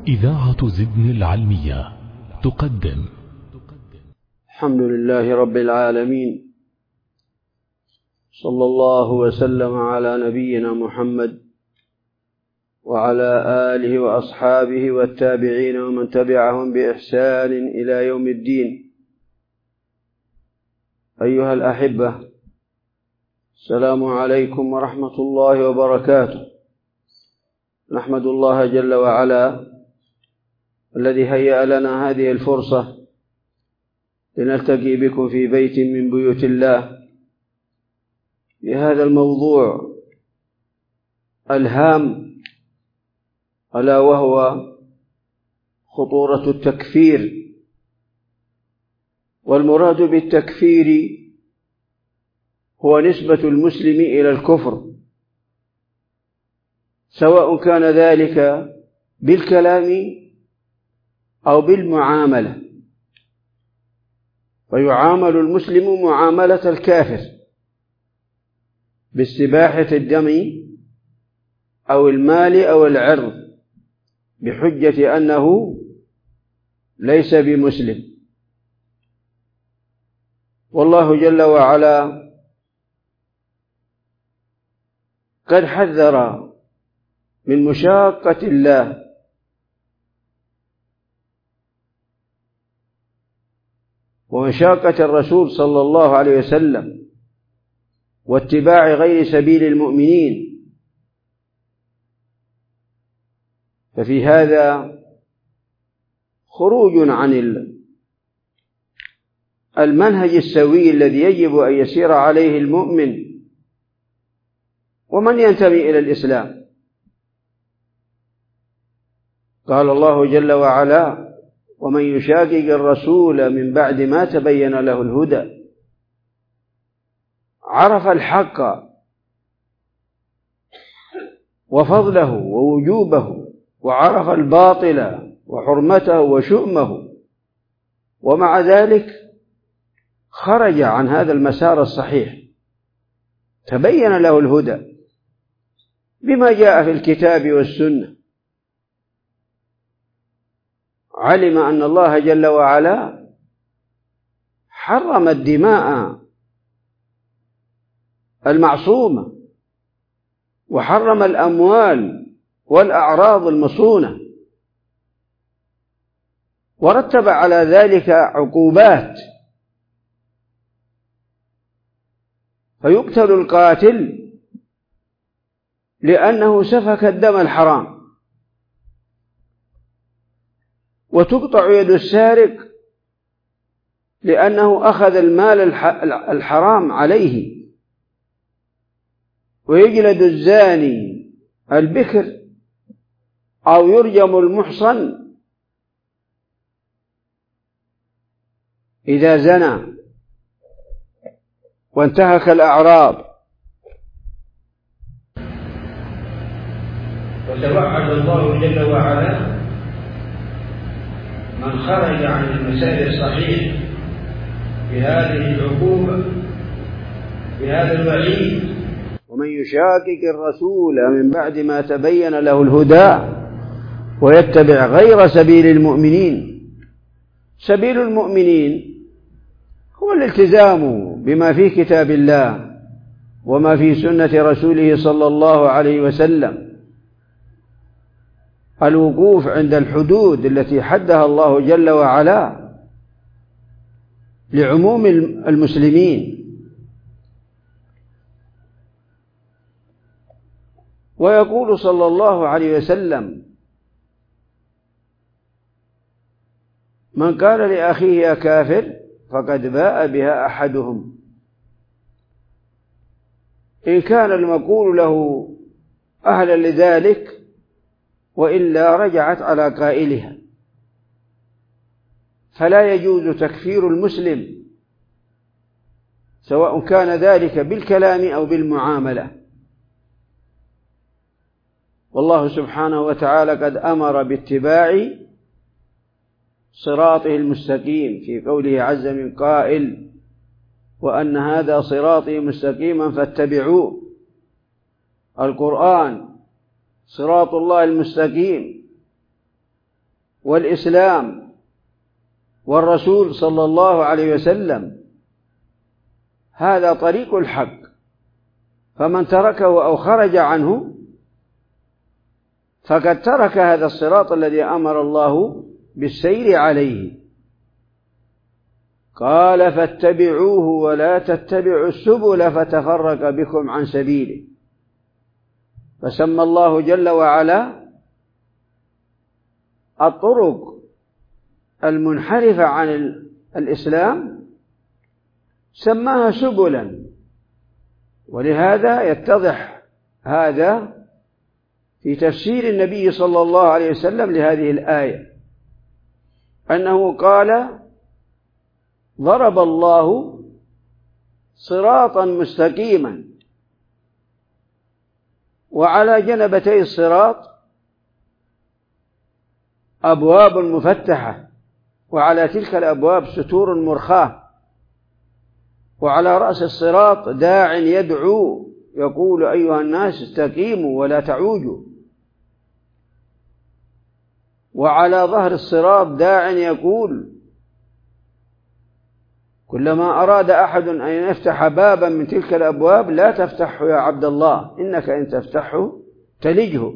إذاعة زدن العلمية تقدم. الحمد لله رب العالمين، صلى الله وسلم على نبينا محمد وعلى آله وأصحابه والتابعين ومن تبعهم بإحسان إلى يوم الدين. أيها الأحبة، السلام عليكم ورحمة الله وبركاته. نحمد الله جل وعلا الذي هيأ لنا هذه الفرصة لنلتقي بكم في بيت من بيوت الله لهذا الموضوع الهام، ألا وهو خطورة التكفير. والمراد بالتكفير هو نسبة المسلم إلى الكفر، سواء كان ذلك بالكلام أو بالمعاملة، فيعامل المسلم معاملة الكافر باستباحة الدم أو المال أو العرض بحجة أنه ليس بمسلم. والله جل وعلا قد حذر من مشاقة الله ومشاقة الرسول صلى الله عليه وسلم واتباع غير سبيل المؤمنين. ففي هذا خروج عن المنهج السوي الذي يجب أن يسير عليه المؤمن ومن ينتمي إلى الإسلام. قال الله جل وعلا: ومن يشاقق الرسول من بعد ما تبين له الهدى. عرف الحق وفضله ووجوبه، وعرف الباطل وحرمته وشؤمه، ومع ذلك خرج عن هذا المسار الصحيح، تبين له الهدى بما جاء في الكتاب والسنة. علم أن الله جل وعلا حرم الدماء المعصومة، وحرم الأموال والأعراض المصونة، ورتب على ذلك عقوبات، فيقتل القاتل لأنه سفك الدم الحرام، وتقطع يد السارق لأنه أخذ المال الحرام عليه، ويجلد الزاني البكر أو يرجم المحصن إذا زنى وانتهك الأعراض. وتوعد الله جل وعلا من خرج عن المسار الصحيح بهذه العقوبة، بهذا الوعيد. ومن يشاقق الرسول من بعد ما تبين له الهدى ويتبع غير سبيل المؤمنين. سبيل المؤمنين هو الالتزام بما في كتاب الله وما في سنة رسوله صلى الله عليه وسلم، الوقوف عند الحدود التي حدها الله جل وعلا لعموم المسلمين. ويقول صلى الله عليه وسلم: من قال لأخيه يا كافر فقد باء بها أحدهم، إن كان المقول له أهلا لذلك، وإلا رجعت على قائلها. فلا يجوز تكفير المسلم، سواء كان ذلك بالكلام أو بالمعاملة. والله سبحانه وتعالى قد أمر باتباع صراطه المستقيم في قوله عز من قائل: وأن هذا صراطي مستقيما فاتبعوه. القرآن صراط الله المستقيم، والإسلام والرسول صلى الله عليه وسلم هذا طريق الحق، فمن تركه أو خرج عنه فقد ترك هذا الصراط الذي أمر الله بالسير عليه. قال فاتبعوه ولا تتبعوا السبل فتفرق بكم عن سبيله. فسمى الله جل وعلا الطرق المنحرفة عن الإسلام سماها سبلا، ولهذا يتضح هذا في تفسير النبي صلى الله عليه وسلم لهذه الآية، أنه قال ضرب الله صراطا مستقيما، وعلى جنبتي الصراط أبواب مفتحة، وعلى تلك الأبواب ستور مرخاة، وعلى رأس الصراط داع يدعو يقول أيها الناس استقيموا ولا تعوجوا، وعلى ظهر الصراط داع يقول كلما أراد أحد أن يفتح بابا من تلك الأبواب لا تفتحه يا عبد الله إنك إن تفتحه تلجه.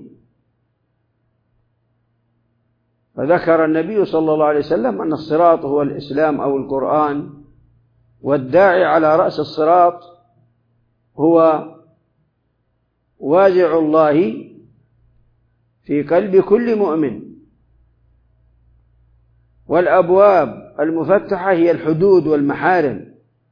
فذكر النبي صلى الله عليه وسلم أن الصراط هو الإسلام أو القرآن، والداعي على رأس الصراط هو وازع الله في قلب كل مؤمن، والأبواب المفتحة هي الحدود والمحارم،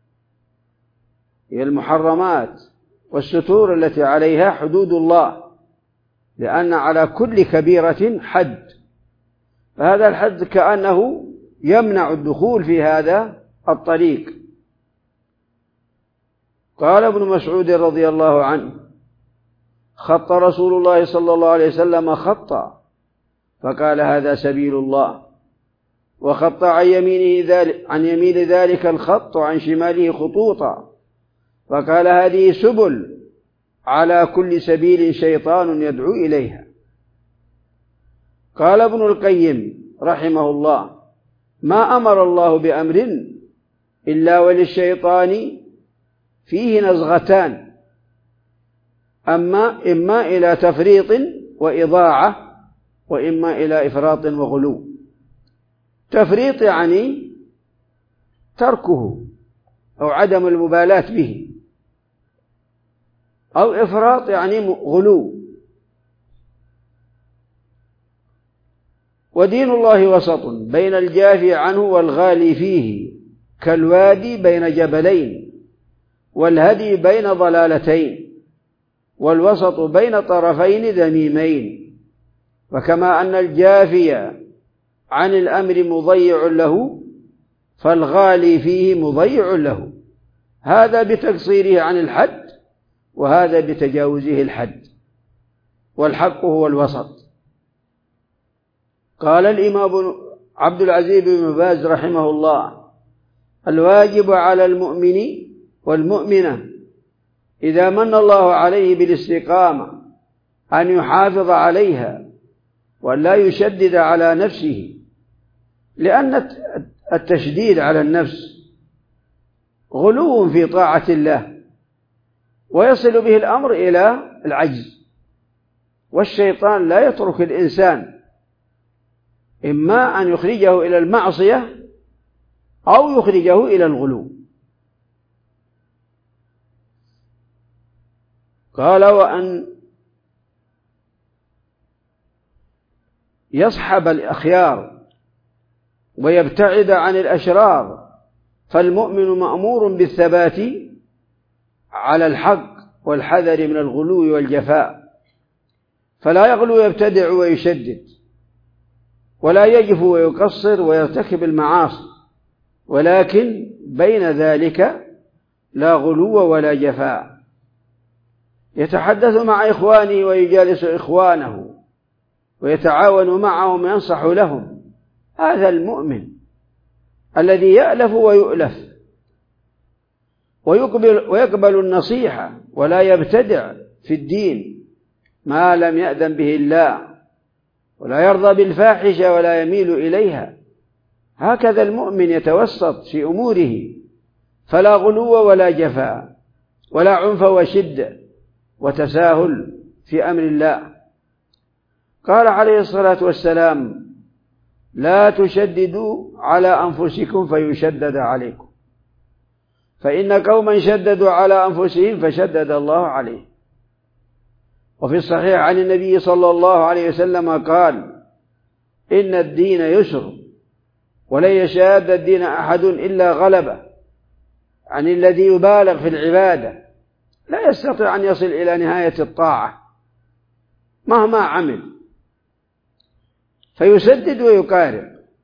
هي المحرمات والستور التي عليها حدود الله، لأن على كل كبيرة حد، فهذا الحد كأنه يمنع الدخول في هذا الطريق. قال ابن مسعود رضي الله عنه خط رسول الله صلى الله عليه وسلم خطا فقال هذا سبيل الله، وخط عن يمين ذلك الخط وعن شماله خطوطا فقال هذه سبل، على كل سبيل شيطان يدعو إليها. قال ابن القيم رحمه الله ما أمر الله بأمر إلا وللشيطان فيه نزغتان، إما إلى تفريط وإضاعة، وإما إلى إفراط وغلو. تفريط يعني تركه أو عدم المبالاة به، أو إفراط يعني غلو. ودين الله وسط بين الجافي عنه والغالي فيه، كالوادي بين جبلين، والهدي بين ضلالتين، والوسط بين طرفين ذميمين. وكما أن الجافي عن الأمر مضيع له، فالغالي فيه مضيع له، هذا بتقصيره عن الحد وهذا بتجاوزه الحد، والحق هو الوسط. قال الإمام عبد العزيز بن باز رحمه الله الواجب على المؤمن والمؤمنة إذا من الله عليه بالاستقامة أن يحافظ عليها ولا يشدد على نفسه، لأن التشديد على النفس غلو في طاعة الله ويصل به الأمر إلى العجز، والشيطان لا يترك الإنسان، إما أن يخرجه إلى المعصية أو يخرجه إلى الغلو. قال وأن يصحب الأخيار ويبتعد عن الأشرار، فالمؤمن مأمور بالثبات على الحق والحذر من الغلو والجفاء، فلا يغلو يبتدع ويشدد، ولا يجفو ويقصر ويرتكب المعاصي، ولكن بين ذلك لا غلو ولا جفاء. يتحدث مع إخوانه ويجالس إخوانه ويتعاون معهم وينصح لهم، هذا المؤمن الذي يألف ويؤلف ويقبل النصيحة ولا يبتدع في الدين ما لم يأذن به الله، ولا يرضى بالفاحشة ولا يميل إليها. هكذا المؤمن يتوسط في أموره، فلا غلو ولا جفاء ولا عنف وشدة وتساهل في أمر الله. قال عليه الصلاة والسلام: لا تشددوا على أنفسكم فيشدد عليكم، فإن قوما شددوا على أنفسهم فشدد الله عليه. وفي الصحيح عن النبي صلى الله عليه وسلم قال: إن الدين يسر ولن يشاد الدين أحد إلا غلبه، عن الذي يبالغ في العبادة لا يستطيع أن يصل إلى نهاية الطاعة مهما عمل، فيسدد ويقارب،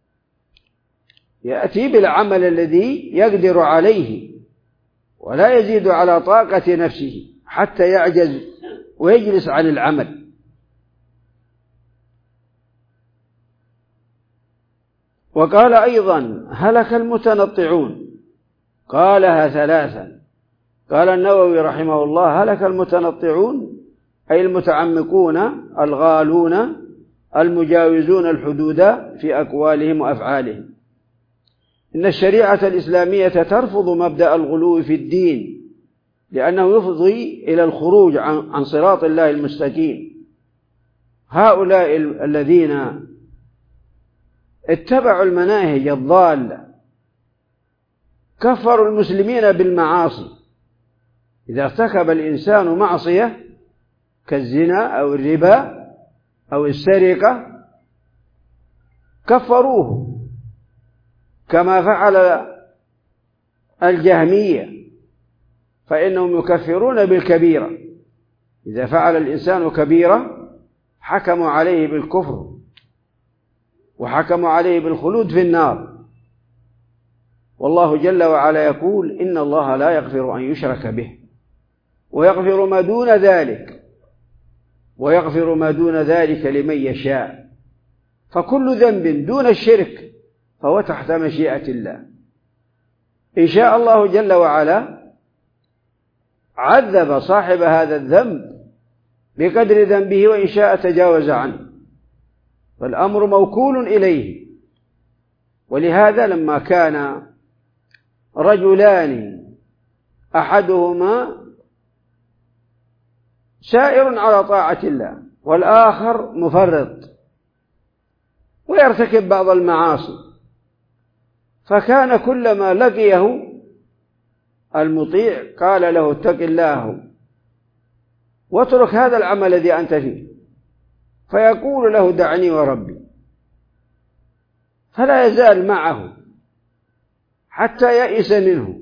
يأتي بالعمل الذي يقدر عليه ولا يزيد على طاقة نفسه حتى يعجز ويجلس عن العمل. وقال أيضا: هلك المتنطعون، قالها ثلاثا. قال النووي رحمه الله: هلك المتنطعون أي المتعمقون الغالون المجاوزون الحدود في أقوالهم وأفعالهم. إن الشريعة الإسلامية ترفض مبدأ الغلو في الدين، لأنه يفضي إلى الخروج عن صراط الله المستقيم. هؤلاء الذين اتبعوا المناهج الضالة كفروا المسلمين بالمعاصي. إذا ارتكب الإنسان معصية كالزنا أو الربا أو السرقة كفروه، كما فعل الجهمية، فإنهم يكفرون بالكبيرة. إذا فعل الإنسان كبيرة حكموا عليه بالكفر وحكموا عليه بالخلود في النار. والله جل وعلا يقول: إن الله لا يغفر أن يشرك به ويغفر ما دون ذلك لمن يشاء. فكل ذنب دون الشرك فهو تحت مشيئة الله. إن شاء الله جل وعلا عذب صاحب هذا الذنب بقدر ذنبه، وإن شاء تجاوز عنه، فالأمر موكول إليه. ولهذا لما كان رجلان أحدهما سائر على طاعة الله والآخر مفرط ويرتكب بعض المعاصي، فكان كلما لقيه المطيع قال له: اتق الله واترك هذا العمل الذي أنت فيه، فيقول له: دعني وربي، فلا يزال معه حتى يئس منه.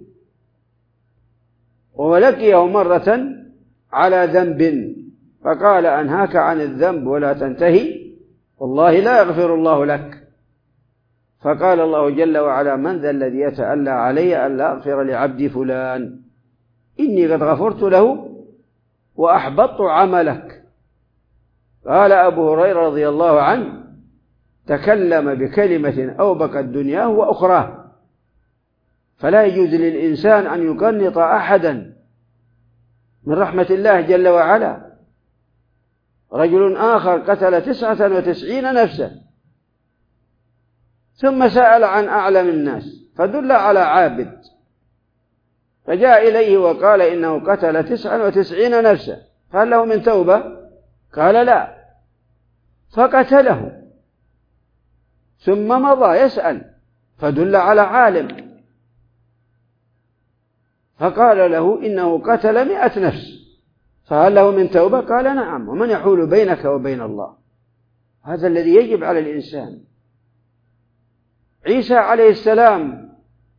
ولقيه مرة على ذنب فقال: أنهاك عن الذنب ولا تنتهي، والله لا يغفر الله لك. فقال الله جل وعلا: من ذا الذي يتألى علي ألا أغفر لعبدي فلان، إني قد غفرت له وأحبطت عملك. قال أبو هريرة رضي الله عنه: تكلم بكلمة أوبقت دنياه وأخراه. فلا يجوز للإنسان أن يقنط أحدا من رحمة الله جل وعلا. رجل آخر قتل 99 نفسا ثم سأل عن أعلم الناس فدل على عابد، فجاء إليه وقال: إنه قتل 99 نفسا، قال له: من توبة؟ قال: لا. فقتله ثم مضى يسأل فدل على عالم، فقال له: إنه قتل 100 نفس، فهل له من توبة؟ قال: نعم. ومن يحول بينك وبين الله؟ هذا الذي يجب على الإنسان. عيسى عليه السلام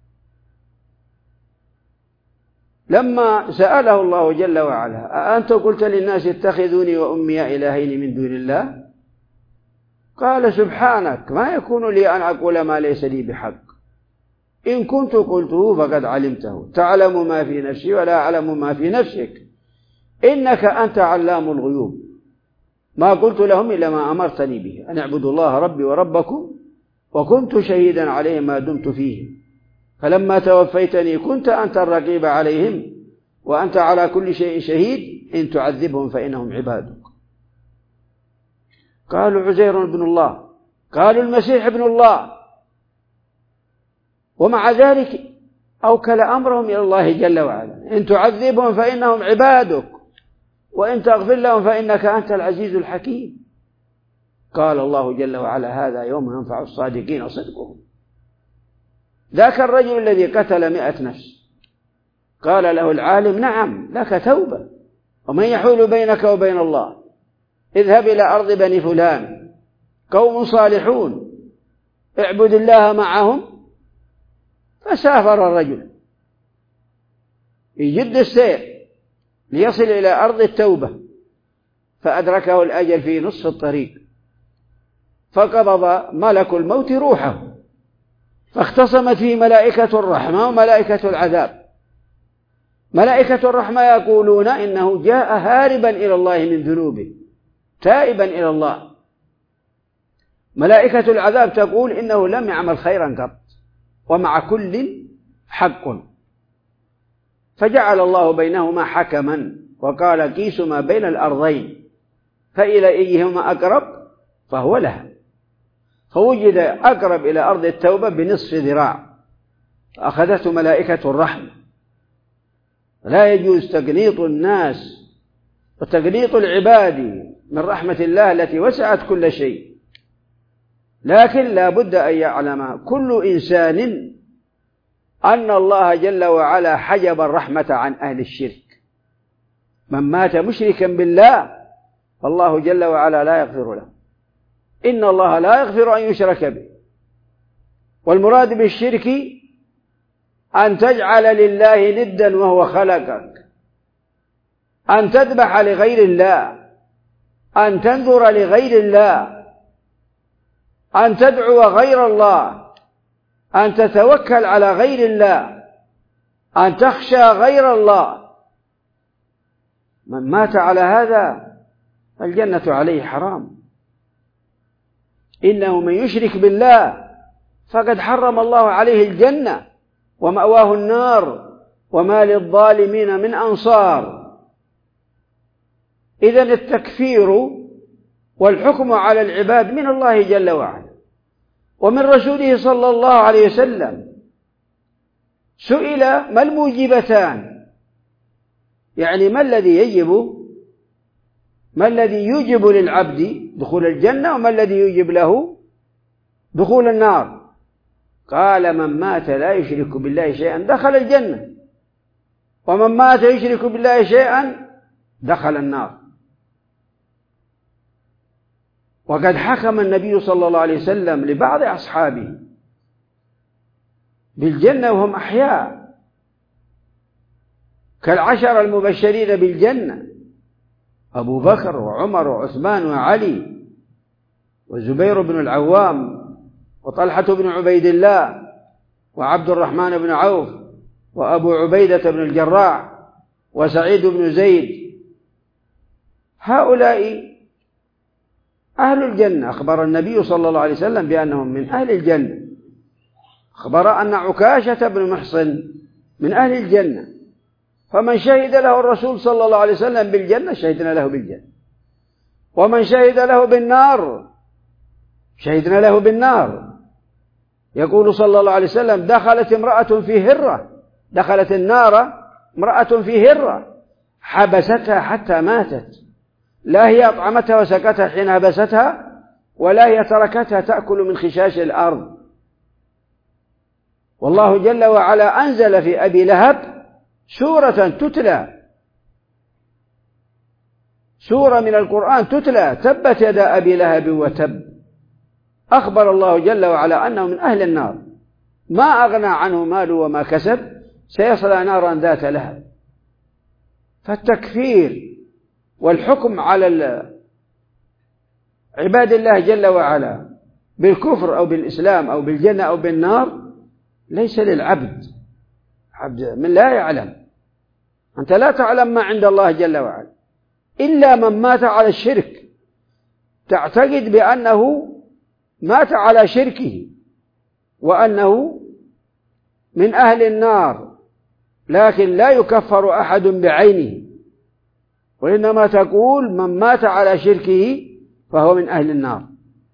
لما سأله الله جل وعلا: أأنت قلت للناس اتخذوني وأمي إلهين من دون الله؟ قال: سبحانك، ما يكون لي أن أقول ما ليس لي بحق، إن كنت قلته فقد علمته، تعلم ما في نفسي ولا أعلم ما في نفسك، إنك أنت علام الغيوب، ما قلت لهم إلا ما أمرتني به، أن اعبدوا الله ربي وربكم، وكنت شهيدا عليهم ما دمت فيهم، فلما توفيتني كنت أنت الرقيب عليهم، وأنت على كل شيء شهيد، إن تعذبهم فإنهم عبادك. قالوا عزير ابن الله، قالوا المسيح ابن الله، ومع ذلك أوكل أمرهم إلى الله جل وعلا. إن تعذبهم فإنهم عبادك وإن تغفر لهم فإنك أنت العزيز الحكيم. قال الله جل وعلا هذا يوم ينفع الصادقين صدقهم. ذاك الرجل الذي قتل 100 نفس قال له العالم نعم لك توبة، ومن يحول بينك وبين الله؟ اذهب إلى أرض بني فلان قوم صالحون اعبد الله معهم. فسافر الرجل يجد السير ليصل إلى أرض التوبة، فأدركه الأجل في نصف الطريق، فقبض ملك الموت روحه، فاختصمت فيه ملائكة الرحمة وملائكة العذاب. ملائكة الرحمة يقولون إنه جاء هاربا إلى الله من ذنوبه تائبا إلى الله. ملائكة العذاب تقول إنه لم يعمل خيرا قط ومع كل حق. فجعل الله بينهما حكما وقال قيسوا ما بين الأرضين فإلى أيهما أقرب فهو لها. فوجد أقرب إلى أرض التوبة بنصف ذراع، فأخذته ملائكة الرحمة. لا يجوز تقنيط الناس وتقنيط العباد من رحمة الله التي وسعت كل شيء، لكن لا بد أن يعلم كل إنسان أن الله جل وعلا حجب الرحمة عن أهل الشرك. من مات مشركا بالله فالله جل وعلا لا يغفر له. إن الله لا يغفر أن يشرك به. والمراد بالشرك أن تجعل لله ندا وهو خلقك، أن تذبح لغير الله، أن تنذر لغير الله، أن تدعو غير الله، أن تتوكل على غير الله، أن تخشى غير الله. من مات على هذا الجنة عليه حرام. إنه من يشرك بالله فقد حرم الله عليه الجنة ومأواه النار وما للظالمين من أنصار. إذن التكفير والحكم على العباد من الله جل وعلا ومن رسوله صلى الله عليه وسلم. سئل ما الموجبتان، يعني ما الذي يوجب للعبد دخول الجنة وما الذي يوجب له دخول النار؟ قال من مات لا يشرك بالله شيئا دخل الجنة، ومن مات يشرك بالله شيئا دخل النار. وقد حكم النبي صلى الله عليه وسلم لبعض أصحابه بالجنة وهم أحياء، كالعشر المبشرين بالجنة: أبو بكر وعمر وعثمان وعلي والزبير بن العوام وطلحة بن عبيد الله وعبد الرحمن بن عوف وأبو عبيدة بن الجراح وسعيد بن زيد. هؤلاء أهل الجنة. أخبر النبي صلى الله عليه وسلم بأنهم من أهل الجنة. أخبر أن عكاشة بن محصن من أهل الجنة، فمن شهد له الرسول صلى الله عليه وسلم بالجنة شهدنا له بالجنة، ومن شهد له بالنار شهدنا له بالنار. يقول صلى الله عليه وسلم: دخلت امرأة في هرة، دخلت النار امرأة في هرة حبستها حتى ماتت، لا هي أطعمتها وسكتها حين حبستها، ولا هي تركتها تأكل من خشاش الأرض. والله جل وعلا أنزل في أبي لهب سورة تتلى، سورة من القرآن تتلى: تبت يدا أبي لهب وتب. أخبر الله جل وعلا أنه من أهل النار، ما أغنى عنه ماله وما كسب، سيصلى نارا ذات لهب. فالتكفير والحكم على عباد الله جل وعلا بالكفر أو بالإسلام أو بالجنة أو بالنار ليس للعبد، عبد من لا يعلم. أنت لا تعلم ما عند الله جل وعلا، إلا من مات على الشرك تعتقد بأنه مات على شركه وأنه من أهل النار، لكن لا يكفر أحد بعينه، وإنما تقول من مات على شركه فهو من أهل النار.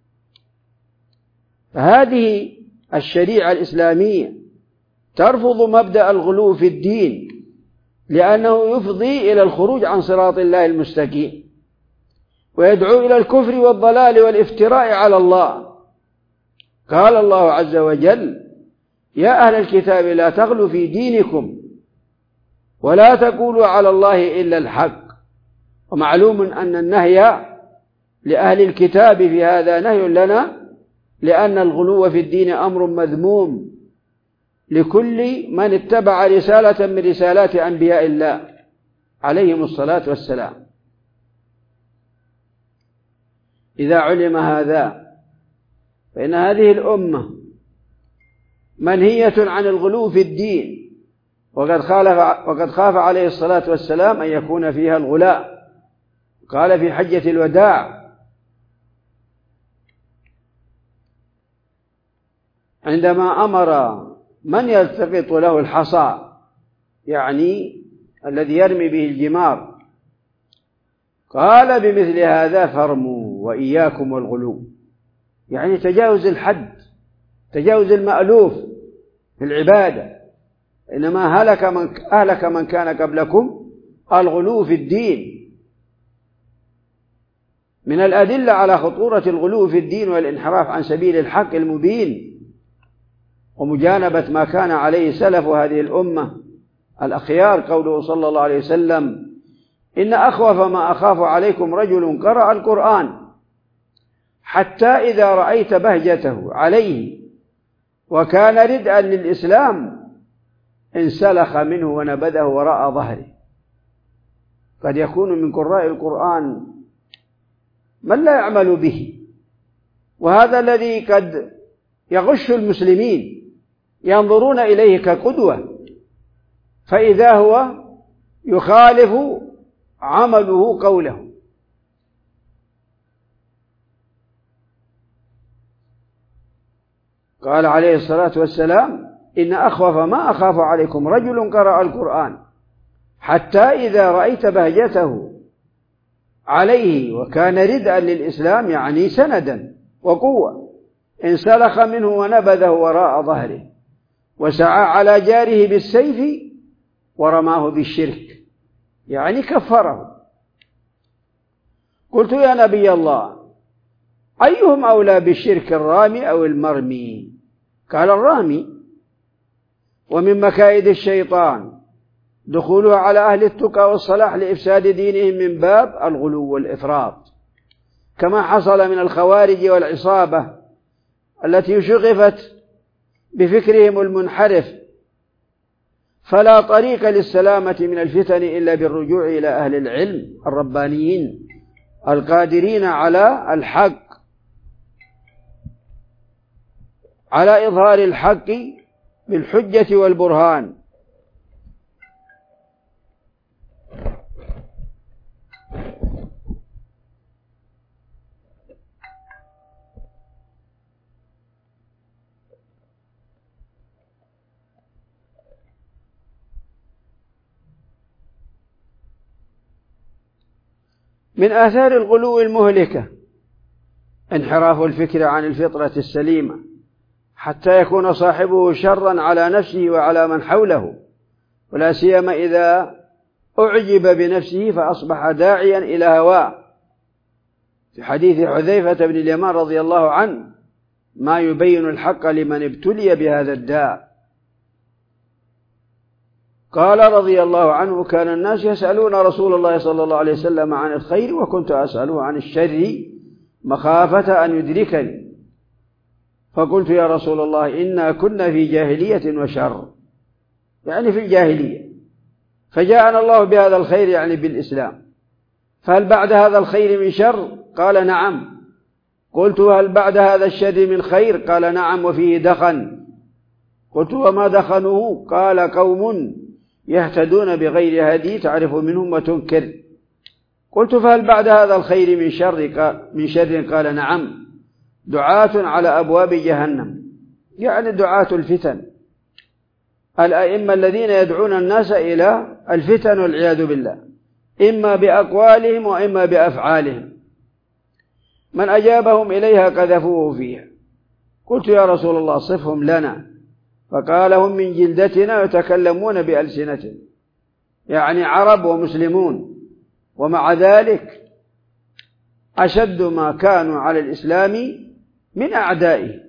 فهذه الشريعة الإسلامية ترفض مبدأ الغلو في الدين، لأنه يفضي إلى الخروج عن صراط الله المستقيم، ويدعو إلى الكفر والضلال والافتراء على الله. قال الله عز وجل: يا أهل الكتاب لا تغلوا في دينكم ولا تقولوا على الله إلا الحق. ومعلوم أن النهي لأهل الكتاب في هذا نهي لنا، لأن الغلو في الدين أمر مذموم لكل من اتبع رسالة من رسالات أنبياء الله عليهم الصلاة والسلام. إذا علم هذا فإن هذه الأمة منهية عن الغلو في الدين، وقد خاف عليه الصلاة والسلام أن يكون فيها الغلاء. قال في حجة الوداع عندما أمر من يلتقط له الحصى، يعني الذي يرمي به الجمار، قال: بمثل هذا فارموا وإياكم والغلو، يعني تجاوز الحد، تجاوز المألوف في العبادة. إنما أهلك من كان قبلكم الغلو في الدين. من الأدلة على خطورة الغلو في الدين والانحراف عن سبيل الحق المبين ومجانبة ما كان عليه سلف هذه الأمة الأخيار قوله صلى الله عليه وسلم: إن أخوف ما أخاف عليكم رجل قرأ القرآن حتى إذا رأيت بهجته عليه وكان ردءا للإسلام انسلخ منه ونبذه وراء ظهره. قد يكون من قراء القرآن من لا يعمل به، وهذا الذي قد يغش المسلمين، ينظرون إليه كقدوة، فإذا هو يخالف عمله قوله. قال عليه الصلاة والسلام: إن أخوف ما أخاف عليكم رجل قرأ القرآن حتى إذا رأيت بهجته عليه وكان ردءا للإسلام، يعني سندا وقوة، انسلخ منه ونبذه وراء ظهره وسعى على جاره بالسيف ورماه بالشرك، يعني كفره. قلت: يا نبي الله، أيهم أولى بالشرك، الرامي أو المرمي؟ قال: الرامي. ومن مكائد الشيطان دخوله على أهل التقى والصلاح لإفساد دينهم من باب الغلو والإفراط، كما حصل من الخوارج والعصابة التي شغفت بفكرهم المنحرف. فلا طريق للسلامة من الفتن إلا بالرجوع إلى أهل العلم الربانيين القادرين على الحق، على إظهار الحق بالحجة والبرهان. من آثار الغلو المهلكة انحراف الفكر عن الفطرة السليمة حتى يكون صاحبه شرا على نفسه وعلى من حوله، ولا سيما إذا أعجب بنفسه فأصبح داعيا إلى هواه. في حديث حذيفة بن اليمان رضي الله عنه: ما يبين الحق لمن ابتلي بهذا الداء. قال رضي الله عنه: كان الناس يسألون رسول الله صلى الله عليه وسلم عن الخير وكنت أسأله عن الشر مخافة أن يدركني، فقلت: يا رسول الله، إنا كنا في جاهلية وشر، يعني في الجاهلية، فجاءنا الله بهذا الخير، يعني بالإسلام، فهل بعد هذا الخير من شر؟ قال: نعم. قلت: هل بعد هذا الشر من خير؟ قال: نعم، وفيه دخن. قلت: وما دخنه؟ قال: قوم يهتدون بغير هدي تعرف منهم وتنكر. قلت: فهل بعد هذا الخير من شر؟ قال: نعم، دعاة على أبواب جهنم، يعني دعاة الفتن، الأئمة الذين يدعون الناس إلى الفتن والعياذ بالله، إما بأقوالهم وإما بأفعالهم. من أجابهم إليها قذفوه فيها. قلت يا رسول الله صفهم لنا، فقال هم من جلدتنا يتكلمون بألسنتنا، يعني عرب ومسلمون، ومع ذلك أشد ما كانوا على الإسلام من أعدائه.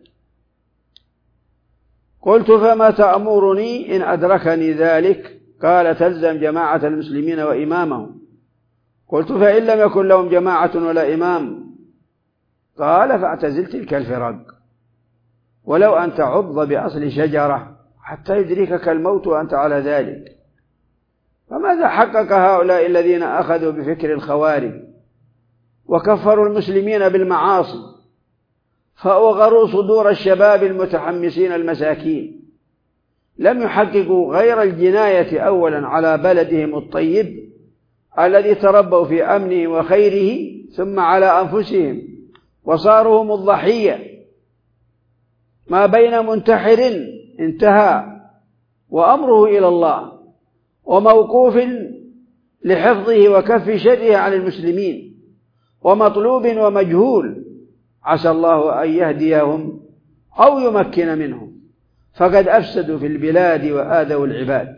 قلت فما تأمرني إن أدركني ذلك؟ قال تلزم جماعة المسلمين وإمامهم. قلت فإن لم يكن لهم جماعة ولا إمام؟ قال فاعتزل تلك الفرق، ولو أن تعض بأصل شجرة حتى يدركك الموت وأنت على ذلك. فماذا حقق هؤلاء الذين أخذوا بفكر الخوارج وكفروا المسلمين بالمعاصي فأوغروا صدور الشباب المتحمسين المساكين؟ لم يحققوا غير الجناية أولا على بلدهم الطيب الذي تربوا في أمنه وخيره، ثم على أنفسهم وصاروا هم الضحية. ما بين منتحر انتهى وأمره إلى الله، وموقوف لحفظه وكف شره عن المسلمين، ومطلوب ومجهول، عسى الله أن يهديهم أو يمكن منهم، فقد أفسدوا في البلاد وآذوا العباد.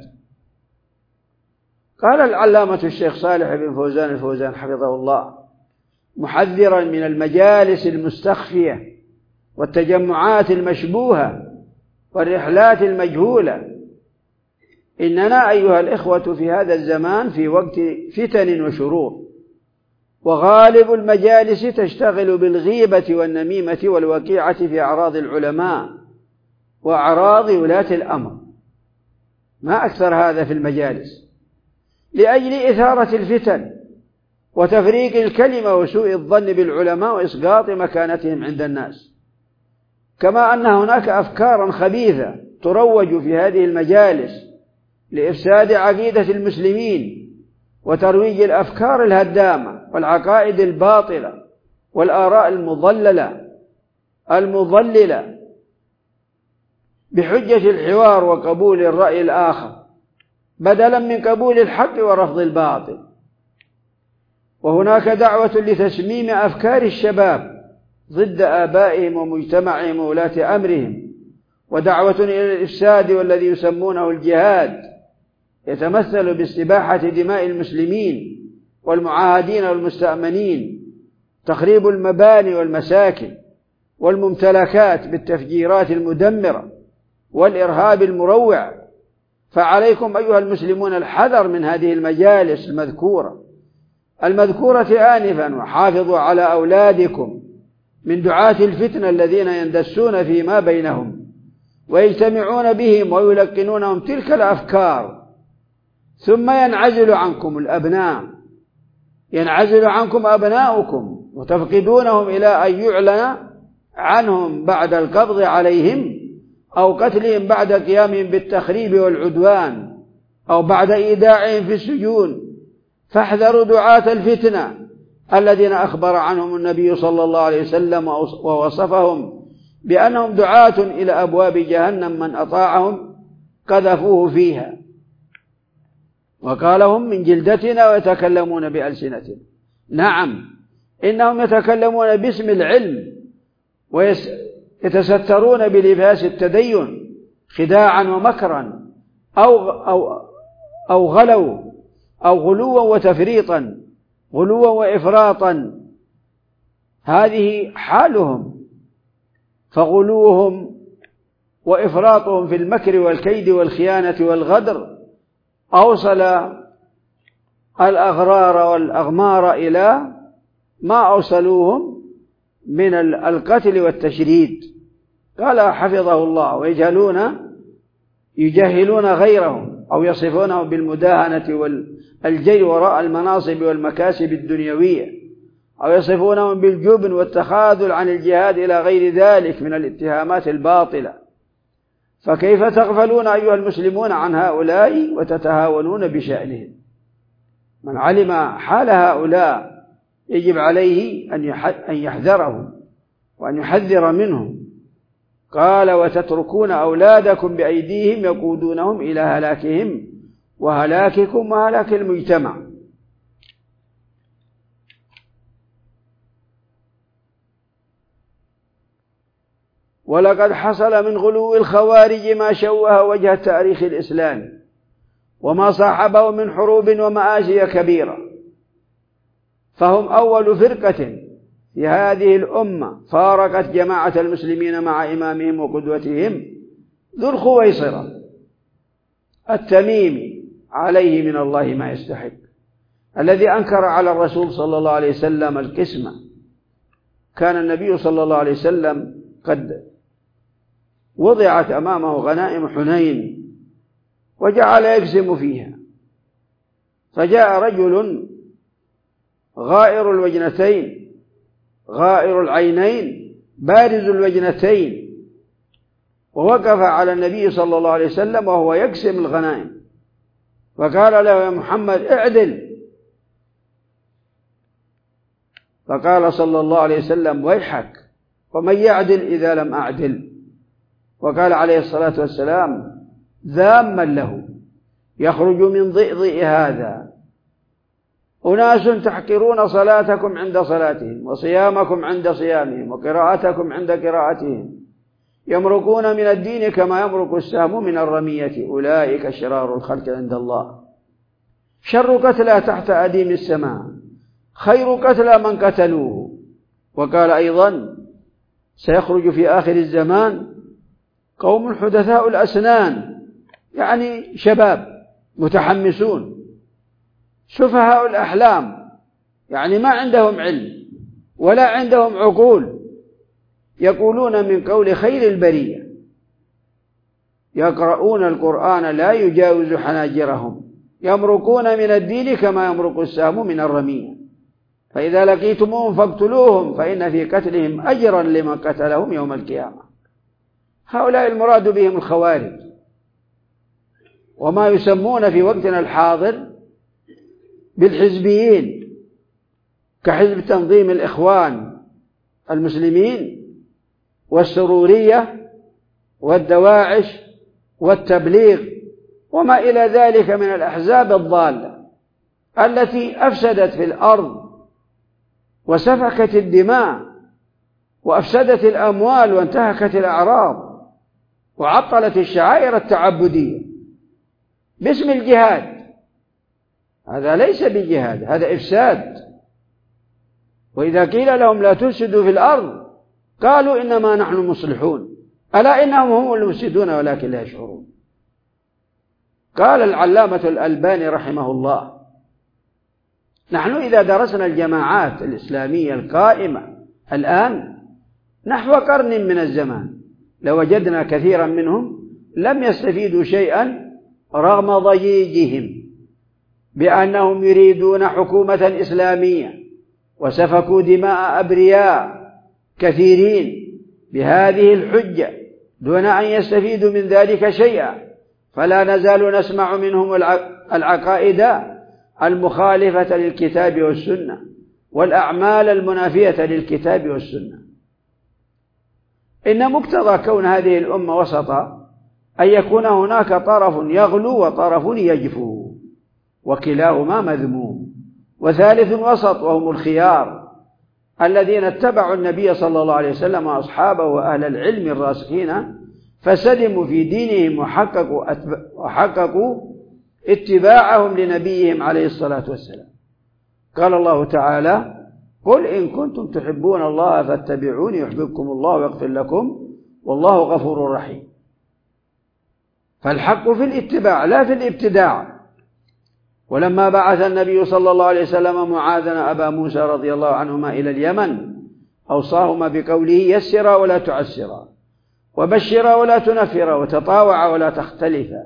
قال العلامة الشيخ صالح بن فوزان الفوزان حفظه الله محذرا من المجالس المستخفية والتجمعات المشبوهة والرحلات المجهولة: إننا أيها الإخوة في هذا الزمان في وقت فتن وشرور، وغالب المجالس تشتغل بالغيبة والنميمة والوقيعة في أعراض العلماء وأعراض ولاة الأمر. ما أكثر هذا في المجالس، لأجل إثارة الفتن وتفريق الكلمة وسوء الظن بالعلماء وإسقاط مكانتهم عند الناس. كما أن هناك أفكارا خبيثة تروج في هذه المجالس لإفساد عقيدة المسلمين وترويج الأفكار الهدامة والعقائد الباطلة والآراء المضللة بحجة الحوار وقبول الرأي الآخر بدلا من قبول الحق ورفض الباطل. وهناك دعوة لتسميم أفكار الشباب ضد آبائهم ومجتمعهم وولاة أمرهم، ودعوة إلى الإفساد والذي يسمونه الجهاد، يتمثل باستباحة دماء المسلمين والمعاهدين والمستأمنين، تخريب المباني والمساكن والممتلكات بالتفجيرات المدمرة والإرهاب المروع. فعليكم أيها المسلمون الحذر من هذه المجالس المذكورة آنفا، وحافظوا على أولادكم من دعاة الفتنة الذين يندسون فيما بينهم ويجتمعون بهم ويلقنونهم تلك الأفكار، ثم ينعزل عنكم أبناؤكم وتفقدونهم إلى أن يعلن عنهم بعد القبض عليهم أو قتلهم بعد قيامهم بالتخريب والعدوان أو بعد إيداعهم في السجون. فاحذروا دعاة الفتنة الذين أخبر عنهم النبي صلى الله عليه وسلم ووصفهم بأنهم دعاة إلى أبواب جهنم من أطاعهم قذفوه فيها. وقال هم من جلدتنا ويتكلمون بألسنتنا. نعم، إنهم يتكلمون باسم العلم ويتسترون بلباس التدين خداعا ومكرا أو غلوا وتفريطا، غلوا وإفراطا. هذه حالهم، فغلوهم وإفراطهم في المكر والكيد والخيانة والغدر أوصل الأغرار والأغمار إلى ما أوصلوهم من القتل والتشريد. قال حفظه الله: يجهلون غيرهم أو يصفونهم بالمداهنة والجري وراء المناصب والمكاسب الدنيوية، أو يصفونهم بالجبن والتخاذل عن الجهاد إلى غير ذلك من الاتهامات الباطلة. فكيف تغفلون أيها المسلمون عن هؤلاء وتتهاونون بشأنهم؟ من علم حال هؤلاء يجب عليه أن يحذرهم وأن يحذر منهم. قال: وتتركون أولادكم بأيديهم يقودونهم إلى هلاكهم وهلاككم وهلاك المجتمع. ولقد حصل من غلو الخوارج ما شوه وجه التاريخ الإسلامي وما صاحبه من حروب ومآسي كبيرة، فهم أول فرقة في هذه الأمة فارقت جماعة المسلمين مع إمامهم وقدوتهم ذو الخويصرة التميمي عليه من الله ما يستحق، الذي أنكر على الرسول صلى الله عليه وسلم القسمة. كان النبي صلى الله عليه وسلم قد وضعت أمامه غنائم حنين وجعل يقسم فيها، فجاء رجل غائر الوجنتين غائر العينين بارز الوجنتين ووقف على النبي صلى الله عليه وسلم وهو يقسم الغنائم، فقال له: يا محمد اعدل. فقال صلى الله عليه وسلم: ويحك، ومن يعدل إذا لم أعدل؟ وقال عليه الصلاة والسلام ذاما له: يخرج من ضئضئ هذا أناس تحقرون صلاتكم عند صلاتهم وصيامكم عند صيامهم وقراءتكم عند قراءتهم، يمرقون من الدين كما يمرق السهم من الرمية، أولئك شرار الخلق عند الله، شر قتلى تحت أديم السماء، خير قتلى من قتلوه. وقال أيضا: سيخرج في آخر الزمان قوم حدثاء الأسنان، يعني شباب متحمسون، سفهاء الأحلام، يعني ما عندهم علم ولا عندهم عقول، يقولون من قول خير البرية، يقرؤون القرآن لا يجاوز حناجرهم، يمرقون من الدين كما يمرق السهم من الرمية، فإذا لقيتموهم فاقتلوهم فإن في قتلهم أجرا لمن قتلهم يوم القيامة. هؤلاء المراد بهم الخوارج، وما يسمون في وقتنا الحاضر بالحزبيين، كحزب تنظيم الإخوان المسلمين والسرورية والدواعش والتبليغ وما إلى ذلك من الأحزاب الضالة التي أفسدت في الأرض وسفكت الدماء وأفسدت الأموال وانتهكت الأعراض وعطلت الشعائر التعبدية باسم الجهاد. هذا ليس بجهاد، هذا إفساد. وإذا قيل لهم لا تفسدوا في الأرض قالوا إنما نحن مصلحون، ألا إنهم هم المفسدون ولكن لا يشعرون. قال العلامة الألباني رحمه الله: نحن إذا درسنا الجماعات الإسلامية القائمة الآن نحو قرن من الزمان لوجدنا كثيرا منهم لم يستفيدوا شيئا رغم ضجيجهم بأنهم يريدون حكومة إسلامية، وسفكوا دماء أبرياء كثيرين بهذه الحجة دون أن يستفيدوا من ذلك شيئا. فلا نزال نسمع منهم العقائد المخالفة للكتاب والسنة والأعمال المنافية للكتاب والسنة. إن مقتضى كون هذه الأمة وسطا أن يكون هناك طرف يغلو وطرف يجفو، وكلاهما مذموم، وثالث وسط وهم الخيار الذين اتبعوا النبي صلى الله عليه وسلم وأصحابه وأهل العلم الراسخين فسلموا في دينهم وحققوا اتباعهم لنبيهم عليه الصلاة والسلام. قال الله تعالى: قل إن كنتم تحبون الله فاتبعوني يحببكم الله ويغفر لكم والله غفور رحيم. فالحق في الاتباع لا في الابتداع. ولما بعث النبي صلى الله عليه وسلم معاذا أبا موسى رضي الله عنهما إلى اليمن أوصاهما بقوله: يسرا ولا تعسرا، وبشرا ولا تنفرا، وتطاوعا ولا تختلفا.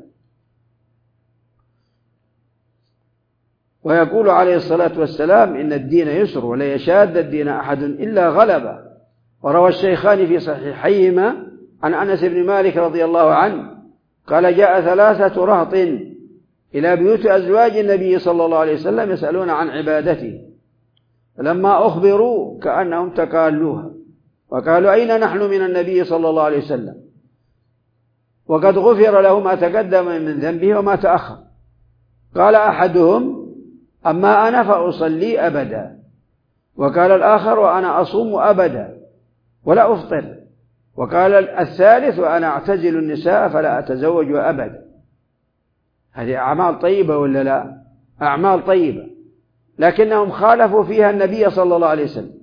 ويقول عليه الصلاة والسلام: إن الدين يسر ولا يشاد الدين أحد إلا غلبه. وروى الشيخان في صحيحيهما عن أنس بن مالك رضي الله عنه قال: جاء 3 رهط إلى بيوت أزواج النبي صلى الله عليه وسلم يسألون عن عبادته، فلما أخبروا كأنهم تقالوها وقالوا: أين نحن من النبي صلى الله عليه وسلم وقد غفر له ما تقدم من ذنبه وما تأخر. قال أحدهم: أما أنا فأصلي أبدا. وقال الآخر: وأنا أصوم أبدا ولا أفطر. وقال الثالث: وأنا أعتزل النساء فلا أتزوج أبدا. هذه أعمال طيبة ولا لا؟ أعمال طيبة، لكنهم خالفوا فيها النبي صلى الله عليه وسلم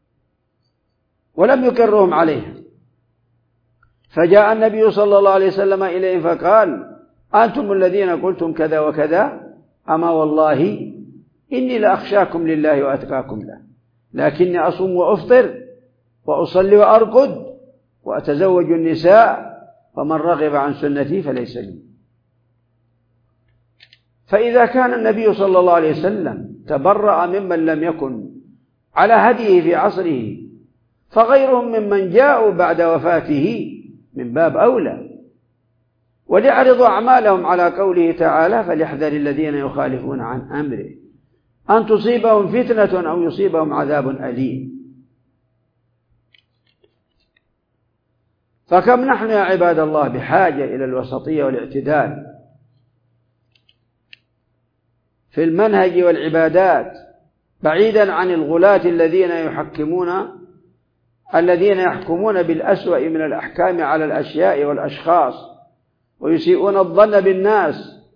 ولم يكرهم عليها. فجاء النبي صلى الله عليه وسلم إليهم فقال: أنتم الذين قلتم كذا وكذا، أما والله إني لأخشاكم لله وأتقاكم له، لكني أصوم وأفطر وأصلي وأرقد وأتزوج النساء، فمن رغب عن سنتي فليس لي. فإذا كان النبي صلى الله عليه وسلم تبرأ ممن لم يكن على هديه في عصره، فغيرهم ممن جاءوا بعد وفاته من باب أولى. وليعرضوا أعمالهم على قوله تعالى: فليحذر الذين يخالفون عن أمره أن تصيبهم فتنة أو يصيبهم عذاب أليم. فكم نحن يا عباد الله بحاجة إلى الوسطية والاعتدال في المنهج والعبادات، بعيدا عن الغلاة الذين يحكمون بالأسوأ من الأحكام على الأشياء والأشخاص ويسيئون الظن بالناس.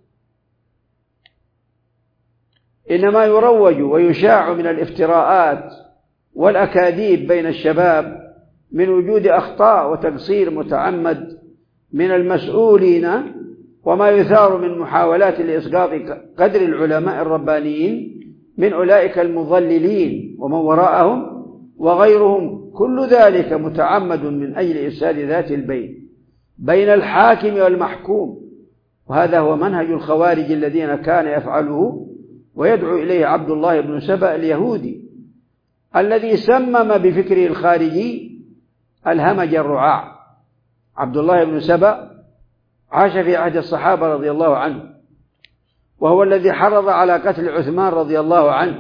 إنما يروج ويشاع من الافتراءات والأكاذيب بين الشباب من وجود أخطاء وتقصير متعمد من المسؤولين، وما يثار من محاولات لإسقاط قدر العلماء الربانيين من أولئك المضللين ومن وراءهم وغيرهم. كل ذلك متعمد من أجل إفساد ذات البين بين الحاكم والمحكوم، وهذا هو منهج الخوارج الذين كان يفعله ويدعو إليه عبد الله بن سبأ اليهودي، الذي سمم بفكره الخارجي الهمج الرعاع. عبد الله بن سبأ عاش في عهد الصحابة رضي الله عنه، وهو الذي حرض على قتل عثمان رضي الله عنه،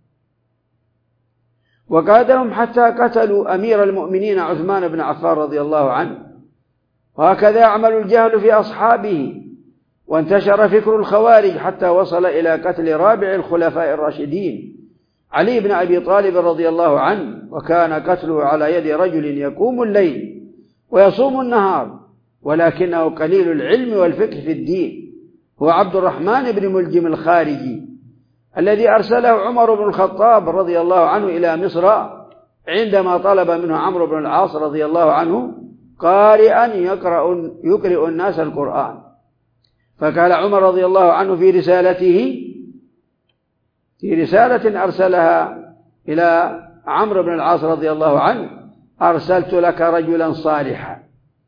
وقادهم حتى قتلوا أمير المؤمنين عثمان بن عفان رضي الله عنه. وهكذا يعمل الجهل في أصحابه، وانتشر فكر الخوارج حتى وصل إلى قتل رابع الخلفاء الراشدين علي بن أبي طالب رضي الله عنه، وكان قتله على يد رجل يقوم الليل ويصوم النهار ولكنه قليل العلم والفقه في الدين، هو عبد الرحمن بن ملجم الخارجي، الذي أرسله عمر بن الخطاب رضي الله عنه إلى مصر عندما طلب منه عمرو بن العاص رضي الله عنه قارئا يقرئ الناس القرآن. فقال عمر رضي الله عنه في رسالة أرسلها إلى عمرو بن العاص رضي الله عنه: أرسلت لك رجلا صالحا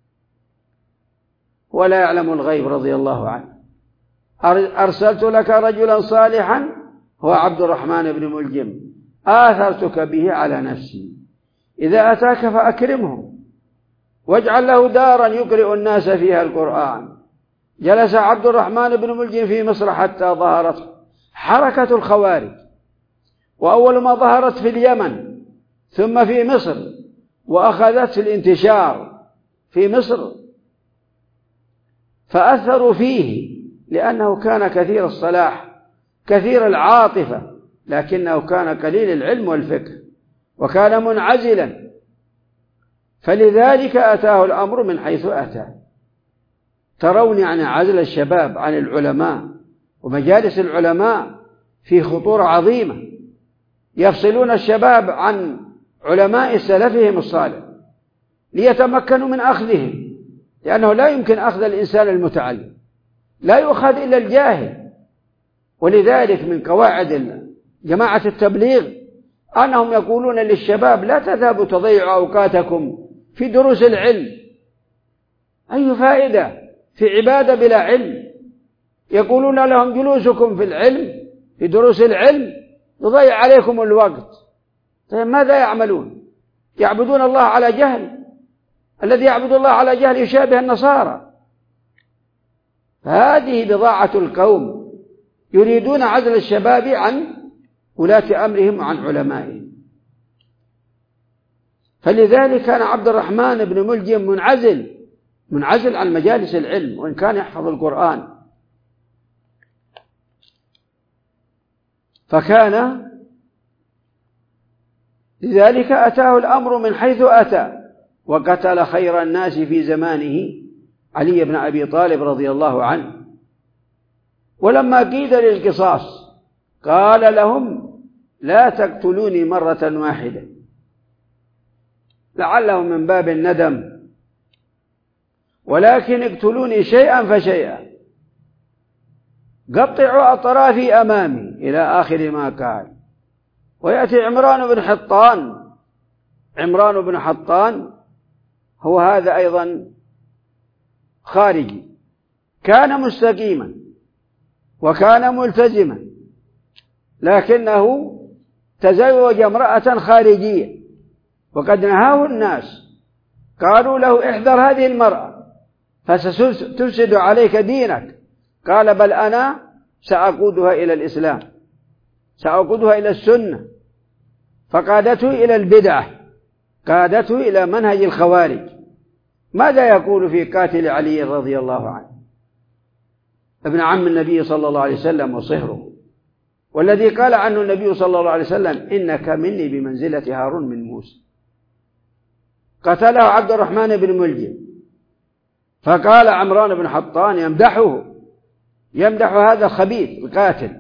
ولا يعلم الغيب رضي الله عنه. أرسلت لك رجلا صالحا هو عبد الرحمن بن ملجم، آثرتك به على نفسي، إذا أتاك فأكرمه واجعل له دارا يقرئ الناس فيها القرآن. جلس عبد الرحمن بن ملجم في مصر حتى ظهرت حركة الخوارج، وأول ما ظهرت في اليمن ثم في مصر، وأخذت الانتشار في مصر، فأثروا فيه لأنه كان كثير الصلاح كثير العاطفة، لكنه كان قليل العلم والفقه وكان منعزلا، فلذلك أتاه الأمر من حيث أتى. ترون يعني عزل الشباب عن العلماء ومجالس العلماء في خطورة عظيمة، يفصلون الشباب عن علماء سلفهم الصالح ليتمكنوا من أخذهم، لأنه لا يمكن أخذ الإنسان المتعلم، لا يؤخذ إلا الجاهل. ولذلك من قواعد جماعة التبليغ أنهم يقولون للشباب: لا تذهبوا تضيعوا أوقاتكم في دروس العلم، أي فائدة في عبادة بلا علم؟ يقولون لهم: جلوسكم في العلم في دروس العلم يضيع عليكم الوقت. طيب ماذا يعملون؟ يعبدون الله على جهل. الذي يعبد الله على جهل يشابه النصارى. هذه بضاعة القوم، يريدون عزل الشباب عن ولاة أمرهم وعن علمائهم. فلذلك كان عبد الرحمن بن ملجم منعزل عن مجالس العلم، وإن كان يحفظ القرآن. فكان لذلك أتاه الأمر من حيث أتى، وقتل خير الناس في زمانه علي بن أبي طالب رضي الله عنه. ولما قيل للقصاص قال لهم لا تقتلوني مرة واحدة، لعله من باب الندم، ولكن اقتلوني شيئا فشيئا، قطعوا أطرافي أمامي إلى آخر ما قال. ويأتي عمران بن حطان هو هذا أيضا خارجي، كان مستقيما وكان ملتزما، لكنه تزوج امرأة خارجية، وقد نهاه الناس، قالوا له احذر هذه المرأة فستفسد عليك دينك، قال بل أنا سأقودها إلى الإسلام، سأقودها إلى السنة، فقادته إلى البدعة، قادته إلى منهج الخوارج. ماذا يقول في قاتل علي رضي الله عنه ابن عم النبي صلى الله عليه وسلم وصهره، والذي قال عنه النبي صلى الله عليه وسلم إنك مني بمنزلة هارون من موسى؟ قتله عبد الرحمن بن ملجم، فقال عمران بن حطان يمدح هذا الخبيث القاتل،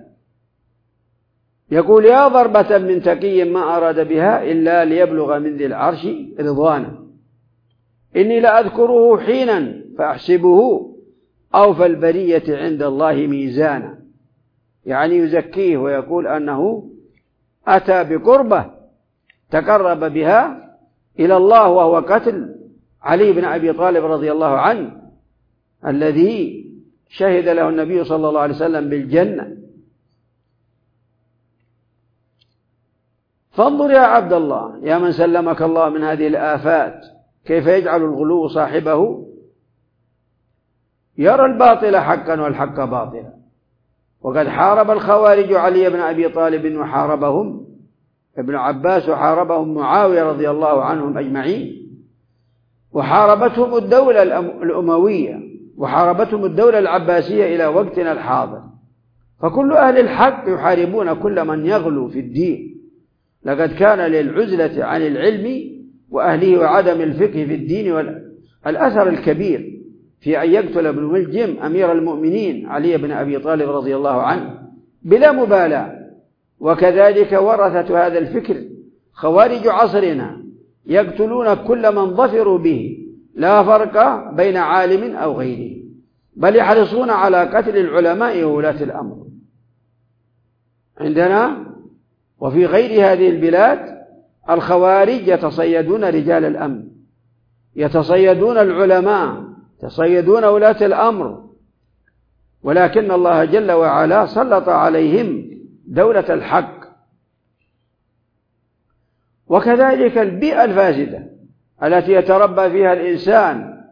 يقول يا ضربة من تقي ما أراد بها إلا ليبلغ من ذي العرش رضوانا، إني لأذكره حينا فأحسبه أوفى البرية عند الله ميزانا، يعني يزكيه ويقول أنه أتى بقربة تقرب بها إلى الله، وهو قتل علي بن أبي طالب رضي الله عنه الذي شهد له النبي صلى الله عليه وسلم بالجنة. فانظر يا عبد الله يا من سلمك الله من هذه الآفات، كيف يجعل الغلو صاحبه يرى الباطل حقا والحق باطلا. وقد حارب الخوارج علي بن أبي طالب وحاربهم ابن عباس وحاربهم معاوية رضي الله عنهم أجمعين، وحاربتهم الدولة الأموية وحاربتهم الدولة العباسية إلى وقتنا الحاضر. فكل أهل الحق يحاربون كل من يغلو في الدين. لقد كان للعزلة عن العلم وأهله وعدم الفقه في الدين والأثر الكبير في أن يقتل ابن ملجم أمير المؤمنين علي بن أبي طالب رضي الله عنه بلا مبالاة. وكذلك ورثة هذا الفكر خوارج عصرنا يقتلون كل من ظفروا به، لا فرق بين عالم أو غيره، بل يحرصون على قتل العلماء وولاة الأمر. عندنا وفي غير هذه البلاد الخوارج يتصيدون رجال الأمن، يتصيدون العلماء، يتصيدون ولاة الأمر، ولكن الله جل وعلا سلط عليهم دولة الحق. وكذلك البيئة الفاسدة التي يتربى فيها الإنسان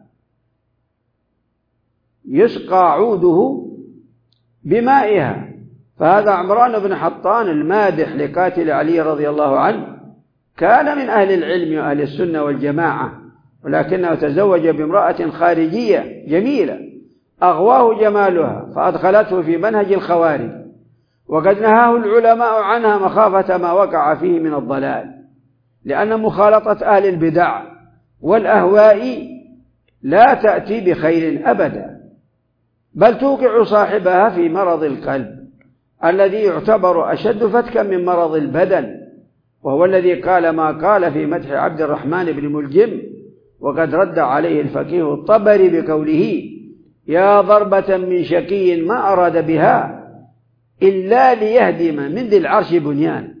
يسقى عوده بمائها. فهذا عمران بن حطان المادح لقاتل علي رضي الله عنه كان من أهل العلم وأهل السنة والجماعة، ولكنه تزوج بامرأة خارجية جميلة أغواه جمالها فأدخلته في منهج الخوارج، وقد نهاه العلماء عنها مخافة ما وقع فيه من الضلال، لأن مخالطة أهل البدع والأهواء لا تأتي بخير أبدا، بل توقع صاحبها في مرض القلب الذي يعتبر أشد فتكا من مرض البدن، وهو الذي قال ما قال في مدح عبد الرحمن بن ملجم. وقد رد عليه الفقيه الطبري بقوله يا ضربة من شقي ما أراد بها إلا ليهدم من ذي العرش بنيان.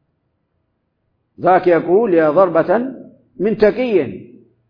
ذاك يقول يا ضربة من تقي،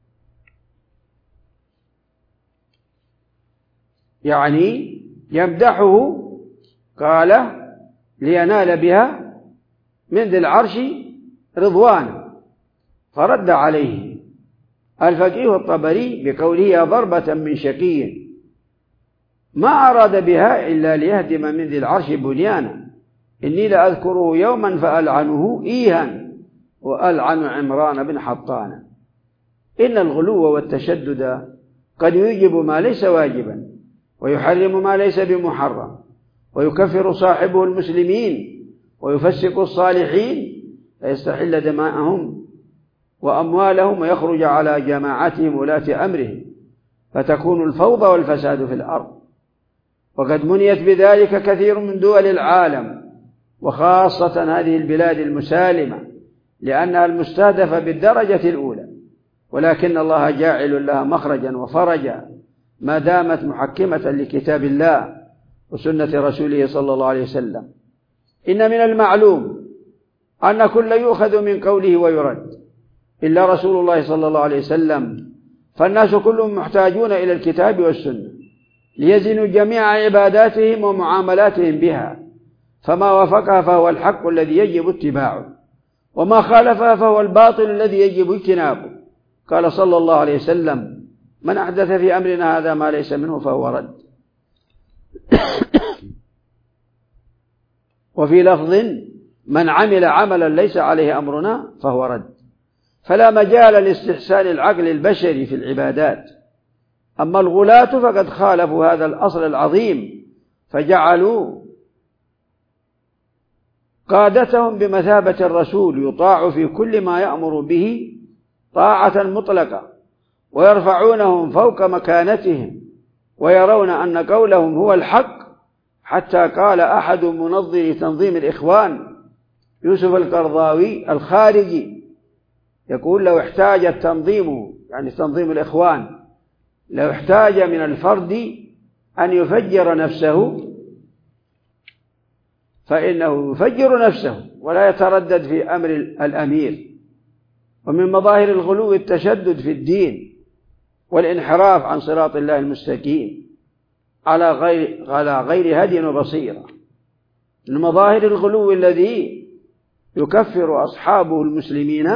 يعني يمدحه، قال لينال بها من ذي العرش رضوان. فرد عليه الفقيه الطبري بقوله يا ضربة من شقي ما أراد بها إلا ليهدم من ذي العرش بنيانا، إني لأذكره يوما فألعنه إيها وألعن عمران بن حطان. إن الغلو والتشدد قد يوجب ما ليس واجبا ويحرم ما ليس بمحرم، ويكفر صاحبه المسلمين ويفسق الصالحين فيستحل دماءهم وأموالهم ويخرج على جماعتهم ولاة أمرهم، فتكون الفوضى والفساد في الأرض. وقد منيت بذلك كثير من دول العالم، وخاصة هذه البلاد المسالمة، لأنها المستهدفة بالدرجة الأولى، ولكن الله جاعل لها مخرجا وفرجا ما دامت محكمة لكتاب الله وسنة رسوله صلى الله عليه وسلم. إن من المعلوم أن كل يؤخذ من قوله ويرد إلا رسول الله صلى الله عليه وسلم، فالناس كلهم محتاجون إلى الكتاب والسنة ليزنوا جميع عباداتهم ومعاملاتهم بها، فما وافقها فهو الحق الذي يجب اتباعه، وما خالفها فهو الباطل الذي يجب اجتنابه. قال صلى الله عليه وسلم: من أحدث في أمرنا هذا ما ليس منه فهو رد. وفي لفظ: من عمل عملا ليس عليه أمرنا فهو رد. فلا مجال لاستحسان العقل البشري في العبادات. أما الغلاة فقد خالفوا هذا الأصل العظيم، فجعلوا قادتهم بمثابة الرسول، يطاع في كل ما يأمر به طاعة مطلقة، ويرفعونهم فوق مكانتهم، ويرون أن قولهم هو الحق. حتى قال أحد منظري تنظيم الإخوان يوسف القرضاوي الخارجي، يقول: لو احتاج التنظيم، يعني تنظيم الإخوان، لو احتاج من الفرد أن يفجر نفسه فإنه يفجر نفسه ولا يتردد في أمر الأمير. ومن مظاهر الغلو التشدد في الدين والانحراف عن صراط الله المستقيم على غير هدي وبصيرة. من مظاهر الغلو الذي يكفر أصحابه المسلمين،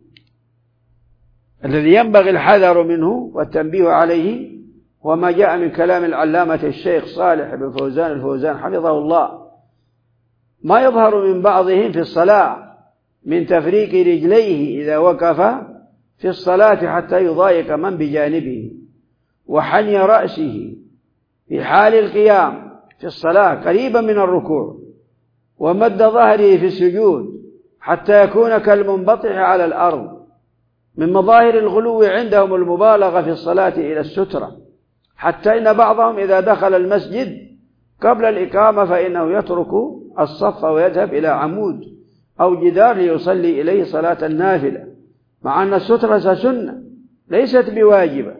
الذي ينبغي الحذر منه والتنبيه عليه، وما جاء من كلام العلامة الشيخ صالح بن فوزان الفوزان حفظه الله، ما يظهر من بعضهم في الصلاة من تفريق رجليه إذا وقف في الصلاة حتى يضايق من بجانبه، وحني رأسه في حال القيام في الصلاة قريبا من الركوع، ومد ظهره في السجود حتى يكون كالمنبطح على الأرض. من مظاهر الغلو عندهم المبالغة في الصلاة إلى السترة، حتى إن بعضهم إذا دخل المسجد قبل الإقامة فإنه يترك الصف ويذهب إلى عمود أو جدار ليصلي إليه صلاة النافلة، مع أن السترة سنة ليست بواجبة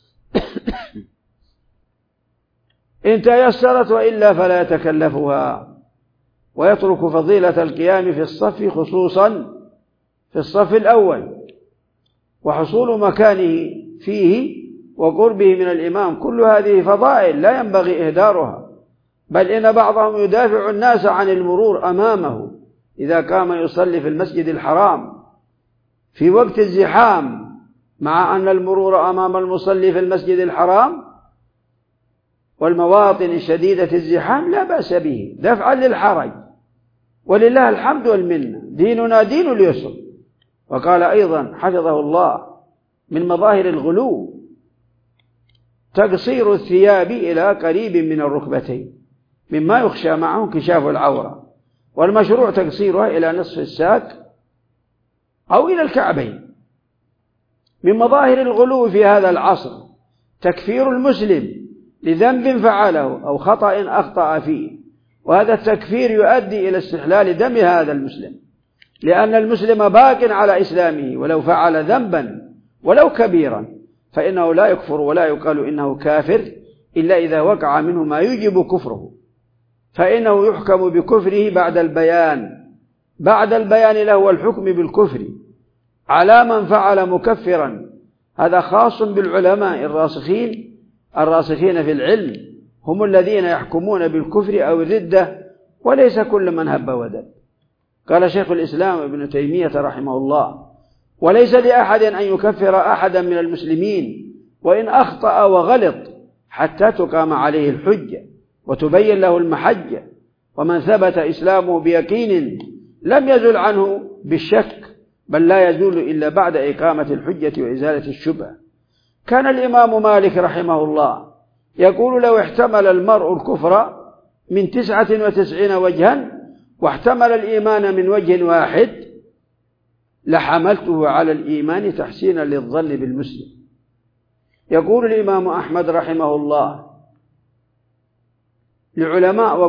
إن تيسرت، وإلا فلا يتكلفها، ويترك فضيلة القيام في الصف خصوصا في الصف الأول، وحصول مكانه فيه وقربه من الإمام. كل هذه فضائل لا ينبغي إهدارها، بل إن بعضهم يدافع الناس عن المرور أمامه إذا قام يصلي في المسجد الحرام في وقت الزحام، مع أن المرور أمام المصلي في المسجد الحرام والمواطن شديدة الزحام لا بأس به دفعا للحرج، ولله الحمد والمنة، ديننا دين اليسر. وقال أيضا حفظه الله: من مظاهر الغلو تقصير الثياب إلى قريب من الركبتين مما يخشى معه انكشاف العورة، والمشروع تقصيرها إلى نصف الساق أو إلى الكعبين. من مظاهر الغلو في هذا العصر تكفير المسلم لذنب فعله أو خطأ أخطأ فيه، وهذا التكفير يؤدي إلى استحلال دم هذا المسلم، لأن المسلم باق على إسلامه، ولو فعل ذنبا ولو كبيرا فإنه لا يكفر ولا يقال إنه كافر إلا إذا وقع منه ما يجب كفره، فإنه يحكم بكفره بعد البيان له والحكم بالكفر على من فعل مكفرا. هذا خاص بالعلماء الراسخين في العلم، هم الذين يحكمون بالكفر أو الردة، وليس كل من هب ودب. قال شيخ الإسلام ابن تيمية رحمه الله: وليس لأحد أن يكفر أحدا من المسلمين وإن أخطأ وغلط حتى تقام عليه الحجة وتبين له المحجة، ومن ثبت إسلامه بيقين لم يزل عنه بالشك، بل لا يزول إلا بعد إقامة الحجة وإزالة الشبهة. كان الإمام مالك رحمه الله يقول: لو احتمل المرء الكفر من 99 وجها واحتمل الإيمان من وجه واحد لحملته على الإيمان تحسينا للظن بالمسلم. يقول الإمام أحمد رحمه الله لعلماء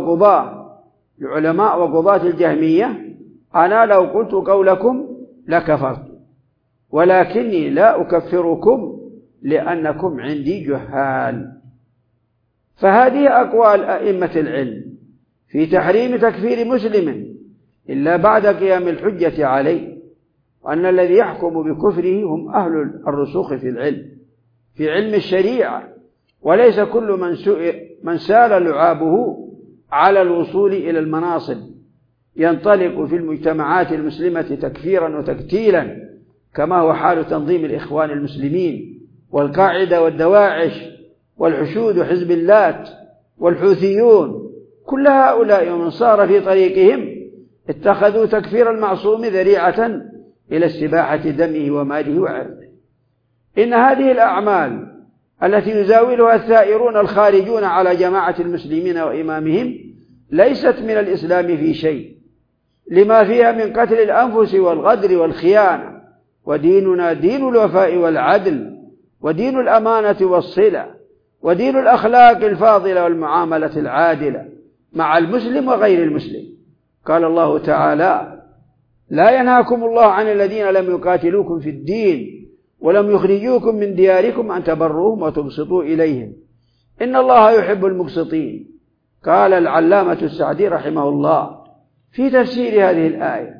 وقضاة الجهمية: أنا لو قلت قولكم لكفرت، ولكني لا أكفركم لأنكم عندي جهال. فهذه أقوال أئمة العلم في تحريم تكفير مسلم إلا بعد قيام الحجة عليه، وأن الذي يحكم بكفره هم أهل الرسوخ في العلم، في علم الشريعة، وليس كل من سال لعابه على الوصول إلى المناصب ينطلق في المجتمعات المسلمة تكفيرا وتكتيلا، كما هو حال تنظيم الإخوان المسلمين والقاعدة والدواعش والحشود وحزب اللات والحوثيون. كل هؤلاء ومن صار في طريقهم اتخذوا تكفير المعصوم ذريعة إلى استباحة دمه وماله وعرضه. إن هذه الأعمال التي يزاولها الثائرون الخارجون على جماعة المسلمين وإمامهم ليست من الإسلام في شيء، لما فيها من قتل الأنفس والغدر والخيانة، وديننا دين الوفاء والعدل، ودين الأمانة والصلة، ودين الأخلاق الفاضلة والمعاملة العادلة مع المسلم وغير المسلم. قال الله تعالى: لا ينهاكم الله عن الذين لم يقاتلوكم في الدين ولم يخرجوكم من دياركم أن تبروهم وتقسطوا إليهم إن الله يحب المقسطين. قال العلامة السعدي رحمه الله في تفسير هذه الآية: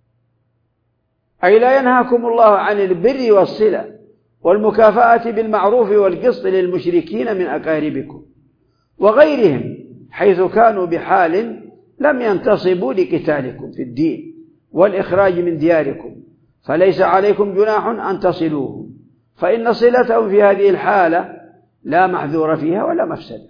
أي لا ينهاكم الله عن البر والصلة والمكافأة بالمعروف والقسط للمشركين من أقاربكم وغيرهم حيث كانوا بحال لم ينتصبوا لقتالكم في الدين والإخراج من دياركم، فليس عليكم جناح أن تصلوهم، فإن صلتهم في هذه الحالة لا محذور فيها ولا مفسدة.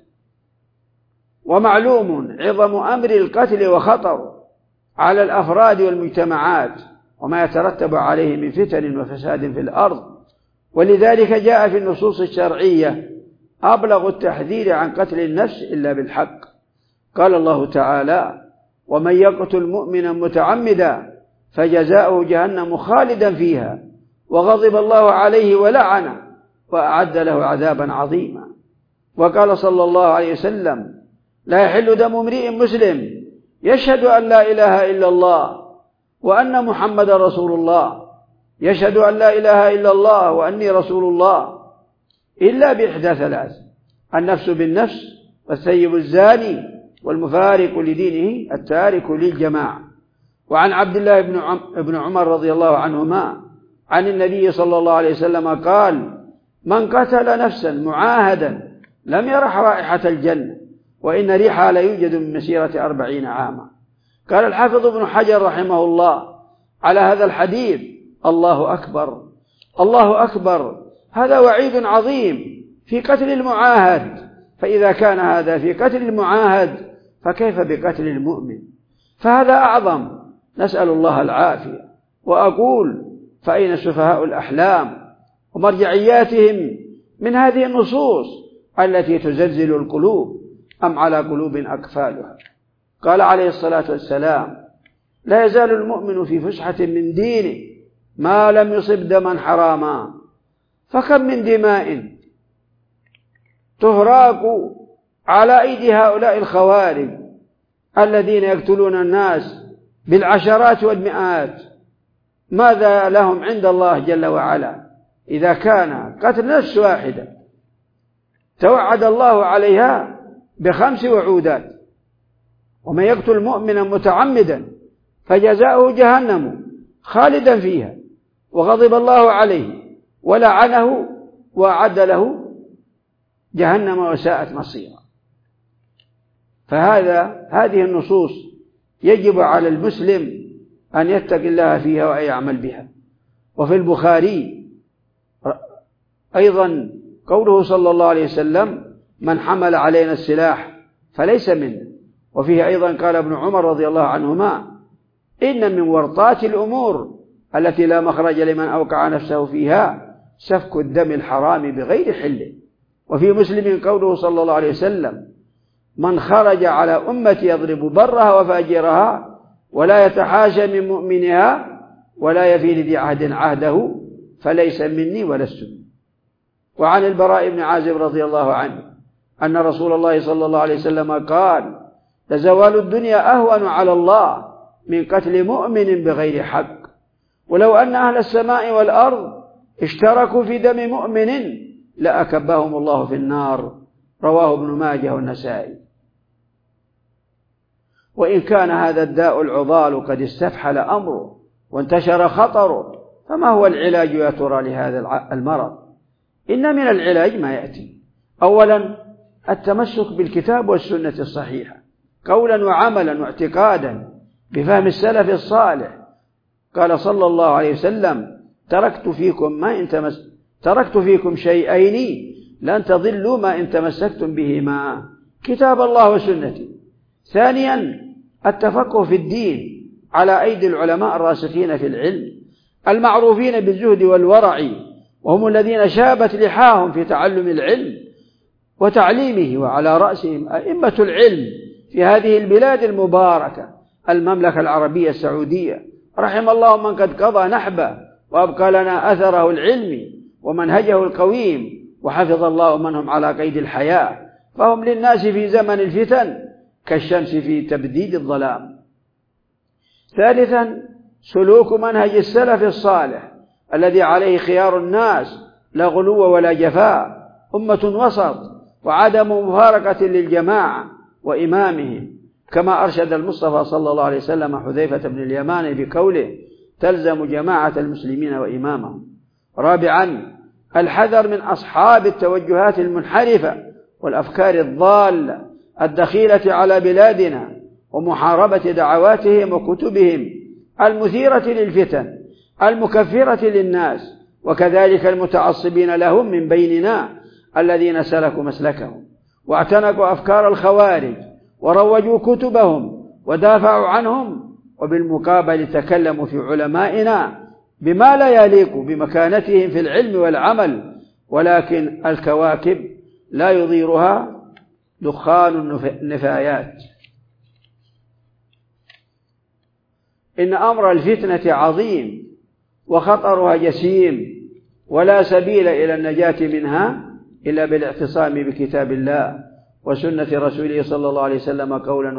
ومعلوم عظم أمر القتل وخطر على الأفراد والمجتمعات وما يترتب عليه من فتن وفساد في الأرض، ولذلك جاء في النصوص الشرعية أبلغ التحذير عن قتل النفس إلا بالحق. قال الله تعالى: ومن يقتل مؤمنا متعمدا فجزاؤه جهنم خالدا فيها وغضب الله عليه ولعنه وأعد له عذابا عظيما. وقال صلى الله عليه وسلم: لا يحل دم امرئ مسلم يشهد أن لا إله إلا الله وأن محمد رسول الله، يشهد أن لا إله إلا الله وأني رسول الله، إلا بإحدى ثلاث: النفس بالنفس، والثيب الزاني، والمفارق لدينه التارك للجماعة. وعن عبد الله بن عمر رضي الله عنهما عن النبي صلى الله عليه وسلم قال: من قتل نفسا معاهدا لم يرح رائحة الجنة وإن ريحها لا يوجد من مسيرة 40 عاما. قال الحافظ ابن حجر رحمه الله على هذا الحديث: الله أكبر الله أكبر، هذا وعيد عظيم في قتل المعاهد، فإذا كان هذا في قتل المعاهد فكيف بقتل المؤمن؟ فهذا أعظم، نسأل الله العافية. وأقول: فأين سفهاء الأحلام ومرجعياتهم من هذه النصوص التي تزلزل القلوب؟ أم على قلوب أقفالها؟ قال عليه الصلاة والسلام: لا يزال المؤمن في فسحة من دينه ما لم يصب دما حراما. فكم من دماء تهراق على أيدي هؤلاء الخوارج الذين يقتلون الناس بالعشرات والمئات. ماذا لهم عند الله جل وعلا إذا كان قتل نفس واحدة توعد الله عليها ب5 وعودات؟ ومن يقتل مؤمنا متعمدا فجزاؤه جهنم خالدا فيها وغضب الله عليه ولعنه وأعد له جهنم وساءت مصيرا. هذه النصوص يجب على المسلم أن يتقي الله فيها وأن يعمل بها. وفي البخاري أيضا قوله صلى الله عليه وسلم: من حمل علينا السلاح فليس منا. وفيه أيضا قال ابن عمر رضي الله عنهما: إن من ورطات الأمور التي لا مخرج لمن أوقع نفسه فيها سفك الدم الحرام بغير حله. وفي مسلم قوله صلى الله عليه وسلم: من خرج على أمتي يضرب برها وفاجرها ولا يتحاشى من مؤمنها ولا يفي لذي عهد عهده فليس مني ولست مني. وعن البراء بن عازب رضي الله عنه أن رسول الله صلى الله عليه وسلم قال: لزوال الدنيا أهون على الله من قتل مؤمن بغير حق، ولو أن أهل السماء والأرض اشتركوا في دم مؤمن لأكبهم الله في النار. رواه ابن ماجه والنسائي. وإن كان هذا الداء العضال قد استفحل أمره وانتشر خطره، فما هو العلاج يا ترى لهذا المرض؟ إن من العلاج ما يأتي: أولا التمسك بالكتاب والسنة الصحيحة قولا وعملا واعتقادا بفهم السلف الصالح. قال صلى الله عليه وسلم: تركت فيكم شيئين لن تضلوا ما إن تمسكتم بهما، كتاب الله وسنتي. ثانيا التفقه في الدين على أيدي العلماء الراسخين في العلم المعروفين بالزهد والورع، وهم الذين شابت لحاهم في تعلم العلم وتعليمه، وعلى رأسهم أئمة العلم في هذه البلاد المباركة المملكة العربية السعودية. رحم الله من قد قضى نحبه وأبقى لنا أثره العلمي ومنهجه القويم، وحفظ الله من هم على قيد الحياة، فهم للناس في زمن الفتن كالشمس في تبديد الظلام. ثالثا سلوك منهج السلف الصالح الذي عليه خيار الناس، لا غلو ولا جفاء، أمة وسط، وعدم مفارقة للجماعة وإمامهم، كما أرشد المصطفى صلى الله عليه وسلم حذيفة بن اليمان بقوله: تلزم جماعة المسلمين وإمامهم. رابعا الحذر من أصحاب التوجهات المنحرفة والأفكار الضالة الدخيلة على بلادنا، ومحاربة دعواتهم وكتبهم المثيرة للفتن المكفرة للناس، وكذلك المتعصبين لهم من بيننا الذين سلكوا مسلكهم واعتنقوا أفكار الخوارج وروجوا كتبهم ودافعوا عنهم، وبالمقابل تكلموا في علمائنا بما لا يليق بمكانتهم في العلم والعمل. ولكن الكواكب لا يضيرها دخان النفايات. إن أمر الفتنة عظيم وخطرها جسيم، ولا سبيل إلى النجاة منها إلا بالاعتصام بكتاب الله وسنة رسوله صلى الله عليه وسلم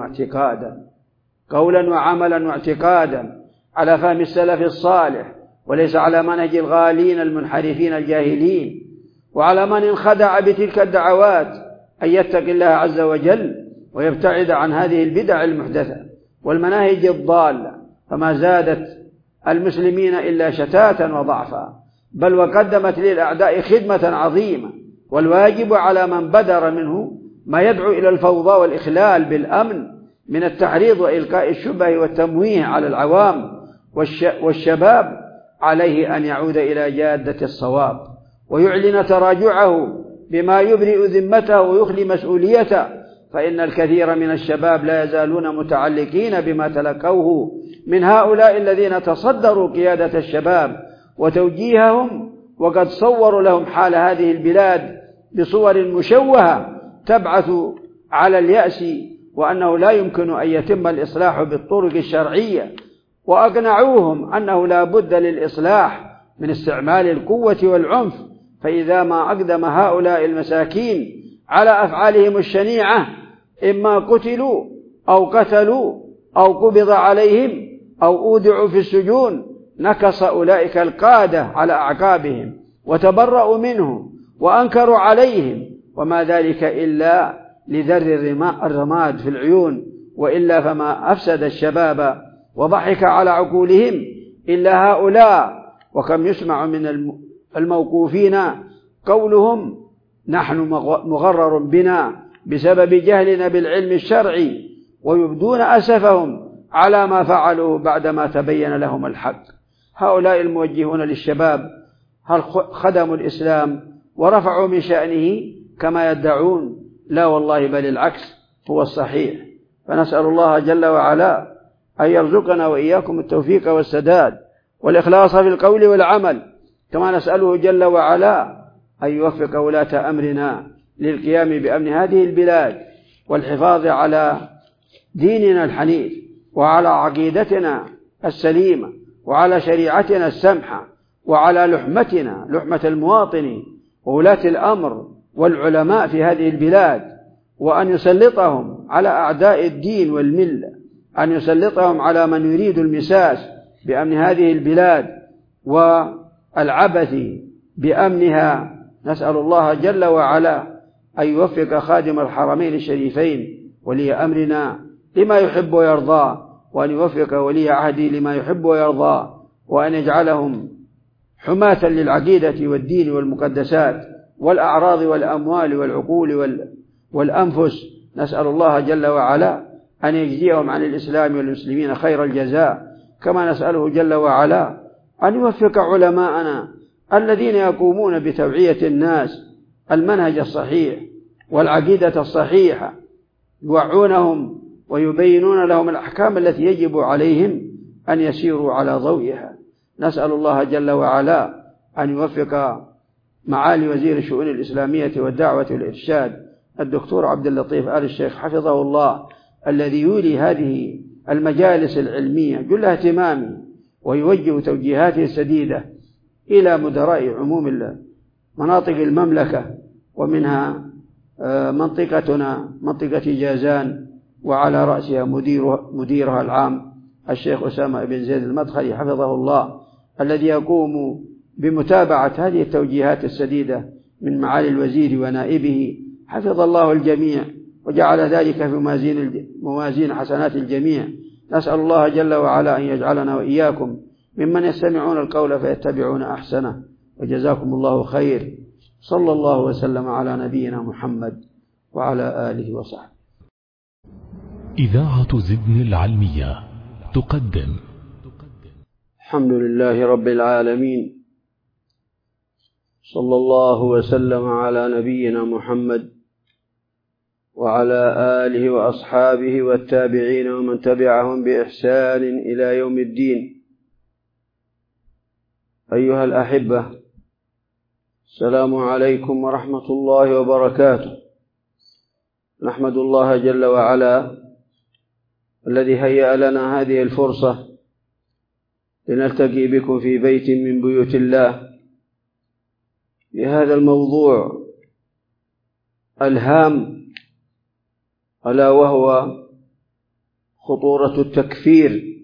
قولا وعملا واعتقادا على فهم السلف الصالح، وليس على منهج الغالين المنحرفين الجاهلين. وعلى من انخدع بتلك الدعوات أن يتقي الله عز وجل ويبتعد عن هذه البدع المحدثة والمناهج الضالة، فما زادت المسلمين إلا شتاتا وضعفا، بل وقدمت للأعداء خدمة عظيمة. والواجب على من بدر منه ما يدعو إلى الفوضى والإخلال بالأمن من التحريض وإلقاء الشبه والتمويه على العوام والشباب، عليه أن يعود إلى جادة الصواب ويعلن تراجعه بما يبرئ ذمته ويخلي مسؤوليته، فإن الكثير من الشباب لا يزالون متعلقين بما تلقوه من هؤلاء الذين تصدروا قيادة الشباب وتوجيههم، وقد صوروا لهم حال هذه البلاد بصور مشوهة تبعث على اليأس وأنه لا يمكن أن يتم الإصلاح بالطرق الشرعية، وأقنعوهم أنه لا بد للإصلاح من استعمال القوة والعنف. فإذا ما أقدم هؤلاء المساكين على أفعالهم الشنيعة إما قتلوا أو قتلوا أو قبض عليهم أو أودعوا في السجون، نكص أولئك القادة على أعقابهم وتبرأوا منهم وأنكروا عليهم، وما ذلك إلا لذر الرماد في العيون، وإلا فما أفسد الشباب وضحك على عقولهم إلا هؤلاء. وكم يسمع من الموقوفين قولهم: نحن مغرر بنا بسبب جهلنا بالعلم الشرعي، ويبدون أسفهم على ما فعلوا بعدما تبين لهم الحق. هؤلاء الموجهون للشباب هل خدموا الإسلام ورفعوا من شأنه كما يدعون؟ لا والله، بل العكس هو الصحيح. فنسأل الله جل وعلا أن يرزقنا وإياكم التوفيق والسداد والإخلاص في القول والعمل، كما نسأله جل وعلا أن يوفق ولاة أمرنا للقيام بأمن هذه البلاد والحفاظ على ديننا الحنيف وعلى عقيدتنا السليمة وعلى شريعتنا السمحة، وعلى لحمتنا لحمة المواطن وولاة الأمر والعلماء في هذه البلاد، وأن يسلطهم على أعداء الدين والملة، أن يسلطهم على من يريد المساس بأمن هذه البلاد والعبث بأمنها. نسأل الله جل وعلا أن يوفق خادم الحرمين الشريفين ولي أمرنا لما يحب ويرضى، وأن يوفق ولي عهدي لما يحب ويرضى، وأن يجعلهم حماة للعقيدة والدين والمقدسات والأعراض والأموال والعقول والأنفس. نسأل الله جل وعلا أن يجزيهم عن الإسلام والمسلمين خير الجزاء، كما نسأله جل وعلا أن يوفق علماءنا الذين يقومون بتوعية الناس المنهج الصحيح والعقيدة الصحيحة، يوعونهم ويبينون لهم الأحكام التي يجب عليهم أن يسيروا على ضوئها. نسأل الله جل وعلا أن يوفق معالي وزير الشؤون الإسلامية والدعوة والإرشاد الدكتور عبد اللطيف آل الشيخ حفظه الله، الذي يولي هذه المجالس العلمية جل اهتمامه، ويوجه توجيهاته السديدة إلى مدراء عموم مناطق المملكة، ومنها منطقتنا منطقة جازان، وعلى رأسها مديرها العام الشيخ أسامة بن زيد المدخلي حفظه الله، الذي يقوم بمتابعة هذه التوجيهات السديدة من معالي الوزير ونائبه، حفظ الله الجميع وجعل ذلك في موازين حسنات الجميع. نسأل الله جل وعلا أن يجعلنا وإياكم ممن يستمعون القول فيتبعون أحسنه، وجزاكم الله خير. صلى الله وسلم على نبينا محمد وعلى آله وصحبه. إذاعة زدن العلمية تقدم. الحمد لله رب العالمين، صلى الله وسلم على نبينا محمد وعلى آله وأصحابه والتابعين ومن تبعهم بإحسان إلى يوم الدين. أيها الأحبة، السلام عليكم ورحمة الله وبركاته. نحمد الله جل وعلا الذي هيأ لنا هذه الفرصة لنلتقي بكم في بيت من بيوت الله بهذا الموضوع الهام، ألا وهو خطورة التكفير.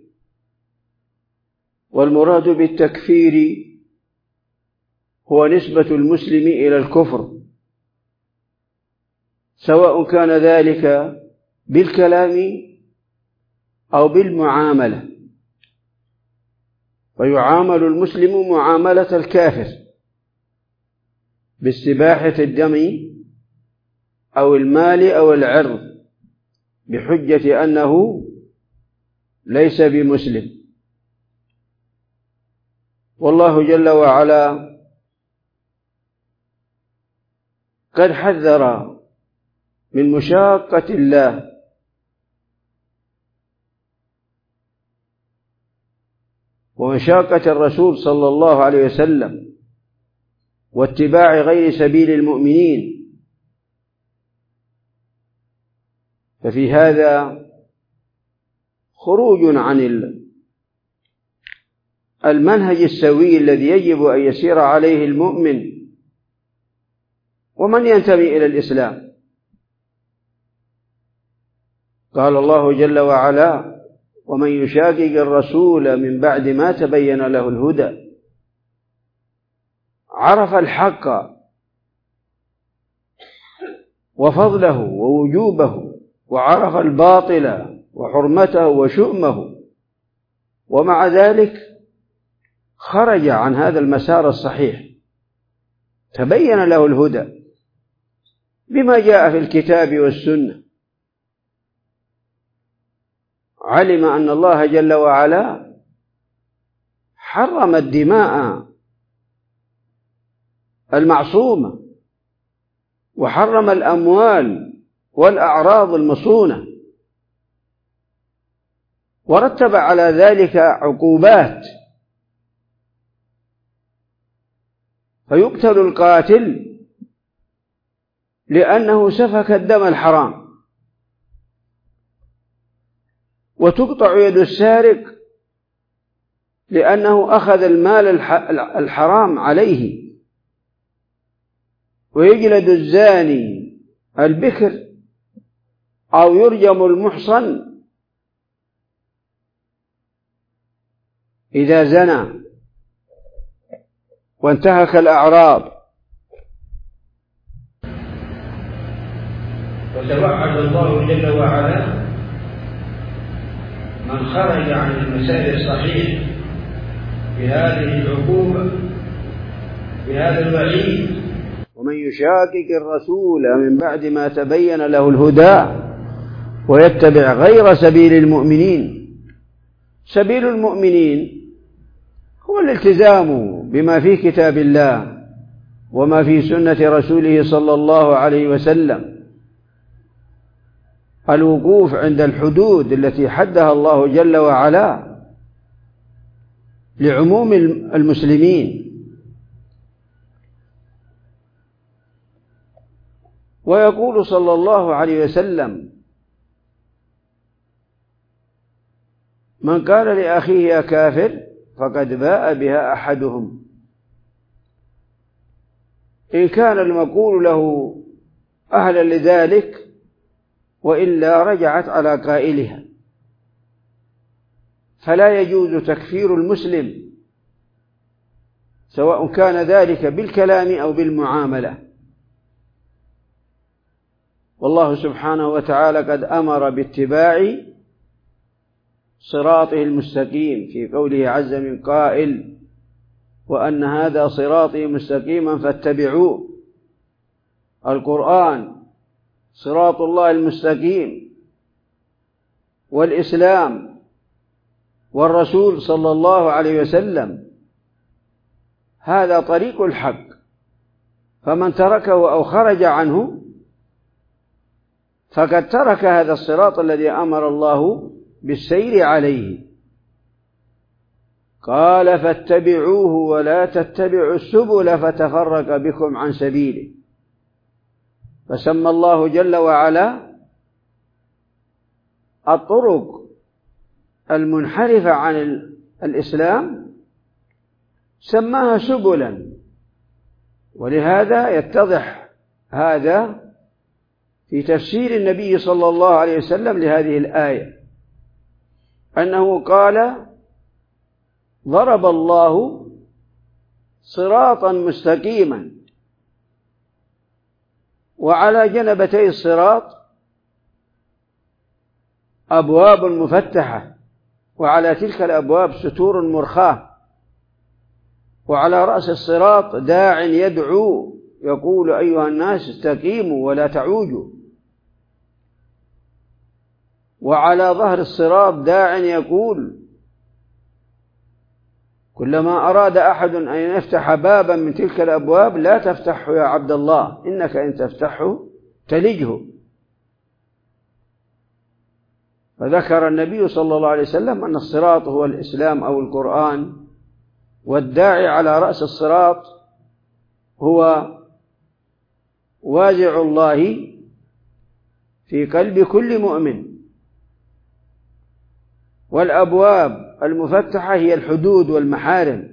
والمراد بالتكفير هو نسبة المسلم إلى الكفر، سواء كان ذلك بالكلام أو بالمعاملة، ويعامل المسلم معاملة الكافر باستباحة الدم أو المال أو العرض بحجة أنه ليس بمسلم. والله جل وعلا قد حذر من مشاقة الله ومشاقة الرسول صلى الله عليه وسلم واتباع غير سبيل المؤمنين. ففي هذا خروج عن المنهج السوي الذي يجب أن يسير عليه المؤمن ومن ينتمي إلى الإسلام. قال الله جل وعلا: ومن يشاقق الرسول من بعد ما تبين له الهدى. عرف الحق وفضله ووجوبه، وعرف الباطل وحرمته وشؤمه، ومع ذلك خرج عن هذا المسار الصحيح، تبين له الهدى بما جاء في الكتاب والسنة. علم أن الله جل وعلا حرم الدماء المعصومة، وحرم الأموال والأعراض المصونة، ورتب على ذلك عقوبات، فيقتل القاتل لأنه سفك الدم الحرام، وتقطع يد السارق لأنه أخذ المال الحرام عليه. ويجلد الزاني البكر أو يرجم المحصن إذا زنى وانتهك الأعراض. وتوعد الله جل وعلا من خرج عن المسار الصحيح بهذه العقوبة بهذا الوعيد. ومن يشاكك الرسول من بعد ما تبين له الهدى ويتبع غير سبيل المؤمنين. سبيل المؤمنين هو الالتزام بما في كتاب الله وما في سنة رسوله صلى الله عليه وسلم، الوقوف عند الحدود التي حدها الله جل وعلا لعموم المسلمين. ويقول صلى الله عليه وسلم: من قال لأخيه يا كافر فقد باء بها أحدهم، إن كان المقول له أهلا لذلك وإلا رجعت على قائلها. فلا يجوز تكفير المسلم سواء كان ذلك بالكلام أو بالمعاملة. والله سبحانه وتعالى قد أمر باتباع صراطه المستقيم في قوله عز من قائل: وأن هذا صراطي مستقيما فاتبعوه. القرآن صراط الله المستقيم، والإسلام والرسول صلى الله عليه وسلم هذا طريق الحق، فمن تركه أو خرج عنه فقد ترك هذا الصراط الذي أمر الله بالسير عليه. قال: فاتبعوه ولا تتبعوا السبل فتفرق بكم عن سبيله. فسمى الله جل وعلا الطرق المنحرفة عن الإسلام سماها سبلا. ولهذا يتضح هذا في تفسير النبي صلى الله عليه وسلم لهذه الآية، أنه قال: ضرب الله صراطا مستقيما، وعلى جنبتي الصراط أبواب مفتحة، وعلى تلك الأبواب ستور مرخاة، وعلى رأس الصراط داع يدعو يقول: أيها الناس استقيموا ولا تعوجوا. وعلى ظهر الصراط داع يقول: كلما أراد أحد أن يفتح بابا من تلك الأبواب لا تفتحه يا عبد الله، إنك إن تفتحه تلجه. فذكر النبي صلى الله عليه وسلم أن الصراط هو الإسلام أو القرآن، والداعي على رأس الصراط هو وازع الله في قلب كل مؤمن. والأبواب المفتحة هي الحدود والمحارم،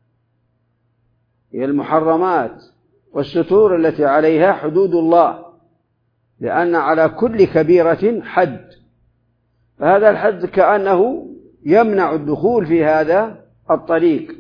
هي المحرمات، والستور التي عليها حدود الله، لأن على كل كبيرة حد، فهذا الحد كأنه يمنع الدخول في هذا الطريق.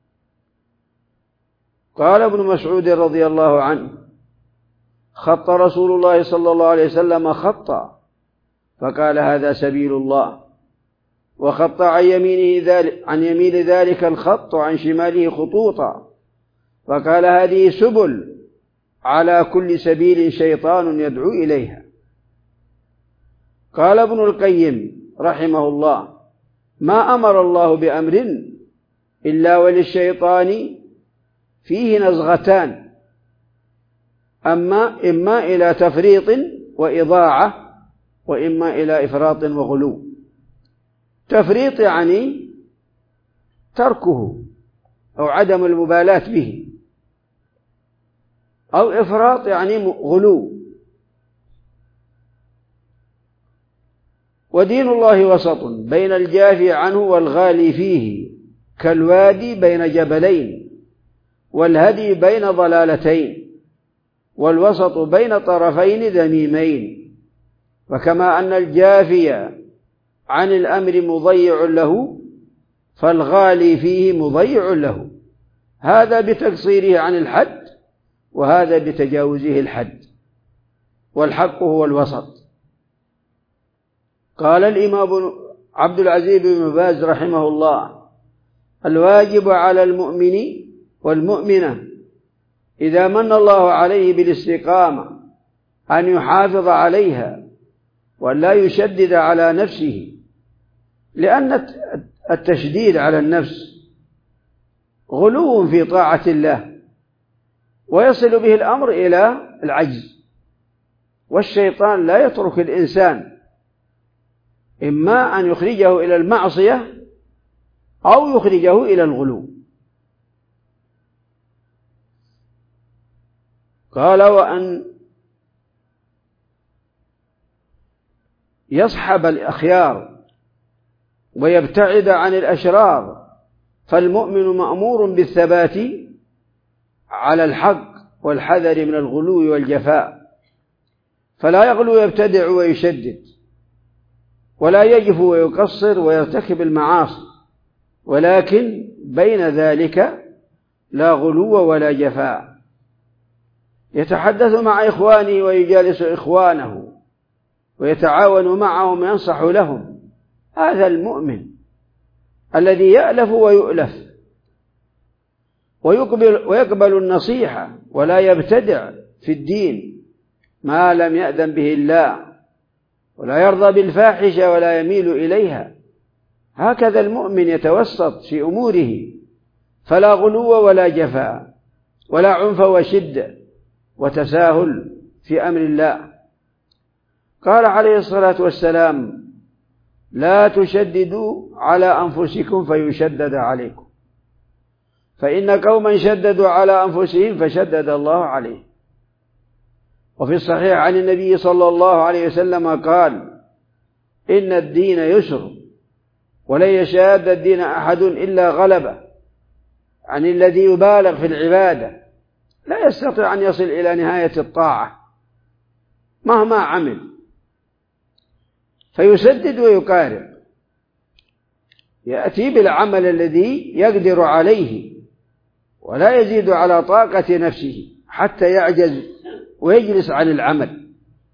قال ابن مسعود رضي الله عنه: خط رسول الله صلى الله عليه وسلم خطا فقال: هذا سبيل الله، وخط عن يمين ذلك الخط وعن شماله خطوطا فقال: هذه سبل، على كل سبيل شيطان يدعو إليها. قال ابن القيم رحمه الله: ما أمر الله بأمر إلا وللشيطان فيه نزغتان، إما إلى تفريط وإضاعة، وإما إلى إفراط وغلو. تفريط يعني تركه أو عدم المبالاة به، أو إفراط يعني غلو. ودين الله وسط بين الجافي عنه والغالي فيه، كالوادي بين جبلين، والهدي بين ضلالتين، والوسط بين طرفين ذميمين. وكما أن الجافي عن الأمر مضيع له، فالغالي فيه مضيع له، هذا بتقصيره عن الحد، وهذا بتجاوزه الحد، والحق هو الوسط. قال الإمام عبد العزيز بن باز رحمه الله: الواجب على المؤمن والمؤمنة إذا من الله عليه بالاستقامة أن يحافظ عليها وأن لا يشدد على نفسه، لأن التشديد على النفس غلو في طاعة الله، ويصل به الأمر إلى العجز. والشيطان لا يترك الإنسان، إما أن يخرجه إلى المعصية أو يخرجه إلى الغلو. قال: وأن يصحب الأخيار ويبتعد عن الأشرار، فالمؤمن مأمور بالثبات على الحق والحذر من الغلو والجفاء، فلا يغلو يبتدع ويشدد، ولا يجف ويقصر ويرتكب المعاصي، ولكن بين ذلك لا غلو ولا جفاء. يتحدث مع إخوانه ويجالس إخوانه ويتعاون معهم وينصح لهم، هذا المؤمن الذي يألف ويؤلف ويقبل النصيحة ولا يبتدع في الدين ما لم يأذن به الله، ولا يرضى بالفاحشة ولا يميل إليها. هكذا المؤمن يتوسط في أموره، فلا غلو ولا جفاء ولا عنف وشدة وتساهل في أمر الله. قال عليه الصلاة والسلام: لا تشددوا على أنفسكم فيشدد عليكم، فإن قوما شددوا على أنفسهم فشدد الله عليه. وفي الصحيح عن النبي صلى الله عليه وسلم قال: إن الدين يسر ولن يشاد الدين أحد إلا غلبه، عن الذي يبالغ في العبادة لا يستطيع أن يصل إلى نهاية الطاعة مهما عمل، فيسدد ويقارب، يأتي بالعمل الذي يقدر عليه ولا يزيد على طاقة نفسه حتى يعجز ويجلس عن العمل.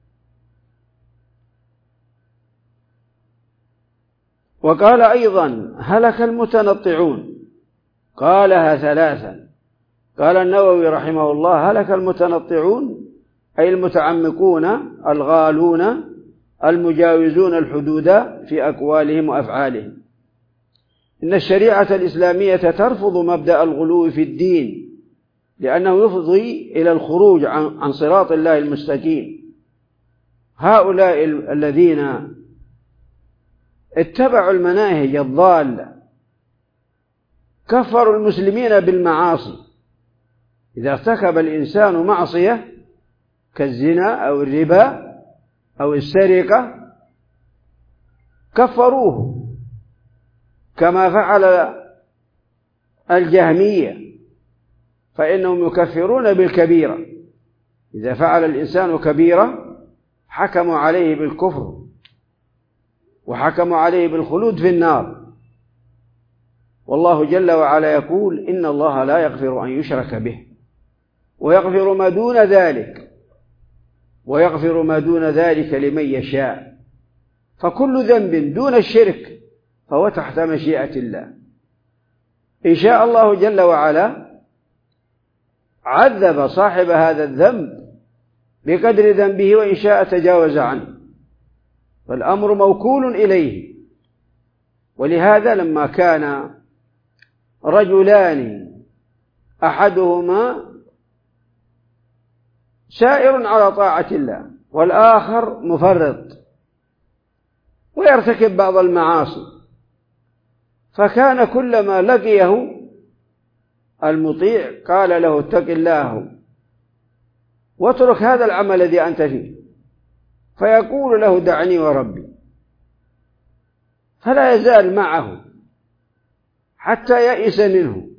وقال أيضا: هلك المتنطعون، قالها ثلاثا. قال النووي رحمه الله: هلك المتنطعون أي المتعمقون الغالون المجاوزون الحدود في أقوالهم وأفعالهم. إن الشريعة الإسلامية ترفض مبدأ الغلو في الدين، لأنه يفضي إلى الخروج عن صراط الله المستقيم. هؤلاء الذين اتبعوا المناهج الضالة كفروا المسلمين بالمعاصي. إذا ارتكب الإنسان معصية كالزنا أو الربا أو السرقة كفروه، كما فعل الجهمية، فإنهم يكفرون بالكبيرة. إذا فعل الإنسان كبيرة حكموا عليه بالكفر وحكموا عليه بالخلود في النار. والله جل وعلا يقول: إن الله لا يغفر أن يشرك به ويغفر ما دون ذلك لمن يشاء. فكل ذنب دون الشرك فهو تحت مشيئة الله. إن شاء الله جل وعلا عذب صاحب هذا الذنب بقدر ذنبه، وإن شاء تجاوز عنه، فالأمر موكول إليه. ولهذا لما كان رجلان أحدهما سائر على طاعة الله والآخر مفرط ويرتكب بعض المعاصي، فكان كلما لقيه المطيع قال له: اتق الله واترك هذا العمل الذي أنت فيه، فيقول له: دعني وربي، فلا يزال معه حتى يئس منه،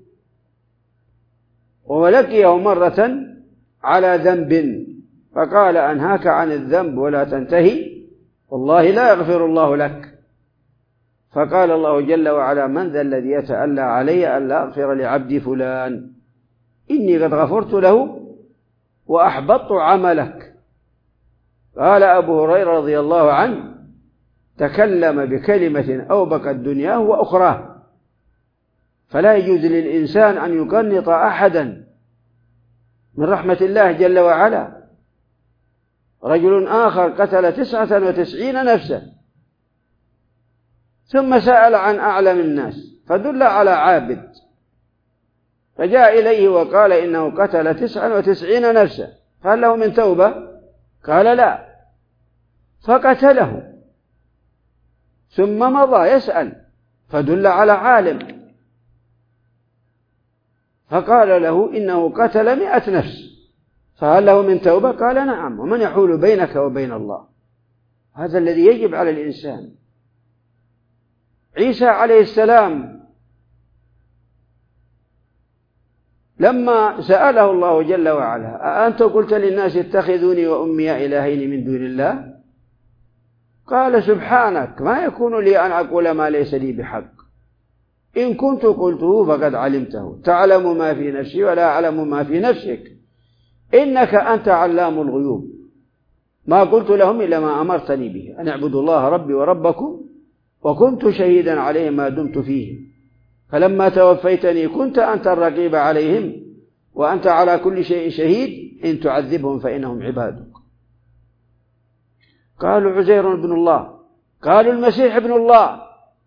ولقيه مرة على ذنب فقال أنهاك عن الذنب ولا تنتهي والله لا يغفر الله لك. فقال الله جل وعلا من ذا الذي يتألى علي أن لا أغفر لعبدي فلان، إني قد غفرت له وأحبطت عملك. قال أبو هريرة رضي الله عنه تكلم بكلمة أوبقت دنياه وأخراه، فلا يجوز للإنسان أن يقنط أحدا من رحمة الله جل وعلا. رجل آخر قتل 99 نفسا ثم سأل عن أعلم الناس فدل على عابد، فجاء إليه وقال إنه قتل 99 نفسا، قال له من توبة؟ قال لا، فقتله ثم مضى يسأل فدل على عالم، فقال له إنه قتل 100 نفس، فهل له من توبة؟ قال نعم. ومن يحول بينك وبين الله؟ هذا الذي يجب على الإنسان. عيسى عليه السلام لما سأله الله جل وعلا أأنت قلت للناس اتخذوني وأمي إلهين من دون الله؟ قال سبحانك ما يكون لي أن أقول ما ليس لي بحق، إن كنت قلته فقد علمته، تعلم ما في نفسي ولا أعلم ما في نفسك، إنك أنت علام الغيوب، ما قلت لهم إلا ما أمرتني به أن اعبدوا الله ربي وربكم وكنت شهيدا عليهم ما دمت فيهم، فلما توفيتني كنت أنت الرقيب عليهم وأنت على كل شيء شهيد، إن تعذبهم فإنهم عبادك. قالوا عزير ابن الله، قالوا المسيح ابن الله،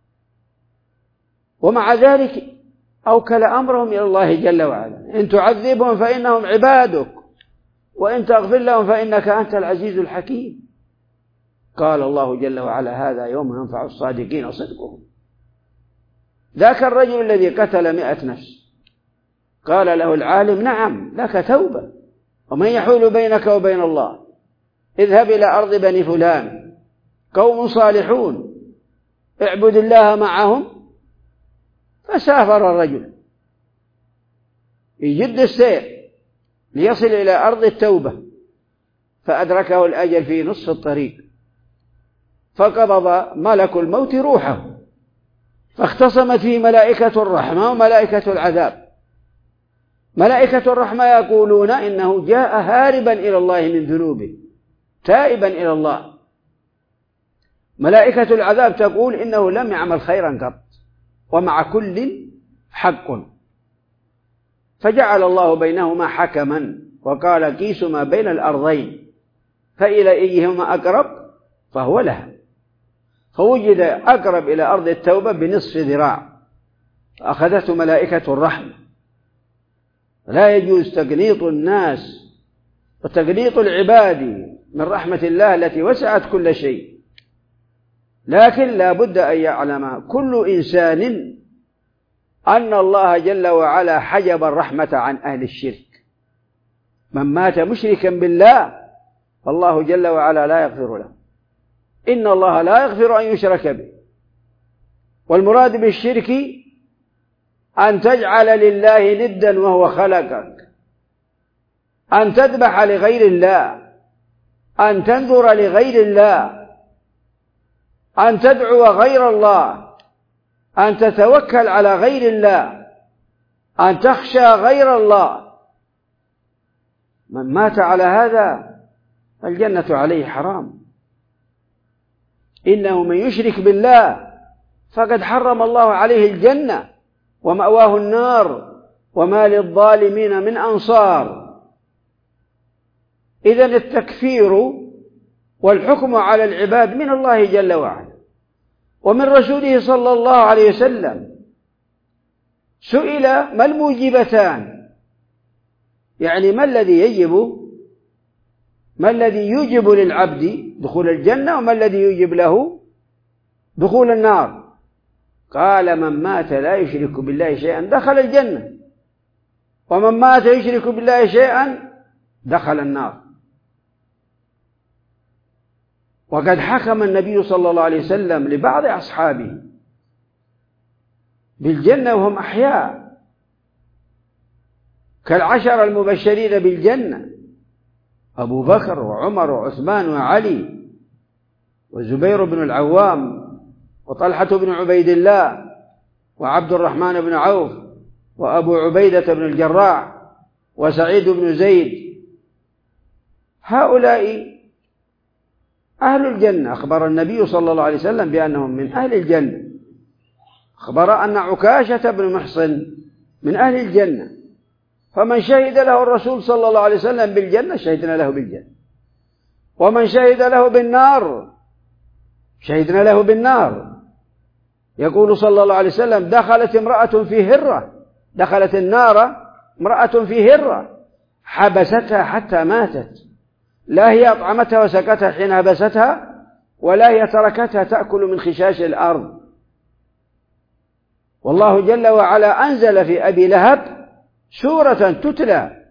ومع ذلك أوكل أمرهم إلى الله جل وعلا، إن تعذبهم فإنهم عبادك وإن تغفر لهم فإنك أنت العزيز الحكيم. قال الله جل وعلا هذا يوم ينفع الصادقين صدقهم. ذاك الرجل الذي قتل 100 نفس قال له العالم نعم لك توبة، ومن يحول بينك وبين الله؟ اذهب إلى أرض بني فلان قوم صالحون اعبد الله معهم. فسافر الرجل يجد السير ليصل إلى أرض التوبة، فأدركه الأجل في نصف الطريق، فقبض ملك الموت روحه، فاختصمت فيه ملائكة الرحمة وملائكة العذاب. ملائكة الرحمة يقولون إنه جاء هاربا إلى الله من ذنوبه تائبا إلى الله، ملائكة العذاب تقول إنه لم يعمل خيرا قط ومع كل حق. فجعل الله بينهما حكما وقال قيسوا ما بين الأرضين فإلى أيهما أقرب فهو لها، فوجد أقرب إلى أرض التوبة بنصف ذراع، فأخذته ملائكة الرحمة. لا يجوز تقنيط الناس وتقنيط العباد من رحمة الله التي وسعت كل شيء، لكن لا بد أن يعلم كل إنسان أن الله جل وعلا حجب الرحمة عن أهل الشرك. من مات مشركا بالله فالله جل وعلا لا يغفر له، إن الله لا يغفر أن يشرك به. والمراد بالشرك أن تجعل لله ندا وهو خلقك، أن تذبح لغير الله، أن تنذر لغير الله، أن تدعو غير الله، أن تتوكل على غير الله، أن تخشى غير الله. من مات على هذا الجنة عليه حرام. إنه من يشرك بالله فقد حرم الله عليه الجنة ومأواه النار وما للظالمين من أنصار. إذن التكفير والحكم على العباد من الله جل وعلا ومن رسوله صلى الله عليه وسلم. سئل ما الموجبتان، يعني ما الذي يوجب للعبد دخول الجنة وما الذي يوجب له دخول النار؟ قال من مات لا يشرك بالله شيئا دخل الجنة، ومن مات يشرك بالله شيئا دخل النار. وقد حكم النبي صلى الله عليه وسلم لبعض أصحابه بالجنة وهم أحياء، كالعشر المبشرين بالجنة: أبو بكر وعمر وعثمان وعلي وزبير بن العوام وطلحة بن عبيد الله وعبد الرحمن بن عوف وأبو عبيدة بن الجراح وسعيد بن زيد. هؤلاء أهل الجنة. أخبر النبي صلى الله عليه وسلم بأنهم من أهل الجنة. أخبر أن عكاشة بن محصن من أهل الجنة، فمن شهد له الرسول صلى الله عليه وسلم بالجنة شهدنا له بالجنة، ومن شهد له بالنار شهدنا له بالنار. يقول صلى الله عليه وسلم: دخلت امرأة في هرة، دخلت النار امرأة في هرة حبستها حتى ماتت، لا هي أطعمتها وسكتها حين حبستها، ولا هي تركتها تأكل من خشاش الأرض. والله جل وعلا أنزل في أبي لهب سورة تتلى،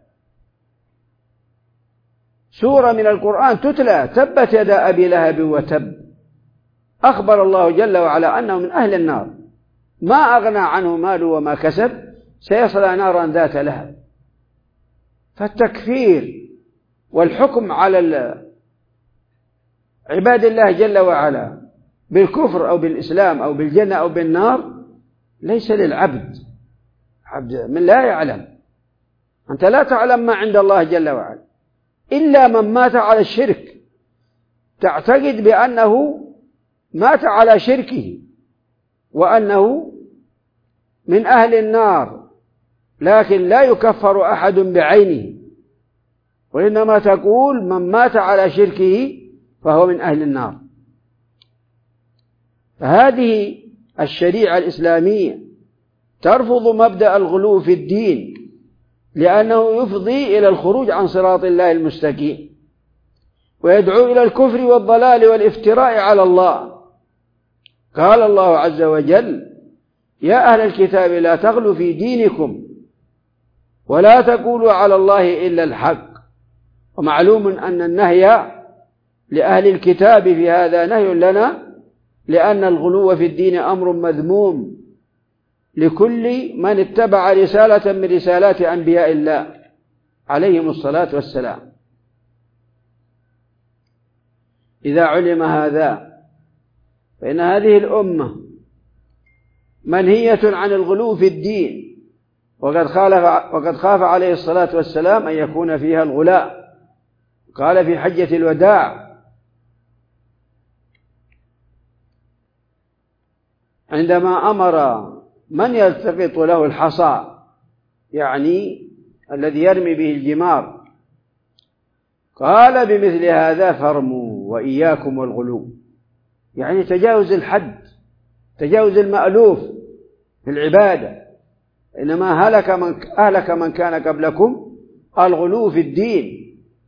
سورة من القرآن تتلى: تبت يدا أبي لهب وتب. أخبر الله جل وعلا أنه من أهل النار، ما أغنى عنه ماله وما كسب، سيصلى نارا ذات لهب. فالتكفير والحكم على عباد الله جل وعلا بالكفر أو بالإسلام أو بالجنة أو بالنار ليس للعبد، عبد من لا يعلم. أنت لا تعلم ما عند الله جل وعلا، إلا من مات على الشرك تعتقد بأنه مات على شركه وأنه من أهل النار، لكن لا يكفر أحد بعينه، وإنما تقول من مات على شركه فهو من أهل النار. فهذه الشريعة الإسلامية ترفض مبدأ الغلو في الدين، لأنه يفضي إلى الخروج عن صراط الله المستقيم، ويدعو إلى الكفر والضلال والافتراء على الله. قال الله عز وجل: يا أهل الكتاب لا تغلوا في دينكم ولا تقولوا على الله إلا الحق. ومعلوم أن النهي لأهل الكتاب في هذا نهي لنا، لأن الغلو في الدين أمر مذموم لكل من اتبع رسالة من رسالات أنبياء الله عليهم الصلاة والسلام. إذا علم هذا فإن هذه الأمة منهية عن الغلو في الدين، وقد خاف عليه الصلاة والسلام أن يكون فيها الغلاء. قال في حجة الوداع عندما أمر من يلتقط له الحصى، يعني الذي يرمي به الجمار، قال: بمثل هذا فارموا وإياكم والغلو، يعني تجاوز الحد، تجاوز المألوف في العبادة. إنما أهلك من كان قبلكم الغلو في الدين.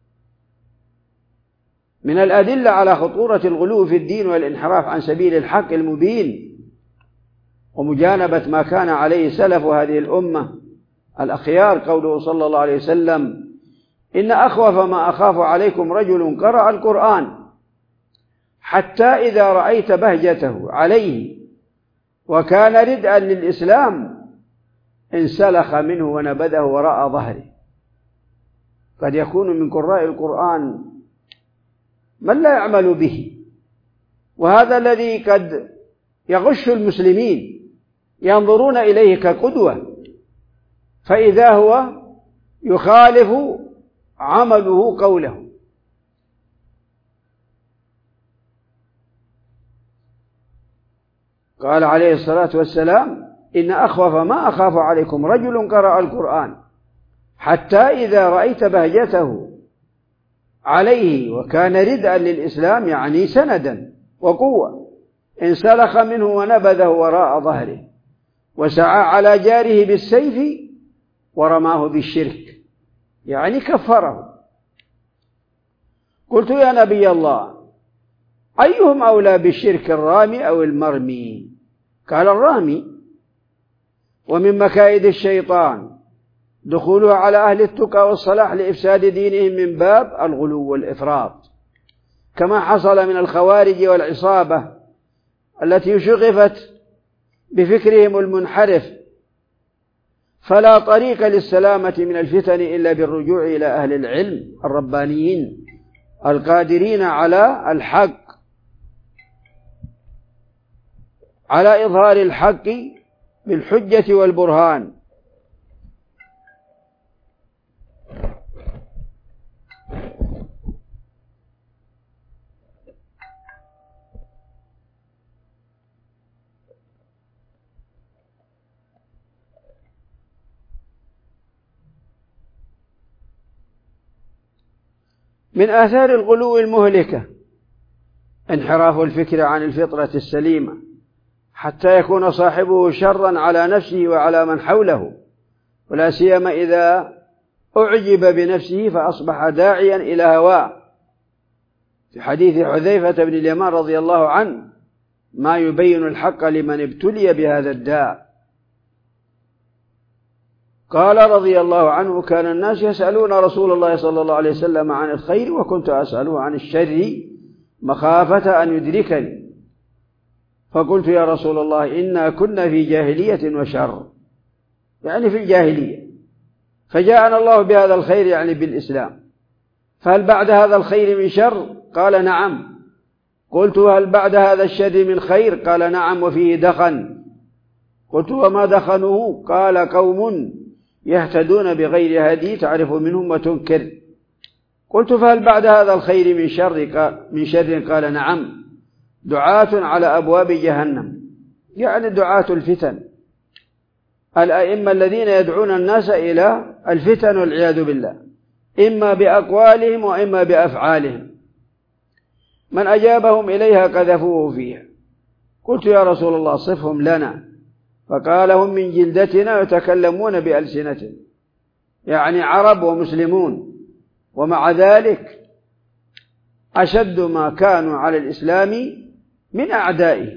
من الأدلة على خطورة الغلو في الدين والانحراف عن سبيل الحق المبين ومجانبة ما كان عليه سلف هذه الأمة الأخيار قوله صلى الله عليه وسلم: إن أخوف ما أخاف عليكم رجل قرأ القرآن حتى إذا رأيت بهجته عليه وكان ردءا للإسلام انسلخ منه ونبذه وراء ظهره. قد يكون من قراء القرآن من لا يعمل به، وهذا الذي قد يغش المسلمين، ينظرون إليه كقدوة، فإذا هو يخالف عمله قوله. قال عليه الصلاة والسلام: إن أخوف ما أخاف عليكم رجل قرأ القرآن حتى إذا رأيت بهجته عليه وكان ردءا للإسلام، يعني سندا وقوة، انسلخ منه ونبذه وراء ظهره وسعى على جاره بالسيف ورماه بالشرك، يعني كفره. قلت: يا نبي الله، أيهم أولى بالشرك، الرامي أو المرمي؟ قال: الرامي. ومن مكائد الشيطان دخولها على أهل التقى والصلاح لإفساد دينهم من باب الغلو والإفراط، كما حصل من الخوارج والعصابة التي شغفت بفكرهم المنحرف، فلا طريق للسلامة من الفتن إلا بالرجوع إلى أهل العلم الربانيين القادرين على الحق، على إظهار الحق بالحجة والبرهان. من آثار الغلو المهلكة انحراف الفكر عن الفطرة السليمة حتى يكون صاحبه شرا على نفسه وعلى من حوله، ولا سيما إذا أعجب بنفسه فأصبح داعيا إلى هواه. في حديث حذيفة بن اليمان رضي الله عنه: ما يبين الحق لمن ابتلي بهذا الداء. قال رضي الله عنه: كان الناس يسألون رسول الله صلى الله عليه وسلم عن الخير وكنت أسأله عن الشر مخافة أن يدركني، فقلت: يا رسول الله إنا كنا في جاهلية وشر، يعني في الجاهلية، فجاءنا الله بهذا الخير يعني بالإسلام، فهل بعد هذا الخير من شر؟ قال: نعم. قلت: هل بعد هذا الشر من خير؟ قال: نعم، وفيه دخن. قلت: وما دخنه؟ قال: قوم يهتدون بغير هدي تعرف منهم وتنكر. قلت: فهل بعد هذا الخير من شر؟ قال: نعم، دعاة على أبواب جهنم، يعني دعاة الفتن، الأئمة الذين يدعون الناس إلى الفتن والعياذ بالله، إما بأقوالهم وإما بأفعالهم، من أجابهم إليها قذفوه فيها. قلت: يا رسول الله صفهم لنا. فقال: هم من جلدتنا يتكلمون بألسنتنا، يعني عرب ومسلمون، ومع ذلك أشد ما كانوا على الإسلام من أعدائه.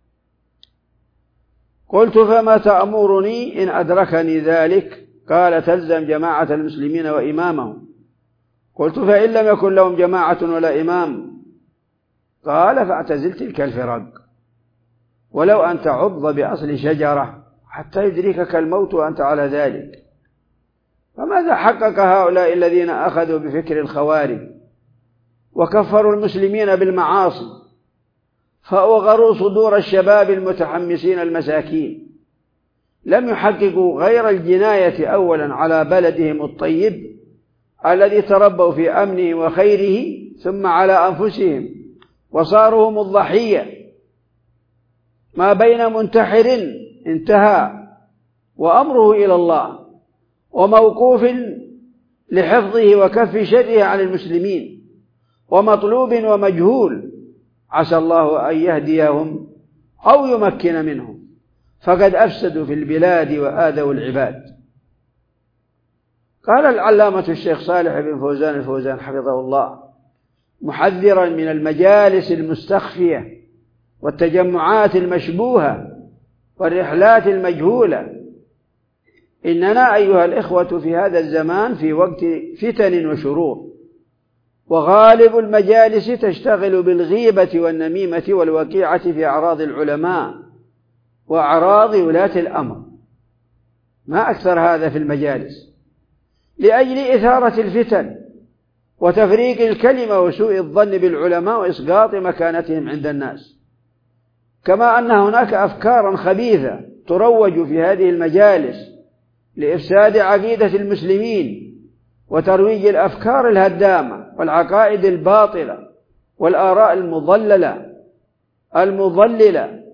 قلت: فما تأمرني إن أدركني ذلك؟ قال: تلزم جماعة المسلمين وإمامهم. قلت: فإن لم يكن لهم جماعة ولا إمام؟ قال: فاعتزل تلك الفرق، ولو أن تعض بأصل شجرة حتى يدركك الموت وأنت على ذلك. فماذا حقق هؤلاء الذين أخذوا بفكر الخوارج وكفروا المسلمين بالمعاصي، فأوغروا صدور الشباب المتحمسين المساكين؟ لم يحققوا غير الجناية أولا على بلدهم الطيب الذي تربوا في أمنه وخيره، ثم على أنفسهم وصاروا هم الضحية. ما بين منتحر انتهى وأمره إلى الله، وموقوف لحفظه وكف شره عن المسلمين، ومطلوب ومجهول، عسى الله أن يهديهم أو يمكن منهم، فقد أفسدوا في البلاد وآذوا العباد. قال العلامة الشيخ صالح بن فوزان الفوزان حفظه الله محذرا من المجالس المستخفية والتجمعات المشبوهة والرحلات المجهولة: إننا أيها الإخوة في هذا الزمان في وقت فتن وشرور، وغالب المجالس تشتغل بالغيبة والنميمة والوقيعة في أعراض العلماء وأعراض ولاة الأمر. ما أكثر هذا في المجالس، لأجل إثارة الفتن وتفريق الكلمة وسوء الظن بالعلماء وإسقاط مكانتهم عند الناس. كما أن هناك أفكارا خبيثة تروج في هذه المجالس لإفساد عقيدة المسلمين وترويج الأفكار الهدامة والعقائد الباطلة والآراء المضللة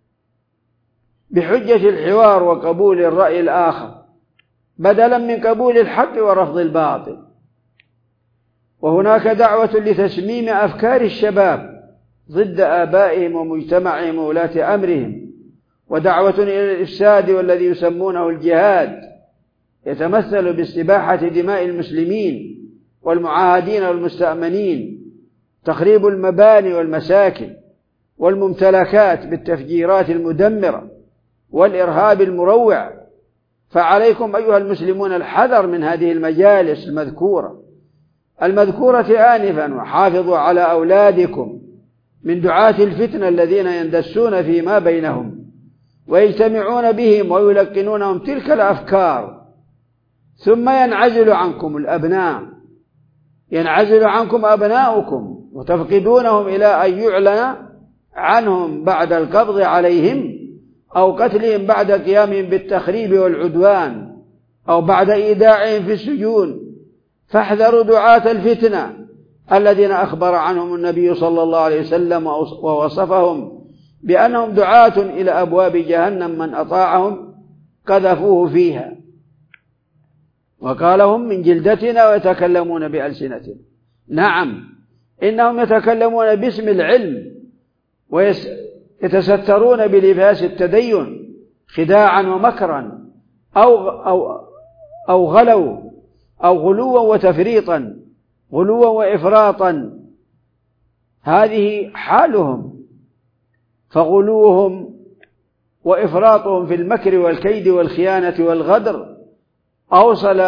بحجة الحوار وقبول الرأي الآخر بدلا من قبول الحق ورفض الباطل. وهناك دعوة لتسميم أفكار الشباب ضد آبائهم ومجتمعهم وولاة أمرهم، ودعوة إلى الإفساد والذي يسمونه الجهاد، يتمثل باستباحة دماء المسلمين والمعاهدين والمستأمنين، تخريب المباني والمساكن والممتلكات بالتفجيرات المدمرة والإرهاب المروع. فعليكم أيها المسلمون الحذر من هذه المجالس المذكورة آنفا، وحافظوا على أولادكم من دعاة الفتنة الذين يندسون فيما بينهم ويجتمعون بهم ويلقنونهم تلك الأفكار، ثم ينعزل عنكم الأبناء، ينعزل عنكم أبناؤكم وتفقدونهم إلى أن يعلن عنهم بعد القبض عليهم أو قتلهم بعد قيامهم بالتخريب والعدوان أو بعد إيداعهم في السجون. فاحذروا دعاة الفتنة الذين أخبر عنهم النبي صلى الله عليه وسلم ووصفهم بأنهم دعاة إلى أبواب جهنم، من أطاعهم قذفوه فيها. وقال هم من جلدتنا ويتكلمون بألسنتنا. نعم، إنهم يتكلمون باسم العلم ويتسترون بلباس التدين خداعا ومكرا أو غلوا وتفريطا، غلوا وإفراطا. هذه حالهم. فغلوهم وإفراطهم في المكر والكيد والخيانة والغدر أوصل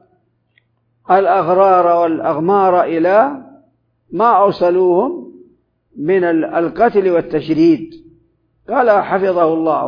الأغرار والأغمار إلى ما أوصلوهم من القتل والتشريد. قال حفظه الله: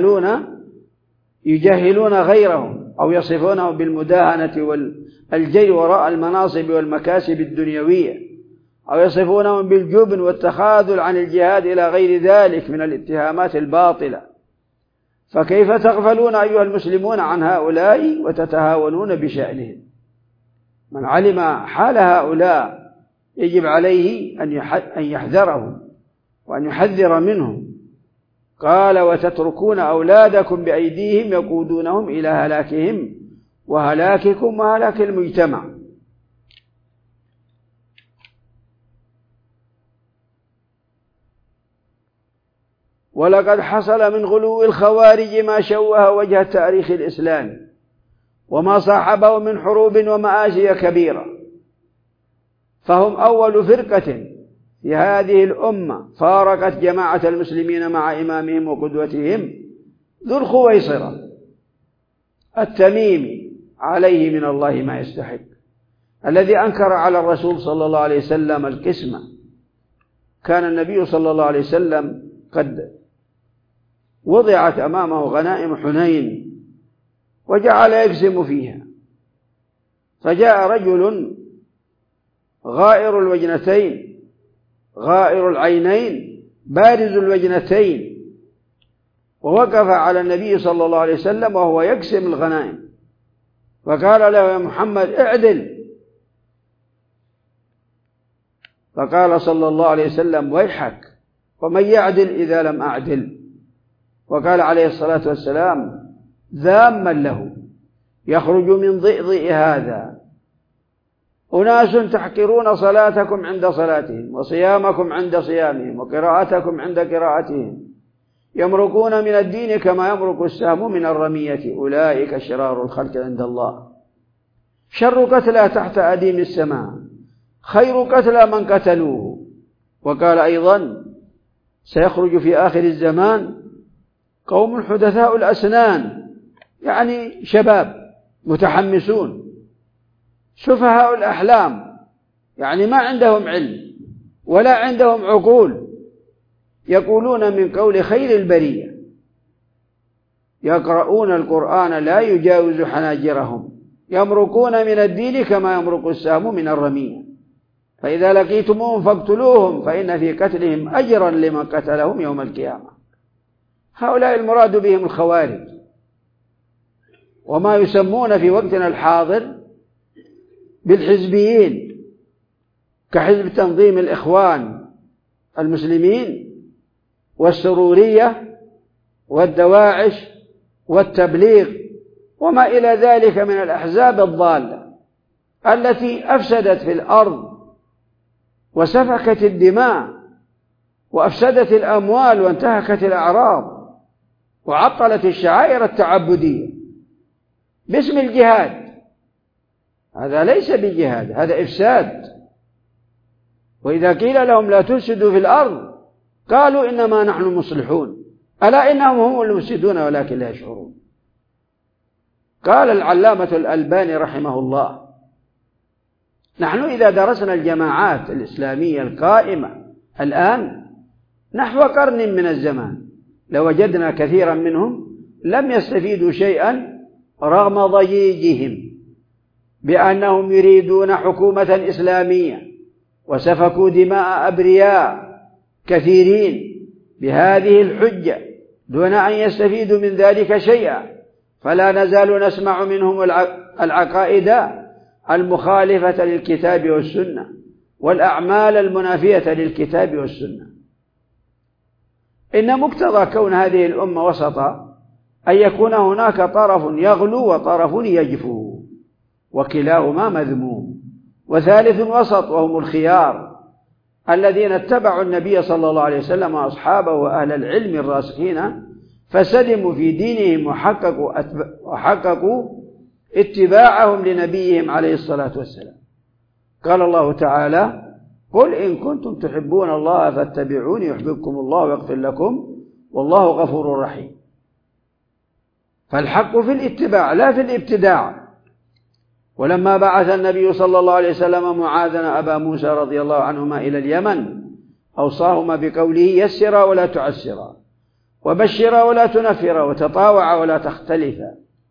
يجهلون غيرهم أو يصفونه بالمداهنة والجري وراء المناصب والمكاسب الدنيوية، أو يصفونهم بالجبن والتخاذل عن الجهاد إلى غير ذلك من الاتهامات الباطلة. فكيف تغفلون أيها المسلمون عن هؤلاء وتتهاونون بشأنهم؟ من علم حال هؤلاء يجب عليه أن يحذرهم وأن يحذر منهم. قال: وتتركون أولادكم بأيديهم يقودونهم إلى هلاكهم وهلاككم وهلاك المجتمع. ولقد حصل من غلو الخوارج ما شوه وجه التاريخ الإسلامي وما صاحبه من حروب ومآسي كبيرة، فهم أول فرقة في هذه الأمة فارقت جماعة المسلمين مع إمامهم وقدوتهم ذو الخويصرة التميمي عليه من الله ما يستحق، الذي أنكر على الرسول صلى الله عليه وسلم القسمة. كان النبي صلى الله عليه وسلم قد وضعت أمامه غنائم حنين وجعل يقسم فيها، فجاء رجل غائر الوجنتين غائر العينين بارز الوجنتين ووقف على النبي صلى الله عليه وسلم وهو يقسم الغنائم، فقال له: يا محمد اعدل. فقال صلى الله عليه وسلم: ويحك، ومن يعدل إذا لم أعدل؟ وقال عليه الصلاة والسلام ذاما له: يخرج من ضئضئ هذا أناس تحقرون صلاتكم عند صلاتهم وصيامكم عند صيامهم وقراءتكم عند قراءتهم، يمرقون من الدين كما يمرق السهم من الرمية، أولئك شرار الخلق عند الله، شر قتلى تحت أديم السماء، خير قتلى من قتلوه. وقال أيضا: سيخرج في آخر الزمان قوم حدثاء الأسنان، يعني شباب متحمسون، سفهاء الأحلام، يعني ما عندهم علم ولا عندهم عقول، يقولون من قول خير البرية، يقرؤون القرآن لا يجاوز حناجرهم، يمرقون من الدين كما يمرق السهم من الرمية، فإذا لقيتموهم فاقتلوهم فإن في قتلهم أجرا لمن قتلهم يوم القيامة. هؤلاء المراد بهم الخوارج، وما يسمون في وقتنا الحاضر بالحزبيين، كحزب تنظيم الإخوان المسلمين والسرورية والدواعش والتبليغ وما إلى ذلك من الأحزاب الضالة التي أفسدت في الأرض وسفكت الدماء وأفسدت الأموال وانتهكت الأعراض وعطلت الشعائر التعبدية باسم الجهاد. هذا ليس بجهاد، هذا إفساد. وإذا قيل لهم لا تفسدوا في الأرض قالوا إنما نحن مصلحون، ألا إنهم هم المفسدون ولكن لا يشعرون. قال العلامة الألباني رحمه الله: نحن إذا درسنا الجماعات الإسلامية القائمة الآن نحو قرن من الزمان لوجدنا كثيرا منهم لم يستفيدوا شيئا رغم ضجيجهم بأنهم يريدون حكومة إسلامية، وسفكوا دماء أبرياء كثيرين بهذه الحجة دون أن يستفيدوا من ذلك شيئا. فلا نزال نسمع منهم العقائد المخالفة للكتاب والسنة والأعمال المنافية للكتاب والسنة. إن مقتضى كون هذه الأمة وسطا أن يكون هناك طرف يغلو وطرف يجفو، وكلاهما مذموم، وثالث وسط وهم الخيار الذين اتبعوا النبي صلى الله عليه وسلم وأصحابه وأهل العلم الراسخين فسلموا في دينهم وحققوا اتباعهم لنبيهم عليه الصلاة والسلام. قال الله تعالى: قل إن كنتم تحبون الله فاتبعوني يحببكم الله ويغفر لكم والله غفور رحيم. فالحق في الاتباع لا في الابتداع. ولما بعث النبي صلى الله عليه وسلم معاذ أبا موسى رضي الله عنهما إلى اليمن أوصاهما بقوله: يسرا ولا تعسرا، وبشرا ولا تنفرا، وتطاوعا ولا تختلفا.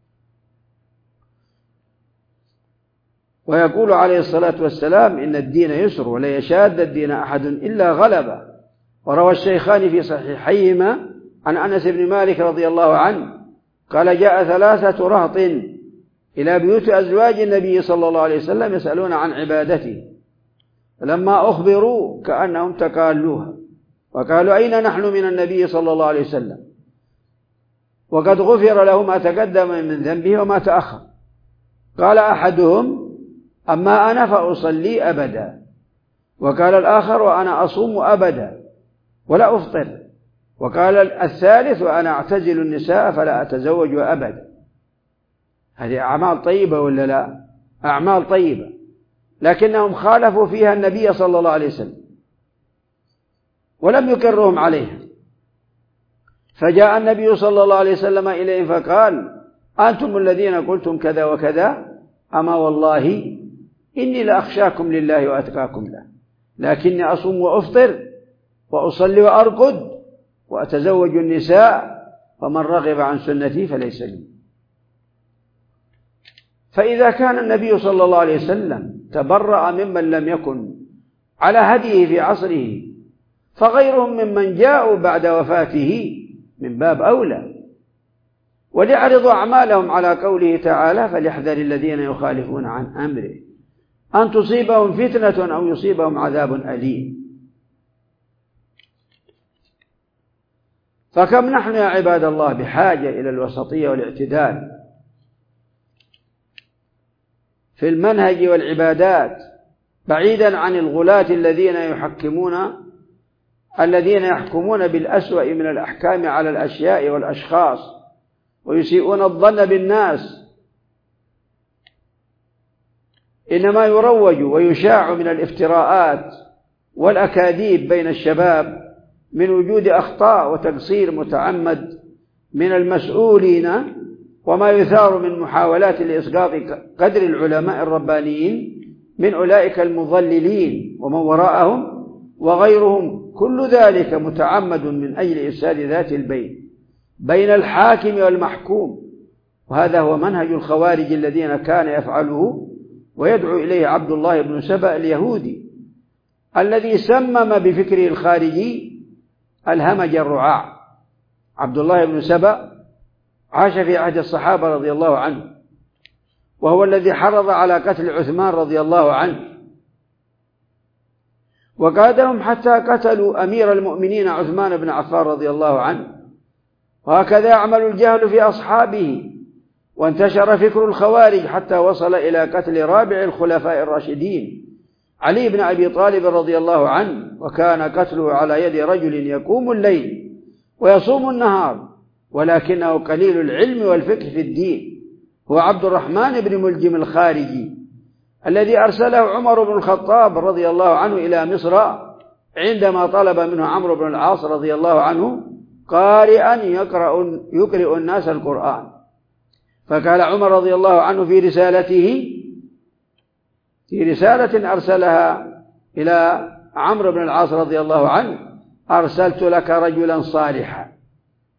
ويقول عليه الصلاة والسلام: إن الدين يسر ولا يشاد الدين أحد إلا غلبه. وروى الشيخان في صحيحيهما عن أنس بن مالك رضي الله عنه قال: جاء 3 رهط إلى بيوت أزواج النبي صلى الله عليه وسلم يسألون عن عبادته، فلما أخبروا كأنهم تقالوها وقالوا: أين نحن من النبي صلى الله عليه وسلم وقد غفر له ما تقدم من ذنبه وما تأخر. قال أحدهم: أما أنا فأصلي أبدا. وقال الآخر: وأنا أصوم أبدا ولا أفطر. وقال الثالث: وأنا أعتزل النساء فلا أتزوج أبدا. هذه أعمال طيبة ولا لا؟ أعمال طيبة، لكنهم خالفوا فيها النبي صلى الله عليه وسلم ولم يكرهم عليها. فجاء النبي صلى الله عليه وسلم إليهم فقال: أنتم الذين قلتم كذا وكذا، أما والله إني لأخشاكم لله وأتقاكم له، لكني أصوم وأفطر وأصلي وأرقد وأتزوج النساء، فمن رغب عن سنتي فليس لي. فإذا كان النبي صلى الله عليه وسلم تبرأ ممن لم يكن على هديه في عصره، فغيرهم ممن جاءوا بعد وفاته من باب أولى. وليعرضوا أعمالهم على قوله تعالى: فليحذر الذين يخالفون عن أمره أن تصيبهم فتنة أو يصيبهم عذاب أليم. فكم نحن يا عباد الله بحاجة إلى الوسطية والاعتدال في المنهج والعبادات، بعيدا عن الغلاة الذين يحكمون بالأسوأ من الأحكام على الأشياء والأشخاص ويسيئون الظن بالناس. إنما يروج ويشاع من الافتراءات والأكاذيب بين الشباب من وجود أخطاء وتقصير متعمد من المسؤولين، وما يثار من محاولات لإسقاط قدر العلماء الربانيين من أولئك المضللين ومن وراءهم وغيرهم. كل ذلك متعمد من أجل إفساد ذات البين بين الحاكم والمحكوم. وهذا هو منهج الخوارج الذين كان يفعله ويدعو إليه عبد الله بن سبأ اليهودي الذي سمم بفكره الخارجي الهمج الرعاع. عبد الله بن سبأ عاش في عهد الصحابة رضي الله عنه، وهو الذي حرض على قتل عثمان رضي الله عنه، وقادهم حتى قتلوا أمير المؤمنين عثمان بن عفان رضي الله عنه. وهكذا يعمل الجهل في أصحابه، وانتشر فكر الخوارج حتى وصل إلى قتل رابع الخلفاء الراشدين علي بن أبي طالب رضي الله عنه، وكان قتله على يد رجل يقوم الليل ويصوم النهار ولكنه قليل العلم والفقه في الدين. هو عبد الرحمن بن ملجم الخارجي الذي أرسله عمر بن الخطاب رضي الله عنه إلى مصر عندما طلب منه عمرو بن العاص رضي الله عنه قارئا يقرئ الناس القرآن. فقال عمر رضي الله عنه في رسالة أرسلها إلى عمرو بن العاص رضي الله عنه: أرسلت لك رجلا صالحا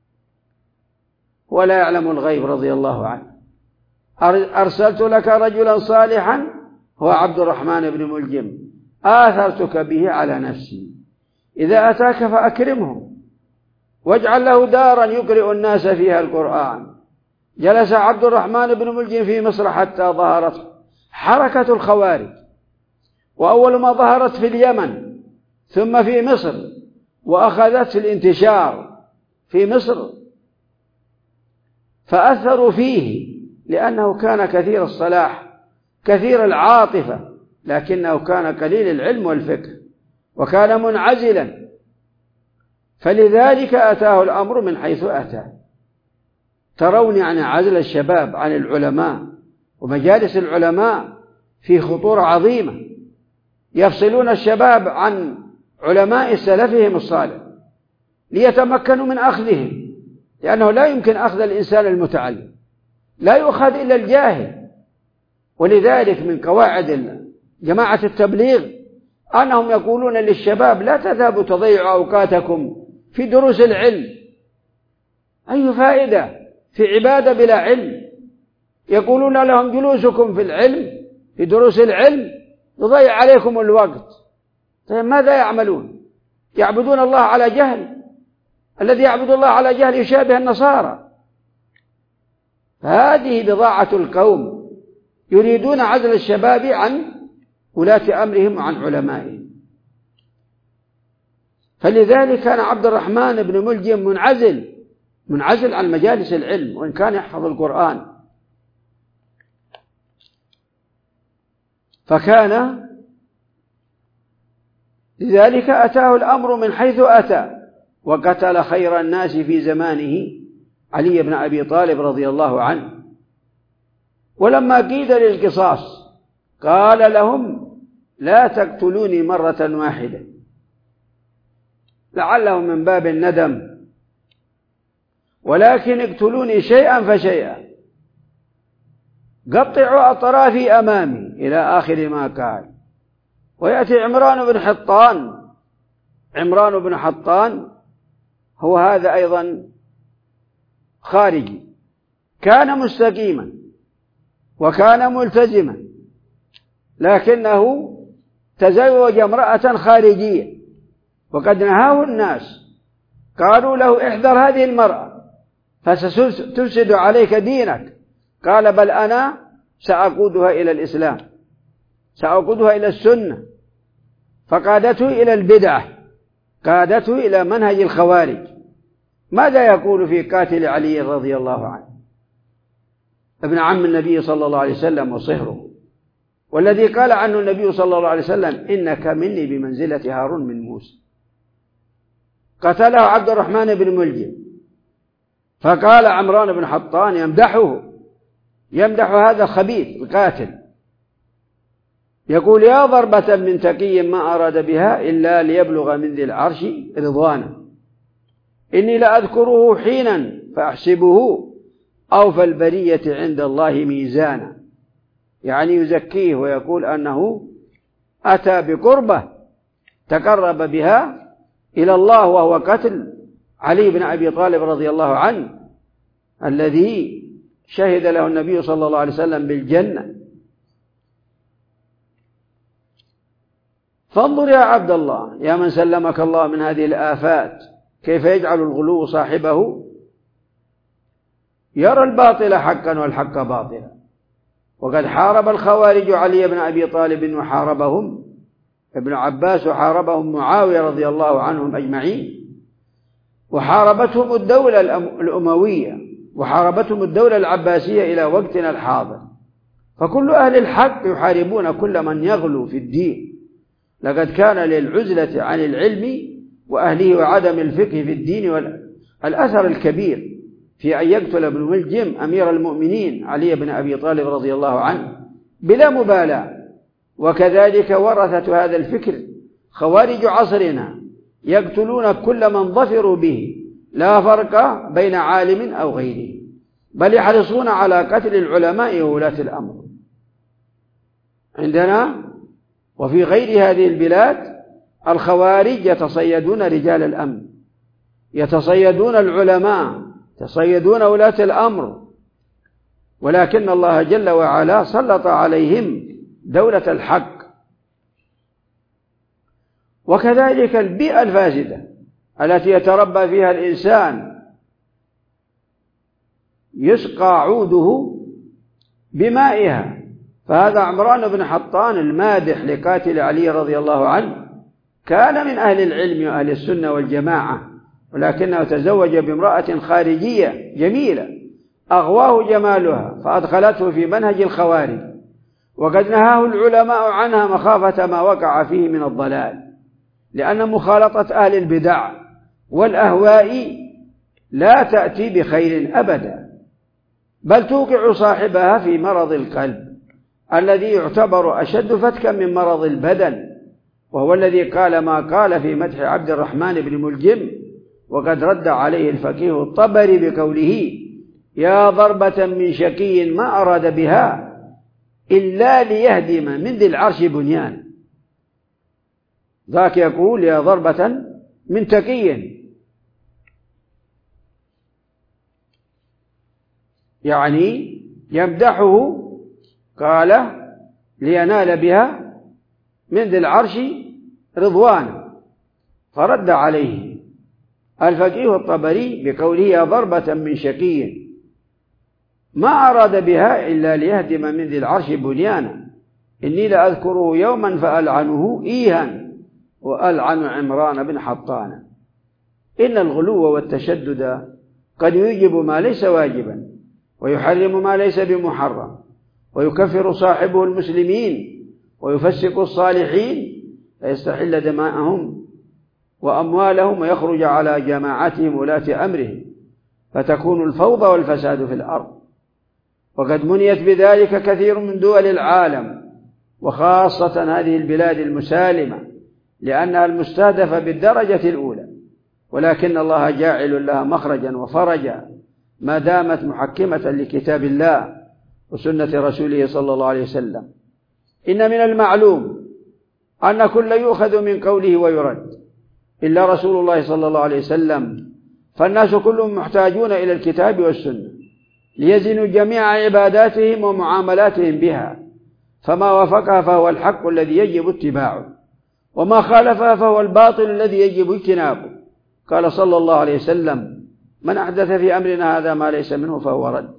ولا يعلم الغيب رضي الله عنه. أرسلت لك رجلا صالحا هو عبد الرحمن بن ملجم آثرتك به على نفسي، إذا أتاك فأكرمه واجعل له دارا يقرئ الناس فيها القرآن. جلس عبد الرحمن بن ملجم في مصر حتى ظهرت حركة الخوارج، وأول ما ظهرت في اليمن ثم في مصر، وأخذت الانتشار في مصر، فأثروا فيه لأنه كان كثير الصلاح كثير العاطفة، لكنه كان قليل العلم والفكر وكان منعزلا، فلذلك أتاه الأمر من حيث أتى. ترون يعني عزل الشباب عن العلماء ومجالس العلماء في خطورة عظيمة، يفصلون الشباب عن علماء سلفهم الصالح ليتمكنوا من أخذهم، لأنه لا يمكن أخذ الإنسان المتعلم، لا يؤخذ إلا الجاهل. ولذلك من قواعد جماعة التبليغ أنهم يقولون للشباب لا تذهبوا تضيعوا أوقاتكم في دروس العلم، أي فائدة في عبادة بلا علم؟ يقولون لهم جلوسكم في العلم في دروس العلم يضيع عليكم الوقت. طيب ماذا يعملون؟ يعبدون الله على جهل، الذي يعبد الله على جهل يشابه النصارى. فهذه بضاعة القوم، يريدون عزل الشباب عن ولاة أمرهم وعن علمائهم. فلذلك كان عبد الرحمن بن ملجم منعزل عن مجالس العلم، وإن كان يحفظ القرآن. فكان لذلك أتاه الأمر من حيث أتى، وقتل خير الناس في زمانه علي بن أبي طالب رضي الله عنه. ولما قيد للقصاص قال لهم لا تقتلوني مرة واحدة، لعله من باب الندم، ولكن اقتلوني شيئا فشيئا، قطعوا أطرافي أمامي إلى آخر ما قال. ويأتي عمران بن حطان هو هذا أيضا خارجي، كان مستقيما وكان ملتزما، لكنه تزوج امرأة خارجية، وقد نهاه الناس، قالوا له احذر هذه المرأة فستفسد عليك دينك، قال بل أنا سأقودها إلى الإسلام، سأقودها إلى السنة. فقادته إلى البدعة، قادته إلى منهج الخوارج. ماذا يقول في قاتل علي رضي الله عنه ابن عم النبي صلى الله عليه وسلم وصهره، والذي قال عنه النبي صلى الله عليه وسلم إنك مني بمنزلة هارون من موسى؟ قتله عبد الرحمن بن ملجم. فقال عمران بن حطان يمدح هذا الخبيث القاتل، يقول يا ضربة من تقي ما أراد بها إلا ليبلغ من ذي العرش رضوانا، إني لأذكره حينا فأحسبه أوفى البرية عند الله ميزانا، يعني يزكيه ويقول أنه أتى بقربة تقرب بها إلى الله، وهو قتل علي بن أبي طالب رضي الله عنه الذي شهد له النبي صلى الله عليه وسلم بالجنة. فانظر يا عبد الله يا من سلمك الله من هذه الآفات، كيف يجعل الغلو صاحبه يرى الباطل حقا والحق باطلا. وقد حارب الخوارج علي بن أبي طالب وحاربهم ابن عباس وحاربهم معاوية رضي الله عنهم أجمعين، وحاربتهم الدولة الأموية وحاربتهم الدولة العباسية إلى وقتنا الحاضر. فكل أهل الحق يحاربون كل من يغلو في الدين. لقد كان للعزلة عن العلم وأهله وعدم الفقه في الدين والأثر الكبير في أن يقتل ابن ملجم أمير المؤمنين علي بن أبي طالب رضي الله عنه بلا مبالاة. وكذلك ورثة هذا الفكر خوارج عصرنا يقتلون كل من ظفروا به، لا فرق بين عالم أو غيره، بل يحرصون على قتل العلماء وولاة الأمر. عندنا وفي غير هذه البلاد الخوارج يتصيدون رجال الأمن، يتصيدون العلماء تصيدون ولاة الأمر، ولكن الله جل وعلا سلط عليهم دولة الحق. وكذلك البيئة الفاسدة التي يتربى فيها الإنسان يسقى عوده بمائها. فهذا عمران بن حطان المادح لقاتل علي رضي الله عنه كان من أهل العلم وأهل السنة والجماعة، ولكنه تزوج بامرأة خارجية جميلة أغواه جمالها فأدخلته في منهج الخوارج، وقد نهاه العلماء عنها مخافة ما وقع فيه من الضلال، لأن مخالطة أهل البدع والأهواء لا تأتي بخير أبدا، بل توقع صاحبها في مرض القلب الذي يعتبر أشد فتكا من مرض البدن، وهو الذي قال ما قال في مدح عبد الرحمن بن ملجم، وقد رد عليه الفقيه الطبري بقوله: يا ضربة من شقي ما أراد بها إلا ليهدم من ذي العرش بنيان. ذاك يقول: يا ضربة من تقي، يعني يمدحه، قال لينال بها من ذي العرش رضوان، فرد عليه الفقيه الطبري بقوله: يا ضربة من شقي ما أراد بها إلا ليهدم من ذي العرش بنيانا، إني لأذكره يوما فألعنه إيها وألعن عمران بن حطان. إن الغلو والتشدد قد يوجب ما ليس واجبا، ويحرم ما ليس بمحرم، ويكفر صاحبه المسلمين، ويفسق الصالحين، فيستحل دماءهم وأموالهم، ويخرج على جماعتهم ولاة أمرهم، فتكون الفوضى والفساد في الأرض. وقد منيت بذلك كثير من دول العالم، وخاصة هذه البلاد المسالمة، لأنها المستهدفة بالدرجة الأولى، ولكن الله جاعل لها مخرجا وفرجا ما دامت محكمة لكتاب الله وسنة رسوله صلى الله عليه وسلم. إن من المعلوم أن كل يؤخذ من قوله ويرد إلا رسول الله صلى الله عليه وسلم، فالناس كلهم محتاجون إلى الكتاب والسنة ليزنوا جميع عباداتهم ومعاملاتهم بها، فما وافقها فهو الحق الذي يجب اتباعه، وما خالفها فهو الباطل الذي يجب اجتنابه. قال صلى الله عليه وسلم: من أحدث في أمرنا هذا ما ليس منه فهو رد.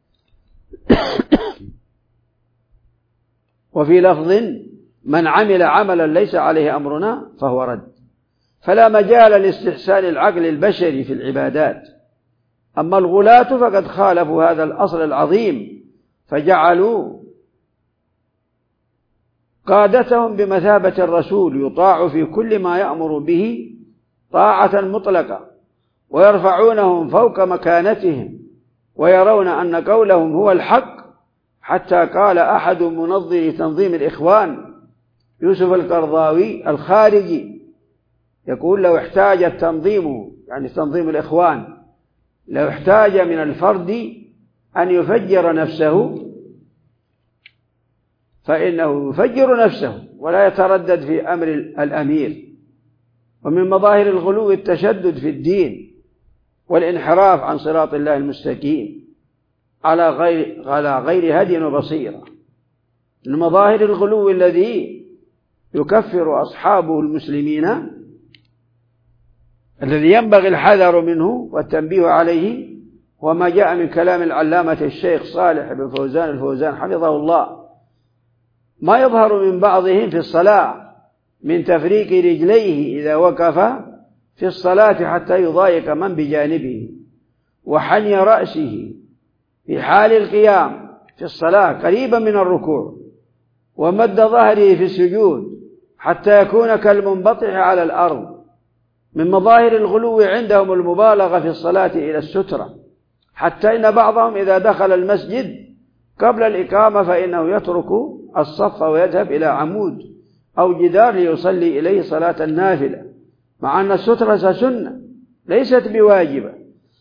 وفي لفظ: من عمل عملا ليس عليه أمرنا فهو رد. فلا مجال لاستحسان العقل البشري في العبادات. أما الغلاة فقد خالفوا هذا الأصل العظيم، فجعلوا قادتهم بمثابة الرسول يطاع في كل ما يأمر به طاعة مطلقة، ويرفعونهم فوق مكانتهم، ويرون أن قولهم هو الحق. حتى قال أحد منظري تنظيم الإخوان يوسف القرضاوي الخارجي، يقول: لو احتاج التنظيم، يعني تنظيم الإخوان، لو احتاج من الفرد أن يفجر نفسه فإنه يفجر نفسه ولا يتردد في أمر الأمير. ومن مظاهر الغلو التشدد في الدين والانحراف عن صراط الله المستقيم على غير هدي وبصيرة. من مظاهر الغلو الذي يكفر أصحابه المسلمين، الذي ينبغي الحذر منه والتنبيه عليه، وما جاء من كلام العلامة الشيخ صالح بن فوزان الفوزان حفظه الله، ما يظهر من بعضهم في الصلاة من تفريق رجليه إذا وقف في الصلاة حتى يضايق من بجانبه، وحني رأسه في حال القيام في الصلاة قريبا من الركوع، ومد ظهره في السجود حتى يكون كالمنبطح على الأرض. من مظاهر الغلو عندهم المبالغة في الصلاة إلى السترة، حتى إن بعضهم إذا دخل المسجد قبل الإقامة فإنه يترك الصف ويذهب إلى عمود أو جدار ليصلي إليه صلاة النافلة، مع أن السترة سنة ليست بواجبة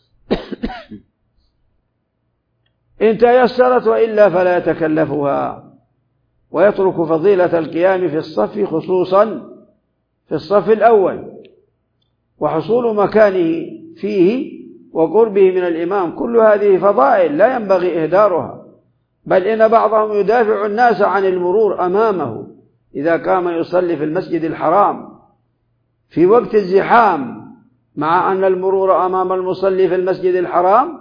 إن تيسرت، وإلا فلا يتكلفها، ويترك فضيلة القيام في الصف خصوصا في الصف الأول، وحصول مكانه فيه وقربه من الإمام، كل هذه فضائل لا ينبغي إهدارها، بل إن بعضهم يدافع الناس عن المرور أمامه إذا كان يصلي في المسجد الحرام في وقت الزحام، مع أن المرور أمام المصلي في المسجد الحرام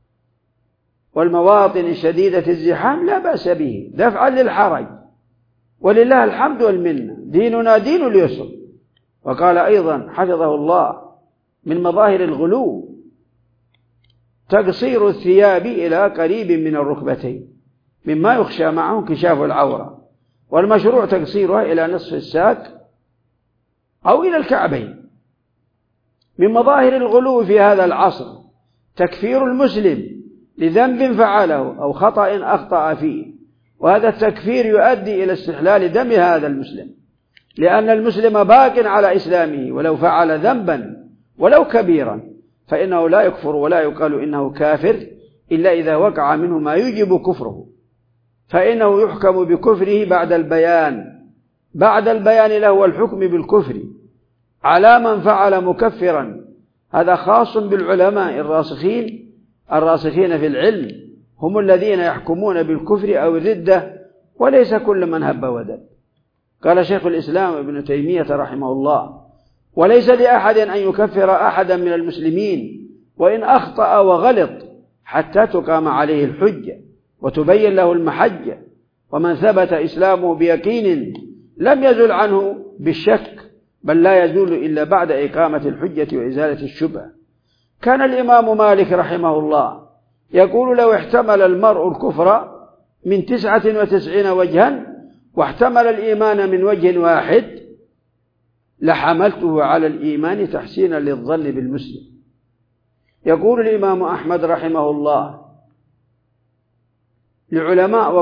والمواطن الشديدة الزحام لا بأس به دفعا للحرج، ولله الحمد والمنة، ديننا دين اليسر. وقال أيضا حفظه الله من مظاهر الغلو تقصير الثياب إلى قريب من الركبتين مما يخشى معه انكشاف العورة، والمشروع تقصيرها إلى نصف الساق أو إلى الكعبين. من مظاهر الغلو في هذا العصر تكفير المسلم لذنب فعله أو خطأ أخطأ فيه، وهذا التكفير يؤدي إلى استحلال دم هذا المسلم، لأن المسلم باق على إسلامه ولو فعل ذنبا ولو كبيرا فإنه لا يكفر ولا يقال إنه كافر إلا إذا وقع منه ما يجب كفره، فإنه يحكم بكفره بعد البيان له الحكم بالكفر على من فعل مكفرا. هذا خاص بالعلماء الراسخين في العلم، هم الذين يحكمون بالكفر أو الردة، وليس كل من هب ودب. قال شيخ الإسلام ابن تيمية رحمه الله: وليس لأحد أن يكفر أحدا من المسلمين وإن أخطأ وغلط حتى تقام عليه الحجة وتبين له المحجة، ومن ثبت إسلامه بيقين لم يزل عنه بالشك، بل لا يزول إلا بعد إقامة الحجة وإزالة الشبهة. كان الإمام مالك رحمه الله يقول: لو احتمل المرء الكفر من 99 وجها واحتمل الإيمان من وجه واحد لحملته على الإيمان تحسينا للظن بالمسلم. يقول الإمام أحمد رحمه الله لعلماء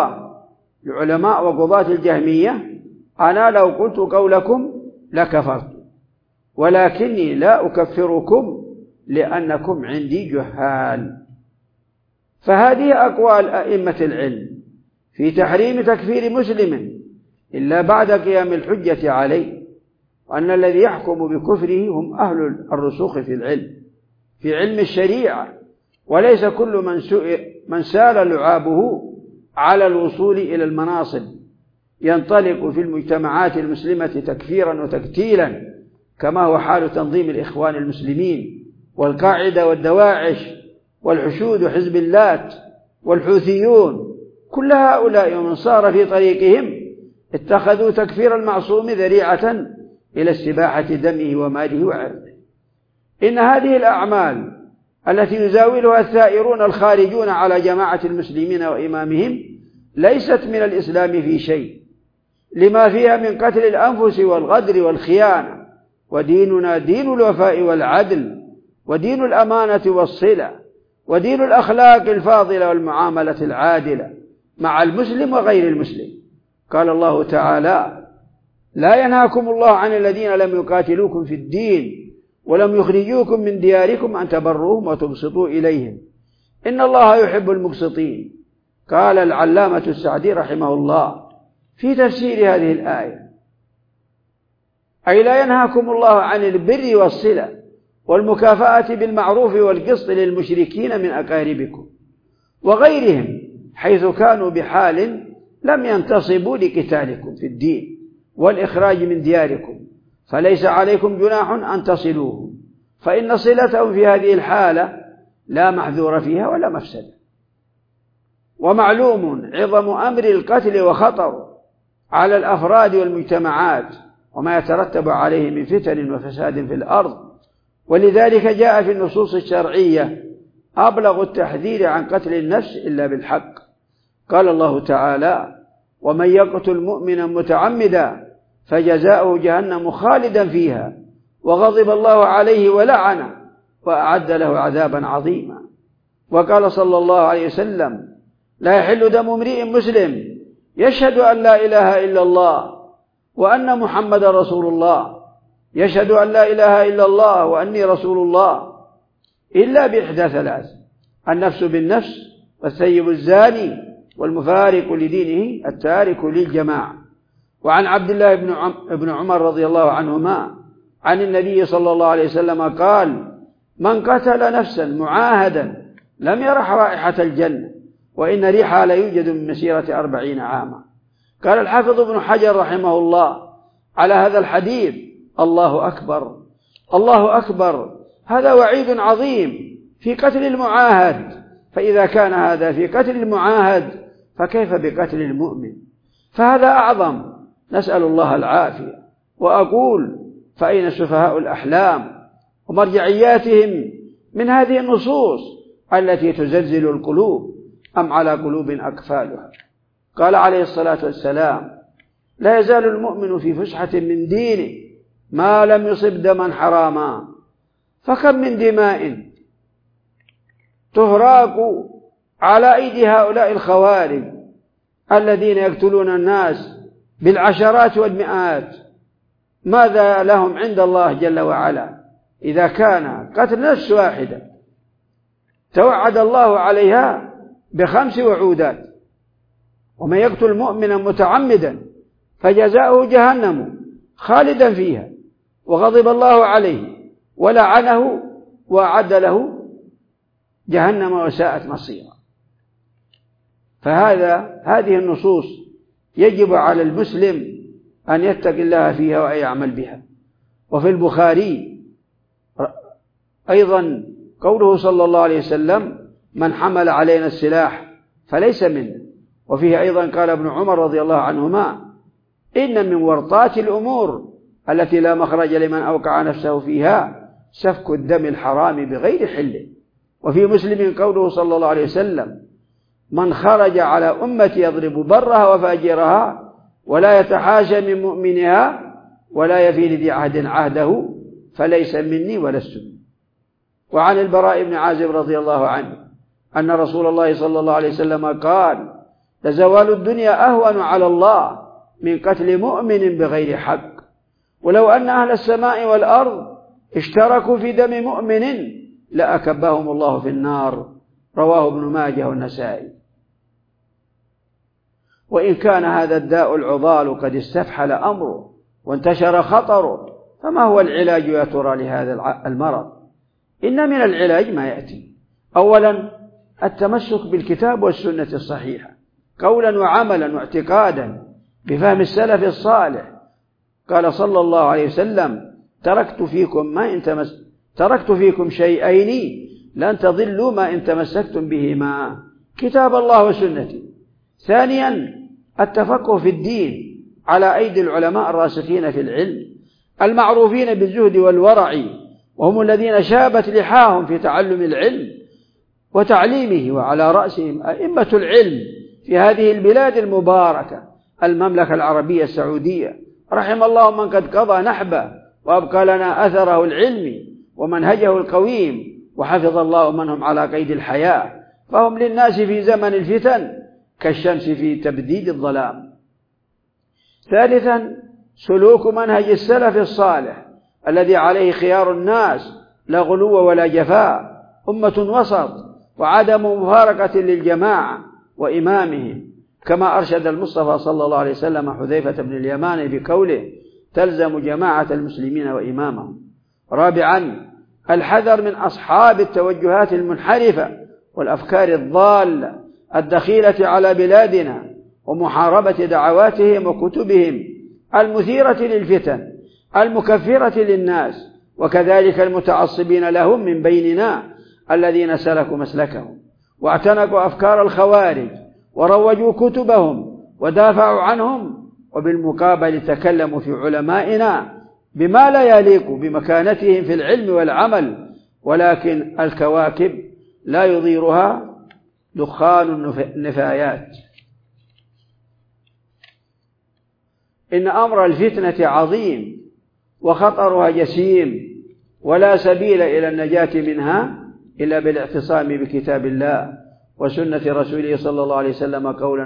وقضاة الجهمية: أنا لو قلت قولكم لكفرت، ولكني لا أكفركم لأنكم عندي جهال. فهذه أقوال أئمة العلم في تحريم تكفير مسلم إلا بعد قيام الحجة عليه، وأن الذي يحكم بكفره هم أهل الرسوخ في علم الشريعة، وليس كل من سال لعابه على الوصول إلى المناصب ينطلق في المجتمعات المسلمة تكفيرا وتكتيلا، كما هو حال تنظيم الإخوان المسلمين والقاعدة والدواعش والحشود وحزب اللات والحوثيون. كل هؤلاء ومن صار في طريقهم اتخذوا تكفير المعصوم ذريعة إلى استباحة دمه وماله وعرضه. إن هذه الأعمال التي يزاولها الثائرون الخارجون على جماعة المسلمين وإمامهم ليست من الإسلام في شيء، لما فيها من قتل الأنفس والغدر والخيانة، وديننا دين الوفاء والعدل، ودين الأمانة والصلة، ودين الأخلاق الفاضلة والمعاملة العادلة مع المسلم وغير المسلم. قال الله تعالى: لا ينهاكم الله عن الذين لم يقاتلوكم في الدين ولم يخرجوكم من دياركم أن تبروهم وتقسطوا إليهم إن الله يحب المقسطين. قال العلامة السعدي رحمه الله في تفسير هذه الآية: أي لا ينهاكم الله عن البر والصلة والمكافأة بالمعروف والقسط للمشركين من أقاربكم وغيرهم حيث كانوا بحال لم ينتصبوا لقتالكم في الدين والإخراج من دياركم، فليس عليكم جناح أن تصلوهم، فإن صلتهم في هذه الحالة لا محذور فيها ولا مفسدة. ومعلوم عظم أمر القتل وخطر على الأفراد والمجتمعات وما يترتب عليه من فتن وفساد في الأرض، ولذلك جاء في النصوص الشرعية أبلغ التحذير عن قتل النفس إلا بالحق. قال الله تعالى: ومن يقتل مؤمنا متعمدا فجزاؤه جهنم خالدا فيها وغضب الله عليه ولعنه وأعد له عذابا عظيما. وقال صلى الله عليه وسلم: لا يحل دم امرئ مسلم يشهد أن لا إله إلا الله وأن محمد رسول الله، يشهد أن لا إله إلا الله وأني رسول الله، إلا بإحدى ثلاث: النفس بالنفس، والثيب الزاني، والمفارق لدينه التارك للجماعة. وعن عبد الله بن عمر رضي الله عنهما عن النبي صلى الله عليه وسلم قال: من قتل نفسا معاهدا لم يرح رائحة الجنة وإن ريحها لا يوجد من مسيرة 40 عاما. قال الحافظ ابن حجر رحمه الله على هذا الحديث: الله أكبر الله أكبر، هذا وعيد عظيم في قتل المعاهد، فإذا كان هذا في قتل المعاهد فكيف بقتل المؤمن؟ فهذا أعظم، نسأل الله العافية. وأقول: فأين سفهاء الأحلام ومرجعياتهم من هذه النصوص التي تزلزل القلوب؟ أم على قلوب أقفالها؟ قال عليه الصلاة والسلام: لا يزال المؤمن في فسحة من دينه ما لم يصب دما حراما. فكم من دماء تهراق على أيدي هؤلاء الخوارج الذين يقتلون الناس بالعشرات والمئات. ماذا لهم عند الله جل وعلا إذا كان قتل نفس واحدة توعد الله عليها ب5 وعودات؟ ومن يقتل مؤمنا متعمدا فجزاؤه جهنم خالدا فيها وغضب الله عليه ولعنه وأعد له جهنم وساءت مصيرا. هذه النصوص يجب على المسلم أن يتقي الله فيها وأن يعمل بها. وفي البخاري أيضا قوله صلى الله عليه وسلم: من حمل علينا السلاح فليس منا. وفيه أيضا قال ابن عمر رضي الله عنهما: إن من ورطات الأمور التي لا مخرج لمن أوقع نفسه فيها سفك الدم الحرام بغير حل. وفي مسلم قوله صلى الله عليه وسلم: من خرج على أمتي يضرب برها وفاجرها ولا يتحاشى من مؤمنها ولا يفي لذي عهد عهده فليس مني ولست مني. وعن البراء بن عازب رضي الله عنه أن رسول الله صلى الله عليه وسلم قال: لزوال الدنيا أهون على الله من قتل مؤمن بغير حق، ولو أن أهل السماء والأرض اشتركوا في دم مؤمن لأكبهم الله في النار. رواه ابن ماجه والنسائي. وإن كان هذا الداء العضال قد استفحل أمره وانتشر خطره، فما هو العلاج يا ترى لهذا المرض؟ إن من العلاج ما يأتي: أولا التمسك بالكتاب والسنة الصحيحة قولا وعملا واعتقادا بفهم السلف الصالح. قال صلى الله عليه وسلم: تركت فيكم شيئين لن تضلوا ما إن تمسكتم بهما، كتاب الله وسنتي. ثانيا التفقه في الدين على أيدي العلماء الراسخين في العلم المعروفين بالزهد والورع، وهم الذين شابت لحاهم في تعلم العلم وتعليمه، وعلى رأسهم أئمة العلم في هذه البلاد المباركة المملكة العربية السعودية. رحم الله من قد قضى نحبه وأبقى لنا أثره العلمي ومنهجه القويم، وحفظ الله من هم على قيد الحياة، فهم للناس في زمن الفتن كالشمس في تبديد الظلام. ثالثا سلوك منهج السلف الصالح الذي عليه خيار الناس، لا غلو ولا جفاء، أمة وسط، وعدم مفارقة للجماعة وإمامهم، كما أرشد المصطفى صلى الله عليه وسلم حذيفة بن اليمان بقوله: تلزم جماعة المسلمين وإمامهم. رابعا الحذر من أصحاب التوجهات المنحرفة والأفكار الضالة الدخيلة على بلادنا، ومحاربة دعواتهم وكتبهم المثيرة للفتن المكفرة للناس، وكذلك المتعصبين لهم من بيننا الذين سلكوا مسلكهم واعتنقوا أفكار الخوارج وروجوا كتبهم ودافعوا عنهم، وبالمقابل تكلموا في علمائنا بما لا يليق بمكانتهم في العلم والعمل، ولكن الكواكب لا يضيرها دخان النفايات. إن أمر الفتنة عظيم وخطرها جسيم، ولا سبيل إلى النجاة منها إلا بالاعتصام بكتاب الله وسنة رسوله صلى الله عليه وسلم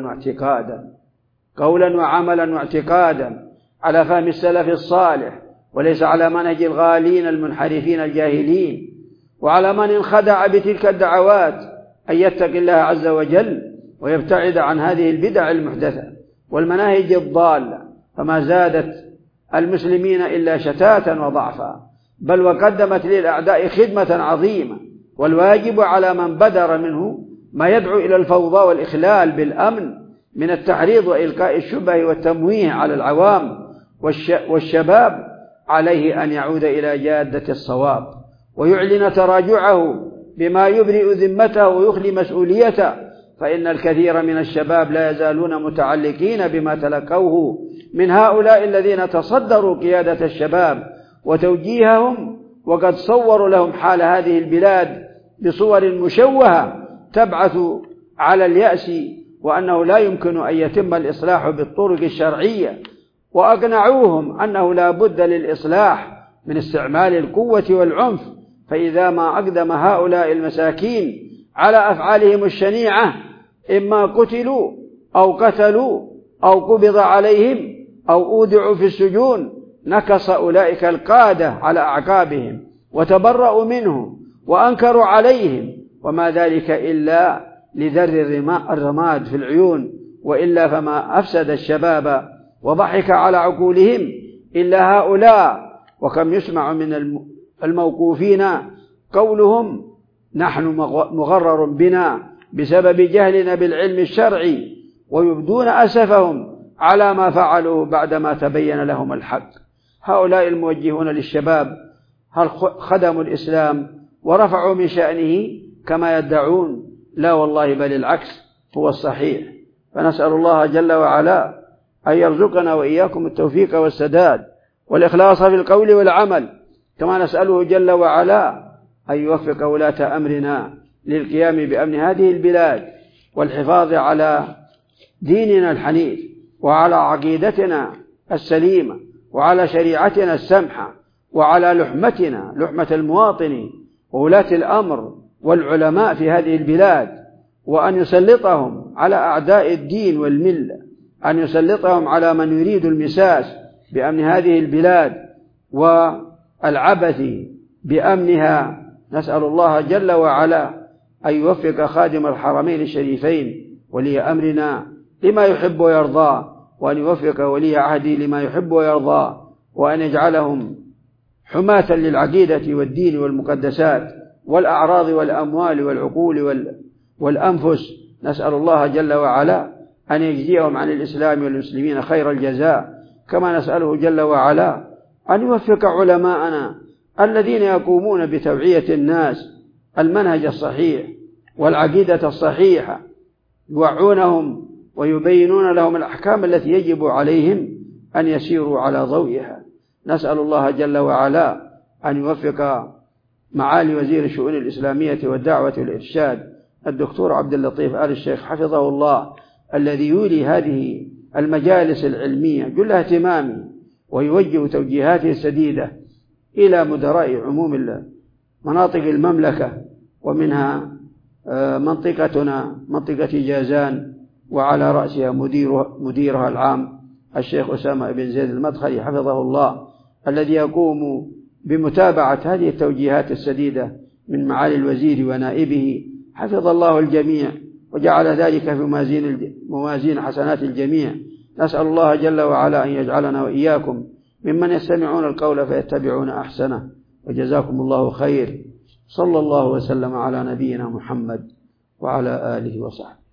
قولا وعملا واعتقادا على فهم السلف الصالح، وليس على منهج الغالين المنحرفين الجاهلين. وعلى من انخدع بتلك الدعوات أن يتقي الله عز وجل ويبتعد عن هذه البدع المحدثة والمناهج الضالة، فما زادت المسلمين إلا شتاتا وضعفا. بل وقدمت للأعداء خدمة عظيمة، والواجب على من بدر منه ما يدعو إلى الفوضى والإخلال بالأمن من التحريض وإلقاء الشبه والتمويه على العوام والشباب عليه أن يعود إلى جادة الصواب ويعلن تراجعه بما يبرئ ذمته ويخلي مسؤوليته، فإن الكثير من الشباب لا يزالون متعلقين بما تلقوه من هؤلاء الذين تصدروا قيادة الشباب وتوجيههم، وقد صوروا لهم حال هذه البلاد بصور مشوهة تبعث على اليأس وأنه لا يمكن أن يتم الإصلاح بالطرق الشرعية، وأقنعوهم أنه لا بد للإصلاح من استعمال القوة والعنف، فإذا ما أقدم هؤلاء المساكين على أفعالهم الشنيعة إما قتلوا أو قتلوا أو قبض عليهم أو أودعوا في السجون، نكص أولئك القادة على أعقابهم وتبرأوا منهم وأنكروا عليهم، وما ذلك إلا لذر الرماد في العيون، وإلا فما أفسد الشباب وضحك على عقولهم إلا هؤلاء. وكم يسمع من الموقوفين قولهم نحن مغرر بنا بسبب جهلنا بالعلم الشرعي، ويبدون أسفهم على ما فعلوا بعدما تبين لهم الحق. هؤلاء الموجهون للشباب هل خدموا الإسلام ورفعوا من شأنه كما يدعون؟ لا والله، بل العكس هو الصحيح. فنسأل الله جل وعلا أن يرزقنا وإياكم التوفيق والسداد والإخلاص في القول والعمل، كما نسأله جل وعلا أن يوفق ولاة أمرنا للقيام بأمن هذه البلاد والحفاظ على ديننا الحنيف وعلى عقيدتنا السليمة وعلى شريعتنا السمحة وعلى لحمة المواطن وولاة الأمر والعلماء في هذه البلاد، وأن يسلطهم على أعداء الدين والملة، أن يسلطهم على من يريد المساس بأمن هذه البلاد والعبث بأمنها. نسأل الله جل وعلا أن يوفق خادم الحرمين الشريفين ولي أمرنا لما يحب ويرضى، وأن يوفق ولي عهدي لما يحب ويرضى، وأن يجعلهم حماة للعقيدة والدين والمقدسات والأعراض والأموال والعقول والأنفس. نسأل الله جل وعلا أن يجزيهم عن الإسلام والمسلمين خير الجزاء، كما نسأله جل وعلا أن يوفق علماءنا الذين يقومون بتوعية الناس المنهج الصحيح والعقيدة الصحيحة، يوعونهم ويبينون لهم الأحكام التي يجب عليهم أن يسيروا على ضوئها. نسأل الله جل وعلا أن يوفق معالي وزير الشؤون الإسلامية والدعوة والإرشاد الدكتور عبد اللطيف آل الشيخ حفظه الله، الذي يولي هذه المجالس العلمية جل اهتمامه ويوجه توجيهاته السديدة إلى مدراء عموم مناطق المملكة، ومنها منطقتنا منطقة جازان، وعلى رأسها مديرها العام الشيخ أسامة بن زيد المدخلي حفظه الله، الذي يقوم بمتابعة هذه التوجيهات السديدة من معالي الوزير ونائبه، حفظ الله الجميع وجعل ذلك في موازين حسنات الجميع. نسأل الله جل وعلا أن يجعلنا وإياكم ممن يستمعون القول فيتبعون أحسنه، وجزاكم الله خير. صلى الله وسلم على نبينا محمد وعلى آله وصحبه.